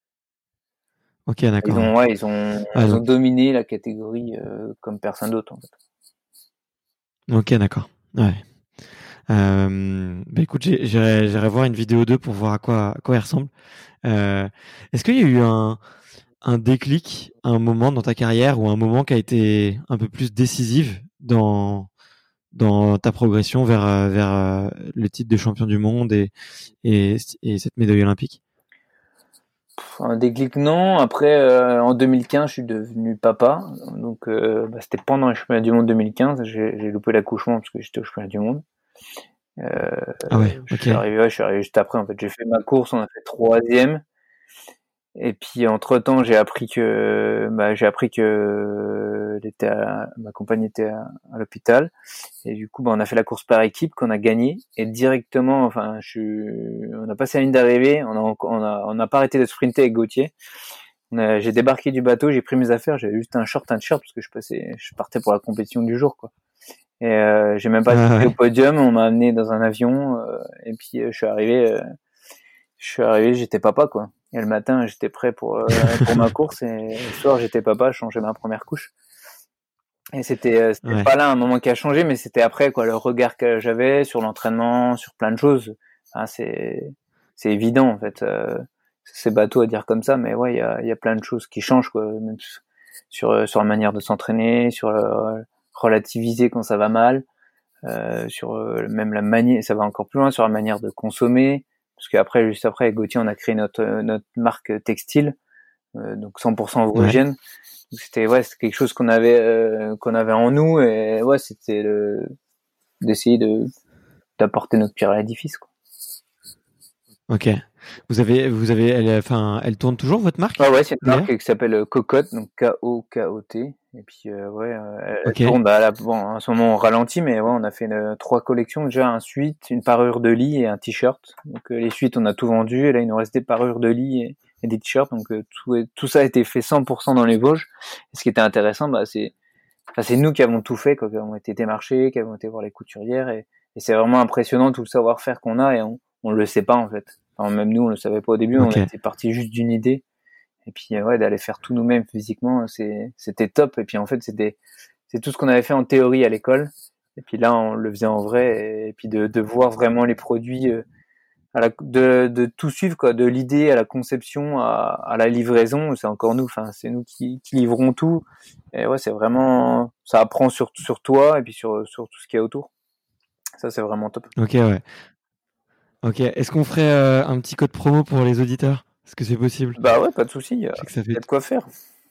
Speaker 1: Ok,
Speaker 2: Ils
Speaker 1: d'accord.
Speaker 2: ont,
Speaker 1: Ouais.
Speaker 2: ouais, ils ont,
Speaker 1: Ah,
Speaker 2: ils ont
Speaker 1: donc,
Speaker 2: dominé la catégorie euh, comme personne d'autre en fait.
Speaker 1: ok, d'accord. Ouais. Euh, bah écoute, j'ai- j'irai j'irai voir une vidéo d'eux pour voir à quoi, à quoi ils ressemblent. Euh, est-ce qu'il y a eu un, un déclic, un moment dans ta carrière ou un moment qui a été un peu plus décisif dans, dans ta progression vers, euh, vers euh, le titre de champion du monde et, et, et cette médaille olympique?
Speaker 2: Un déclic non. Après, euh, en deux mille quinze, je suis devenu papa. Donc, euh, bah, c'était pendant le championnat du monde deux mille quinze. J'ai, j'ai loupé l'accouchement parce que j'étais au championnat du monde. Euh,
Speaker 1: Ah ouais,
Speaker 2: je
Speaker 1: ok.
Speaker 2: suis arrivé, ouais, je suis arrivé juste après. En fait, j'ai fait ma course, on a fait troisième. Et puis entre temps, j'ai appris que, bah, j'ai appris que elle était à, ma compagne était à, à l'hôpital. Et du coup, bah, on a fait la course par équipe qu'on a gagnée. Et directement, enfin, je suis, on a passé la ligne d'arrivée. On a, on a, on n'a pas arrêté de sprinter avec Gauthier. On a, j'ai débarqué du bateau, j'ai pris mes affaires, j'avais juste un short, un t-shirt parce que je passais, je partais pour la compétition du jour, quoi. Et euh, j'ai même pas
Speaker 1: Ah
Speaker 2: assisté au
Speaker 1: ouais,
Speaker 2: podium. On m'a amené dans un avion. Euh, et puis euh, je suis arrivé. Euh, je suis arrivé, j'étais papa, quoi. Et le matin, j'étais prêt pour euh, pour ma course, et le soir, j'étais papa, je changeais ma première couche. Et c'était euh, c'était
Speaker 1: ouais,
Speaker 2: pas là un moment qui a changé, mais c'était après, quoi, le regard que j'avais sur l'entraînement, sur plein de choses. Enfin, c'est c'est évident en fait. Euh, c'est bateau à dire comme ça, mais ouais, il y a, il y a plein de choses qui changent, quoi. Même sur, sur la manière de s'entraîner, sur euh, relativiser quand ça va mal, euh, sur euh, même la manière, ça va encore plus loin, sur la manière de consommer. Parce qu'après, juste après, avec Gauthier, on a créé notre, notre marque textile, euh, donc cent pour cent Vosgienne. Ouais. Donc c'était, ouais, c'était quelque chose qu'on avait, euh, qu'on avait en nous, et ouais, c'était le, d'essayer de, d'apporter notre pierre à l'édifice, quoi.
Speaker 1: Ok. Vous avez, vous avez, elle, enfin, elle tourne toujours votre marque?
Speaker 2: Ah ouais, c'est une d'ailleurs marque qui s'appelle Cocotte, donc K O K O T. Et puis euh, ouais, elle, okay. elle tourne. Bah là, bon, en ce moment on ralentit, mais ouais, on a fait une, trois collections déjà, un suite, une parure de lit et un t-shirt. Donc euh, les suites, on a tout vendu. Et là, il nous reste des parures de lit et, et des t-shirts. Donc euh, tout, tout ça a été fait cent pour cent dans les Vosges. Et ce qui était intéressant, bah c'est, enfin, c'est nous qui avons tout fait, quoi, qui avons été démarchés, qui avons été voir les couturières, et, et c'est vraiment impressionnant tout le savoir-faire qu'on a, et on, on le sait pas en fait. Enfin, même nous, on le savait pas au début. Okay. On était parti juste d'une idée. Et puis ouais, d'aller faire tout nous-mêmes physiquement, c'est, c'était top. Et puis en fait, c'était, c'est tout ce qu'on avait fait en théorie à l'école. Et puis là, on le faisait en vrai. Et puis de, de voir vraiment les produits, euh, à la, de, de tout suivre, quoi, de l'idée à la conception, à, à la livraison. C'est encore nous. Enfin, c'est nous qui, qui livrons tout. Et ouais, c'est vraiment, ça apprend sur sur toi et puis sur sur tout ce qu'il y a autour. Ça, c'est vraiment top.
Speaker 1: Ok, ouais. Ok. Est-ce qu'on ferait euh, un petit code promo pour les auditeurs? Est-ce que c'est possible?
Speaker 2: Bah ouais, pas de souci. Il y a,
Speaker 1: ça fait...
Speaker 2: y a de quoi faire.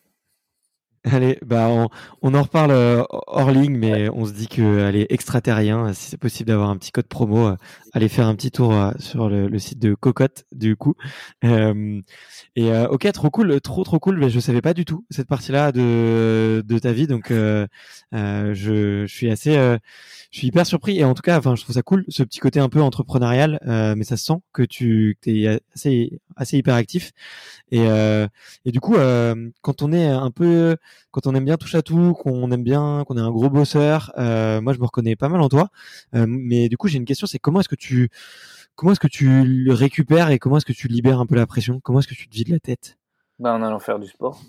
Speaker 1: Allez, bah on, on en reparle euh, hors ligne, mais ouais. On se dit que allez, extraterrien, si c'est possible d'avoir un petit code promo, euh, allez faire un petit tour euh, sur le, le site de Cocotte du coup. Euh, et euh, ok, trop cool, trop trop cool. Mais je savais pas du tout cette partie-là de de ta vie, donc euh, euh, je, je suis assez, euh, je suis hyper surpris. Et en tout cas, enfin, je trouve ça cool, ce petit côté un peu entrepreneurial, euh, mais ça se sent que tu es assez assez hyper actif. Et, euh, et du coup, euh, quand on est un peu, quand on aime bien touche à tout, qu'on aime bien, qu'on est un gros bosseur, euh, moi je me reconnais pas mal en toi. Euh, mais du coup, j'ai une question, c'est comment est-ce que tu, comment est-ce que tu le récupères et comment est-ce que tu libères un peu la pression? Comment est-ce que tu te vides la tête?
Speaker 2: Bah, en allant faire du sport.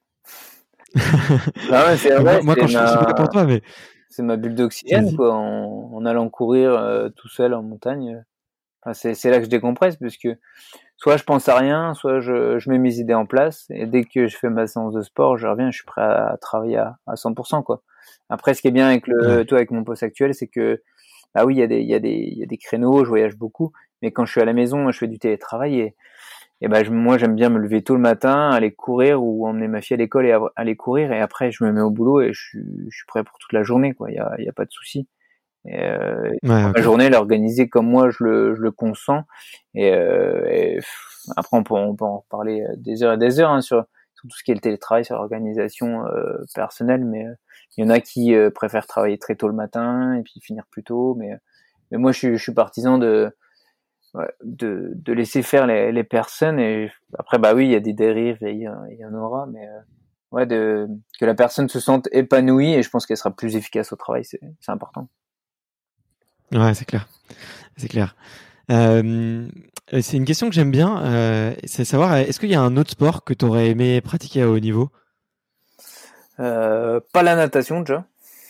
Speaker 2: Non, mais c'est vrai,
Speaker 1: moi, moi
Speaker 2: c'est
Speaker 1: quand ma... je, je sais pas pour toi, mais
Speaker 2: c'est ma bulle d'oxygène, Vas-y. quoi. En, en allant courir euh, tout seul en montagne. Enfin, c'est, c'est là que je décompresse, parce que soit je pense à rien, soit je, je mets mes idées en place, et dès que je fais ma séance de sport, je reviens, je suis prêt à, à travailler à, à cent pour cent, quoi. Après, ce qui est bien avec le, ouais. toi, avec mon poste actuel, c'est que, ah oui, il y a des, il y a des, il y a des créneaux, je voyage beaucoup, mais quand je suis à la maison, je fais du télétravail, et, et ben, je, moi, j'aime bien me lever tôt le matin, aller courir, ou emmener ma fille à l'école et aller courir, et après, je me mets au boulot, et je suis, je suis prêt pour toute la journée, quoi. Il y a, il y a pas de souci. Et, euh, et ouais, okay. Ma journée, elle est organisée comme moi je le, je le consens. Et, euh, et après, on peut, on peut en reparler des heures et des heures, hein, sur, sur tout ce qui est le télétravail, sur l'organisation euh, personnelle. Mais euh, il y en a qui euh, préfèrent travailler très tôt le matin et puis finir plus tôt. Mais, mais moi, je suis, je suis partisan de, ouais, de, de laisser faire les, les personnes. Et après, bah oui, il y a des dérives et il y, il y en aura, mais euh, ouais, de, que la personne se sente épanouie, et je pense qu'elle sera plus efficace au travail. C'est, c'est important.
Speaker 1: Ouais, c'est clair, c'est clair. Euh, c'est une question que j'aime bien, euh, c'est savoir, est-ce qu'il y a un autre sport que tu aurais aimé pratiquer à haut niveau?
Speaker 2: euh, Pas la natation déjà.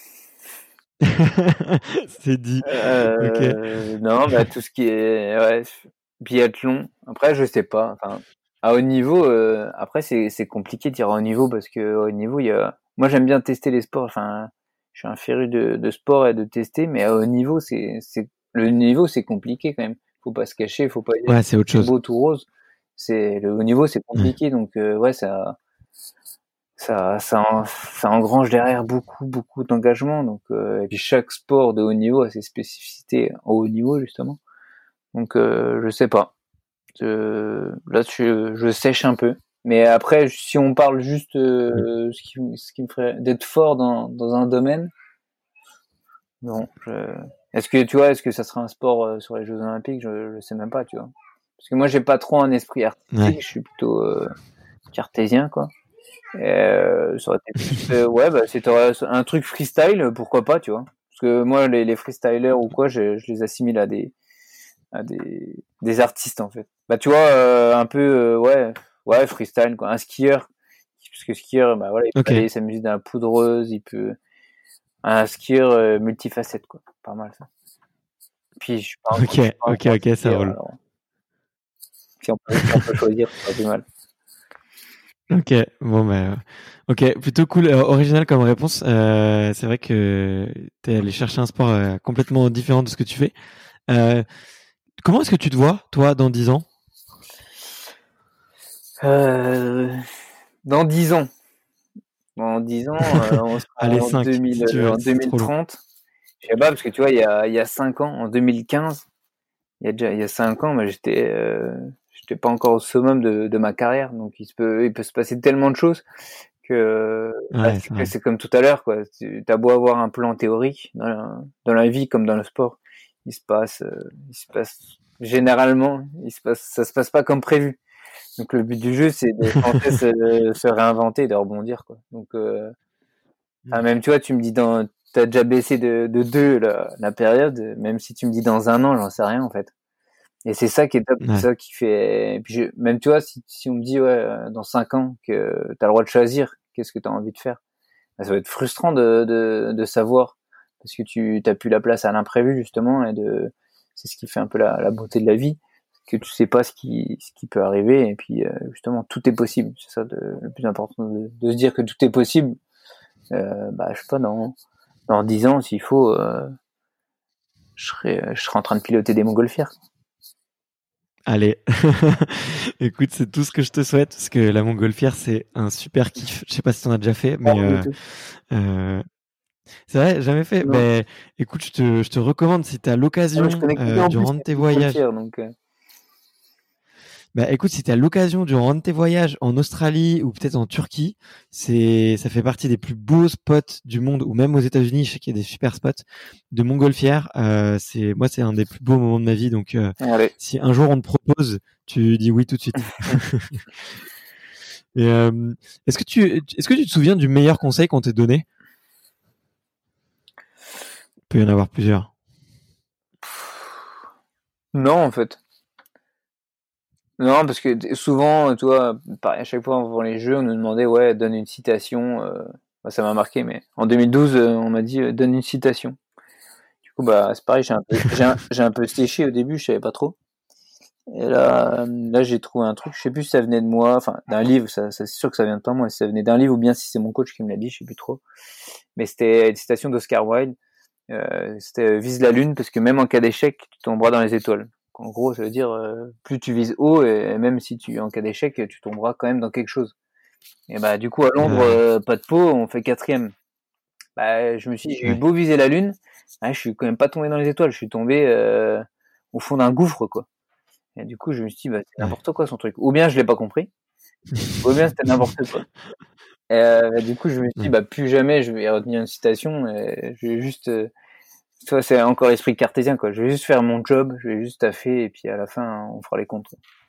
Speaker 1: C'est dit.
Speaker 2: Euh,
Speaker 1: okay.
Speaker 2: Non, bah tout ce qui est ouais, biathlon. Après, je sais pas. Enfin, à haut niveau, euh, après c'est c'est compliqué de dire à haut niveau, parce que à haut niveau, il y a. Moi, j'aime bien tester les sports. Enfin, je suis un féru de, de sport et de tester, mais à haut niveau, c'est c'est le niveau, c'est compliqué quand même. Faut pas se cacher, faut pas dire
Speaker 1: ouais, c'est autre chose.
Speaker 2: Beau tout rose. C'est le haut niveau, c'est compliqué, ouais. Donc euh, ouais, ça. Ça, ça, ça engrange derrière beaucoup, beaucoup d'engagement. Donc, euh, et puis chaque sport de haut niveau a ses spécificités au haut niveau, justement. Donc, euh, je sais pas. Je, là, je, je sèche un peu. Mais après, si on parle juste euh, ce qui, ce qui me ferait d'être fort dans, dans un domaine, non. Je, est-ce que tu vois, est-ce que ça sera un sport euh, sur les Jeux Olympiques? Je, je sais même pas, tu vois. Parce que moi, j'ai pas trop un esprit artistique. Ouais. Je suis plutôt euh, cartésien, quoi. Euh, ça aurait été, euh, ouais, bah, c'est un truc freestyle, pourquoi pas, tu vois. Parce que moi, les, les freestylers ou quoi, je, je les assimile à des, à des, des artistes, en fait. Bah, tu vois, euh, un peu, euh, ouais, ouais, freestyle, quoi. Un skieur, parce que skieur, bah, voilà, il peut okay. aller s'amuser dans la poudreuse, il peut, un skieur euh, multifacette, quoi. Pas mal, ça. Puis, je suis pas
Speaker 1: Ok, ok, ok, ça roule. Alors...
Speaker 2: Si on peut, si on peut choisir, c'est pas plus mal.
Speaker 1: Ok, bon bah, ok, plutôt cool, euh, original comme réponse. Euh, c'est vrai que t'es allé chercher un sport euh, complètement différent de ce que tu fais. Euh, comment est-ce que tu te vois, toi, dans dix ans?
Speaker 2: Euh, dans dix ans. En dix ans, euh, on sera
Speaker 1: Allez,
Speaker 2: en
Speaker 1: cinq,
Speaker 2: deux mille,
Speaker 1: si tu veux,
Speaker 2: en
Speaker 1: si c'est trop long.
Speaker 2: deux mille trente. Je sais pas, parce que tu vois, il y a, il y a cinq ans, en deux mille quinze, il y a déjà, il y a cinq ans, bah, j'étais, euh, j'étais pas encore au summum de, de ma carrière. Donc, il se peut, il peut se passer tellement de choses que, bah,
Speaker 1: Ouais,
Speaker 2: c'est,
Speaker 1: c'est
Speaker 2: que
Speaker 1: vrai.
Speaker 2: c'est comme tout à l'heure, quoi. Tu as beau avoir un plan théorique dans la, dans la vie comme dans le sport, il se passe, euh, il se passe, généralement, il se passe, ça se passe pas comme prévu. Donc, le but du jeu, c'est de sans cesse euh, se réinventer et de rebondir, quoi. Donc, euh, enfin, même, tu vois, tu me dis dans, t'as déjà baissé de, de deux la, la période, même si tu me dis dans un an, j'en sais rien, en fait. Et c'est ça qui est top, c'est
Speaker 1: Ouais,
Speaker 2: ça qui fait, et puis je, même, tu vois, si, si on me dit, ouais, dans cinq ans, que t'as le droit de choisir, qu'est-ce que t'as envie de faire? Bah, ça va être frustrant de, de, de savoir, parce que tu, t'as plus la place à l'imprévu, justement, et de, c'est ce qui fait un peu la, la beauté de la vie, que tu sais pas ce qui, ce qui peut arriver, et puis, euh, justement, tout est possible. C'est ça de, le plus important, de, de se dire que tout est possible. Euh, bah, je sais pas, dans, dans dix ans, s'il faut, euh, je serai, je serai en train de piloter des montgolfières.
Speaker 1: allez. Écoute, c'est tout ce que je te souhaite, parce que la montgolfière, c'est un super kiff. Je sais pas si t'en as déjà fait, mais
Speaker 2: Non, du
Speaker 1: euh,
Speaker 2: tout.
Speaker 1: euh, c'est vrai, jamais fait.
Speaker 2: Non.
Speaker 1: Ben, écoute, je te, je te recommande si t'as
Speaker 2: Ah, mais je
Speaker 1: l'occasion
Speaker 2: connais que lui
Speaker 1: euh,
Speaker 2: en plus
Speaker 1: durant
Speaker 2: qui
Speaker 1: de
Speaker 2: est
Speaker 1: tes voyages.
Speaker 2: montgolfière, donc, euh,
Speaker 1: Bah écoute, si t'as l'occasion durant un de tes voyages en Australie ou peut-être en Turquie, c'est, ça fait partie des plus beaux spots du monde, ou même aux États-Unis, je sais qu'il y a des super spots de montgolfière. Euh, c'est, moi, c'est un des plus beaux moments de ma vie. Donc, euh,
Speaker 2: allez.
Speaker 1: si un jour on te propose, tu dis oui tout de suite. Et, euh, est-ce que tu, est-ce que tu te souviens du meilleur conseil qu'on t'ait donné? Il peut y en avoir plusieurs.
Speaker 2: Non, en fait. Non, parce que t- souvent, tu vois, pareil, à chaque fois avant les jeux, on nous demandait, ouais, donne une citation. Euh, bah, ça m'a marqué, mais en deux mille douze, euh, on m'a dit, euh, donne une citation. Du coup, bah, c'est pareil, j'ai un peu, j'ai un, j'ai un peu séché au début, je savais pas trop. Et là, euh, là, j'ai trouvé un truc, je sais plus si ça venait de moi, enfin, d'un livre, ça, ça c'est sûr que ça vient de pas moi, si ça venait d'un livre ou bien si c'est mon coach qui me l'a dit, je sais plus trop. Mais c'était une citation d'Oscar Wilde. Euh, c'était euh, vise la lune parce que même en cas d'échec, tu tomberas dans les étoiles. En gros, ça veut dire euh, plus tu vises haut et même si tu en cas d'échec, tu tomberas quand même dans quelque chose. Et bah du coup à Londres,
Speaker 1: Ouais.
Speaker 2: euh, pas de peau, on fait quatrième. Bah je me suis, j'ai eu
Speaker 1: Ouais.
Speaker 2: beau viser la lune, bah, je suis quand même pas tombé dans les étoiles, je suis tombé euh, au fond d'un gouffre quoi. Et du coup je me suis dit bah c'est
Speaker 1: Ouais.
Speaker 2: n'importe quoi son truc. Ou bien je l'ai pas compris, ou bien c'était n'importe quoi. Et euh, bah, du coup je me suis dit
Speaker 1: Ouais.
Speaker 2: bah plus jamais je vais retenir une citation, et je vais juste euh, tu vois, c'est encore esprit cartésien, quoi. Je vais juste faire mon job, je vais juste taffer, et puis à la fin, on fera les comptes.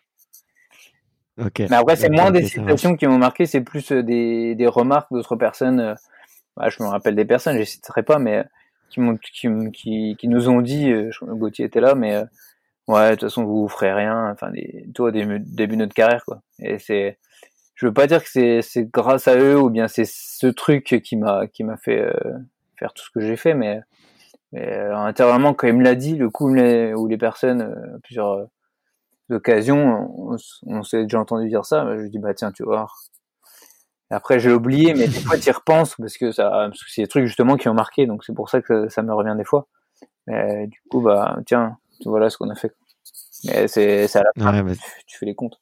Speaker 1: Ok.
Speaker 2: Mais après, c'est
Speaker 1: Ok.
Speaker 2: moins des
Speaker 1: Ok. Ça marche.
Speaker 2: citations qui m'ont marqué, c'est plus euh, des, des remarques d'autres personnes. euh, bah, je me rappelle des personnes, je les citerai pas, mais euh, qui, m'ont, qui, qui, qui nous ont dit, euh, je- Gauthier était là, mais euh, ouais, de toute façon, vous, vous ferez rien. Enfin, des, toi, au début, début de notre carrière, quoi. Et c'est, je veux pas dire que c'est, c'est grâce à eux ou bien c'est ce truc qui m'a, qui m'a fait euh, faire tout ce que j'ai fait, mais Mais euh, intérieurement, quand il me l'a dit, le coup les, ou les personnes, euh, à plusieurs euh, occasions, on, on s'est déjà entendu dire ça. Bah, je lui dis bah tiens, tu vois. Et après, j'ai oublié, mais des fois, tu y repenses parce que ça, parce que c'est des trucs justement qui ont marqué, donc c'est pour ça que ça me revient des fois. Mais du coup, bah tiens, voilà ce qu'on a fait. Mais c'est, c'est à la fin,
Speaker 1: Ouais. Bah,
Speaker 2: tu, tu fais les comptes.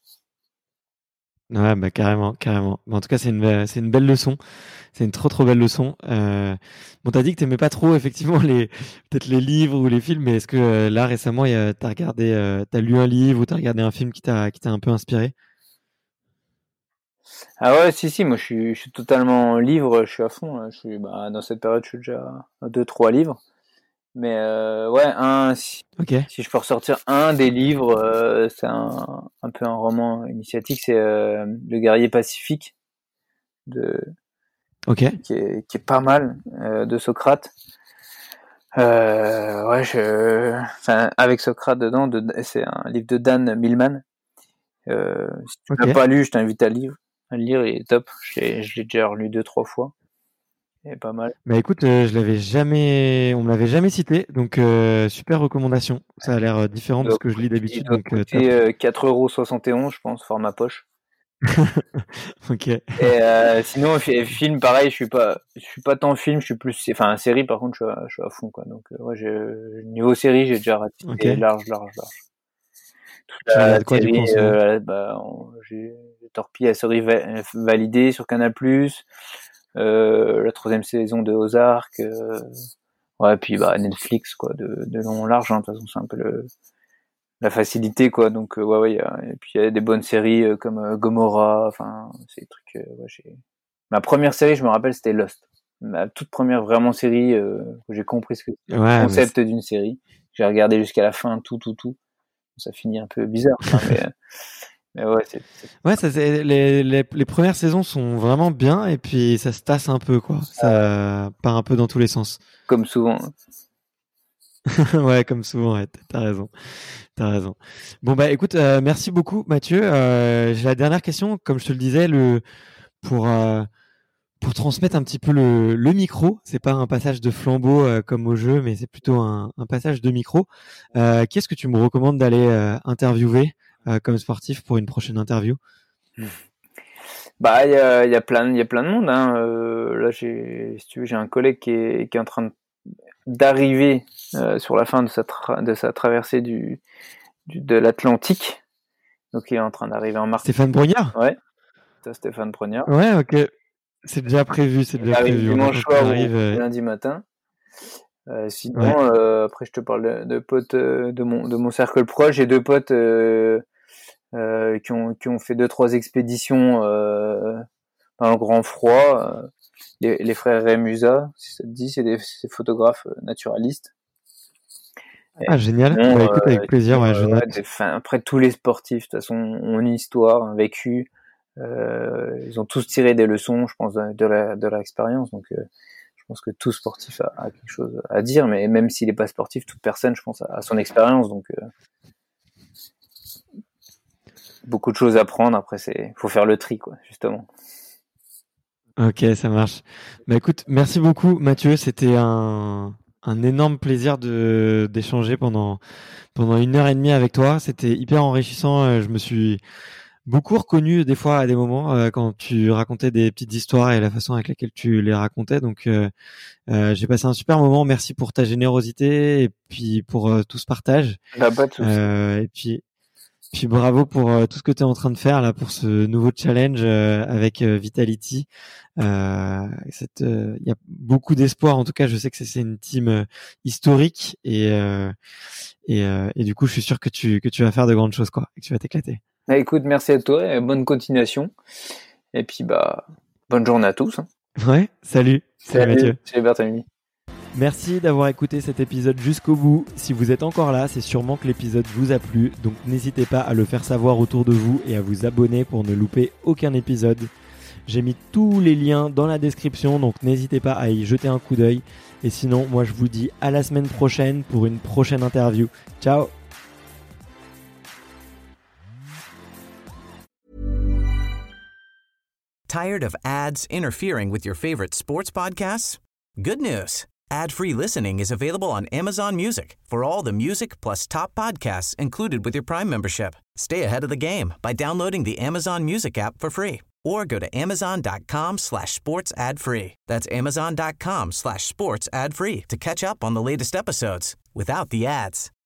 Speaker 1: ouais, bah carrément, carrément. Mais en tout cas, c'est une, c'est une belle leçon. C'est une trop trop belle leçon. Euh, bon, t'as dit que t'aimais pas trop effectivement les peut-être les livres ou les films, mais est-ce que euh, là récemment, il y a- t'as regardé, euh, t'as lu un livre ou t'as regardé un film qui t'a qui t'a un peu inspiré?
Speaker 2: Ah ouais, si si, moi je suis, je suis totalement livre, je suis à fond. Là. Je suis, bah, dans cette période, je suis déjà à deux, trois livres. Mais euh, ouais, un, si,
Speaker 1: Ok,
Speaker 2: si je peux ressortir un des livres, euh, c'est un, un peu un roman initiatique, c'est euh, Le guerrier pacifique, de,
Speaker 1: ok,
Speaker 2: qui, est, qui est pas mal, euh, de Socrate. Euh, ouais, je, enfin, avec Socrate dedans, de, c'est un livre de Dan Millman. Euh, si tu
Speaker 1: ok.
Speaker 2: l'as pas lu, je t'invite à le lire. À le lire, il est top. Je l'ai, je l'ai déjà relu deux, trois fois. est pas mal.
Speaker 1: Bah écoute, euh, je l'avais jamais, on me l'avait jamais cité, donc euh, super recommandation. Ça a l'air euh, différent
Speaker 2: Il
Speaker 1: de
Speaker 2: doit
Speaker 1: ce que je lis
Speaker 2: coûter, il
Speaker 1: d'habitude,
Speaker 2: doit
Speaker 1: donc euh, top.
Speaker 2: coûter euh, quatre euros soixante et onze, je pense, format poche.
Speaker 1: Ok.
Speaker 2: Et euh, sinon, fi- film, pareil, je suis pas, je suis pas tant film, je suis plus, enfin, série, par contre, je suis à, je suis à fond, quoi. Donc, euh, ouais, j'ai, niveau série, j'ai déjà ratissé
Speaker 1: Ok.
Speaker 2: large, large, large. Toute
Speaker 1: Tu
Speaker 2: la
Speaker 1: regardes quoi du coup en
Speaker 2: série,
Speaker 1: ce moment?
Speaker 2: euh, bah, on- j'ai j'ai torpillé la série va- validée sur Canal+, euh, la troisième saison de Ozark, euh, ouais, puis bah Netflix, quoi, de, de long en large, hein. De toute façon, c'est un peu le, la facilité, quoi. Donc, euh, ouais, ouais, y a, et puis il y a des bonnes séries euh, comme euh, Gomorrah, enfin, c'est des trucs, euh, ouais, j'ai... Ma première série, je me rappelle, c'était Lost. Ma toute première vraiment série, euh, où j'ai compris ce que c'était, le
Speaker 1: Ouais, mais
Speaker 2: concept d'une série. J'ai regardé jusqu'à la fin, tout, tout, tout. Ça finit un peu bizarre, hein, mais, mais ouais, c'est, c'est
Speaker 1: ouais, ça, c'est, les, les, les premières saisons sont vraiment bien et puis ça se tasse un peu, quoi. Ça part un peu dans tous les sens.
Speaker 2: comme souvent.
Speaker 1: Ouais, comme souvent, ouais, t'as raison. T'as raison. Bon, bah écoute, euh, merci beaucoup, Mathieu. Euh, j'ai la dernière question. Comme je te le disais, le, pour, euh, pour transmettre un petit peu le, le micro, c'est pas un passage de flambeau euh, comme au jeu, mais c'est plutôt un, un passage de micro. Euh, qui est-ce que tu me recommandes d'aller euh, interviewer euh, comme sportif pour une prochaine interview?
Speaker 2: Bah, il y a, y a plein, il y a plein de monde, hein. Euh, là, j'ai, si tu veux, j'ai un collègue qui est, qui est en train de, d'arriver euh, sur la fin de sa, tra- de sa traversée du, du de l'Atlantique. Donc, il est en train d'arriver en Martinique.
Speaker 1: Stéphane Brognard?
Speaker 2: Ouais, ça, Stéphane Prognard.
Speaker 1: Ouais, ok. C'est déjà prévu, c'est
Speaker 2: Il
Speaker 1: déjà
Speaker 2: arrive
Speaker 1: prévu. On
Speaker 2: dimanche
Speaker 1: attend qu'il
Speaker 2: soir
Speaker 1: arrive.
Speaker 2: ou
Speaker 1: euh,
Speaker 2: lundi matin. Euh, sinon,
Speaker 1: Ouais.
Speaker 2: euh, après, je te parle de, de potes euh, de mon de mon cercle proche. J'ai deux potes euh, euh, qui ont qui ont fait deux trois expéditions euh, dans le grand froid. Euh, les, les frères Rémusa, si ça te dit, c'est des c'est des photographes euh, naturalistes. Et
Speaker 1: Ah, génial.
Speaker 2: sinon,
Speaker 1: Bah
Speaker 2: euh,
Speaker 1: écoute, avec plaisir,
Speaker 2: sinon,
Speaker 1: ouais,
Speaker 2: euh,
Speaker 1: je
Speaker 2: ouais,
Speaker 1: note.
Speaker 2: des- enfin, après, tous les sportifs, de toute façon, ont une histoire, un vécu. Euh, ils ont tous tiré des leçons, je pense, de, de la de leur expérience. Donc, euh, je pense que tout sportif a, a quelque chose à dire, mais même s'il n'est pas sportif, toute personne, je pense, a, a son expérience. Donc, euh, beaucoup de choses à prendre. Après, c'est faut faire le tri, quoi, justement.
Speaker 1: Ok, ça marche. Bah écoute, merci beaucoup, Mathieu. C'était un, un énorme plaisir de d'échanger pendant pendant une heure et demie avec toi. C'était hyper enrichissant. Euh, Je me suis beaucoup reconnu des fois à des moments euh, quand tu racontais des petites histoires et la façon avec laquelle tu les racontais. Donc, euh, euh, j'ai passé un super moment. Merci pour ta générosité et puis pour euh, tout ce partage.
Speaker 2: Bah, pas de souci.
Speaker 1: Euh, et puis Puis bravo pour euh, tout ce que tu es en train de faire là pour ce nouveau challenge euh, avec euh, Vitality. Euh, cette, euh, il y a beaucoup d'espoir. En tout cas, je sais que c'est, c'est une team euh, historique et euh, et, euh, et du coup, je suis sûr que tu que tu vas faire de grandes choses, quoi, et que tu vas t'éclater.
Speaker 2: Bah, écoute, merci à toi et bonne continuation. Et puis, bah, bonne journée à tous, hein.
Speaker 1: Ouais. Salut. Salut Mathieu.
Speaker 2: Salut Barthélemy.
Speaker 1: Merci d'avoir écouté cet épisode jusqu'au bout. Si vous êtes encore là, c'est sûrement que l'épisode vous a plu, donc n'hésitez pas à le faire savoir autour de vous et à vous abonner pour ne louper aucun épisode. J'ai mis tous les liens dans la description, donc n'hésitez pas à y jeter un coup d'œil. Et sinon, moi je vous dis à la semaine prochaine pour une prochaine interview. Ciao!
Speaker 4: Tired of ads interfering with your favorite sports podcasts? Good news. Ad-free listening is available on Amazon Music for all the music plus top podcasts included with your Prime membership. Stay ahead of the game by downloading the Amazon Music app for free or go to amazon.com slash sports ad free. That's amazon.com slash sports ad free to catch up on the latest episodes without the ads.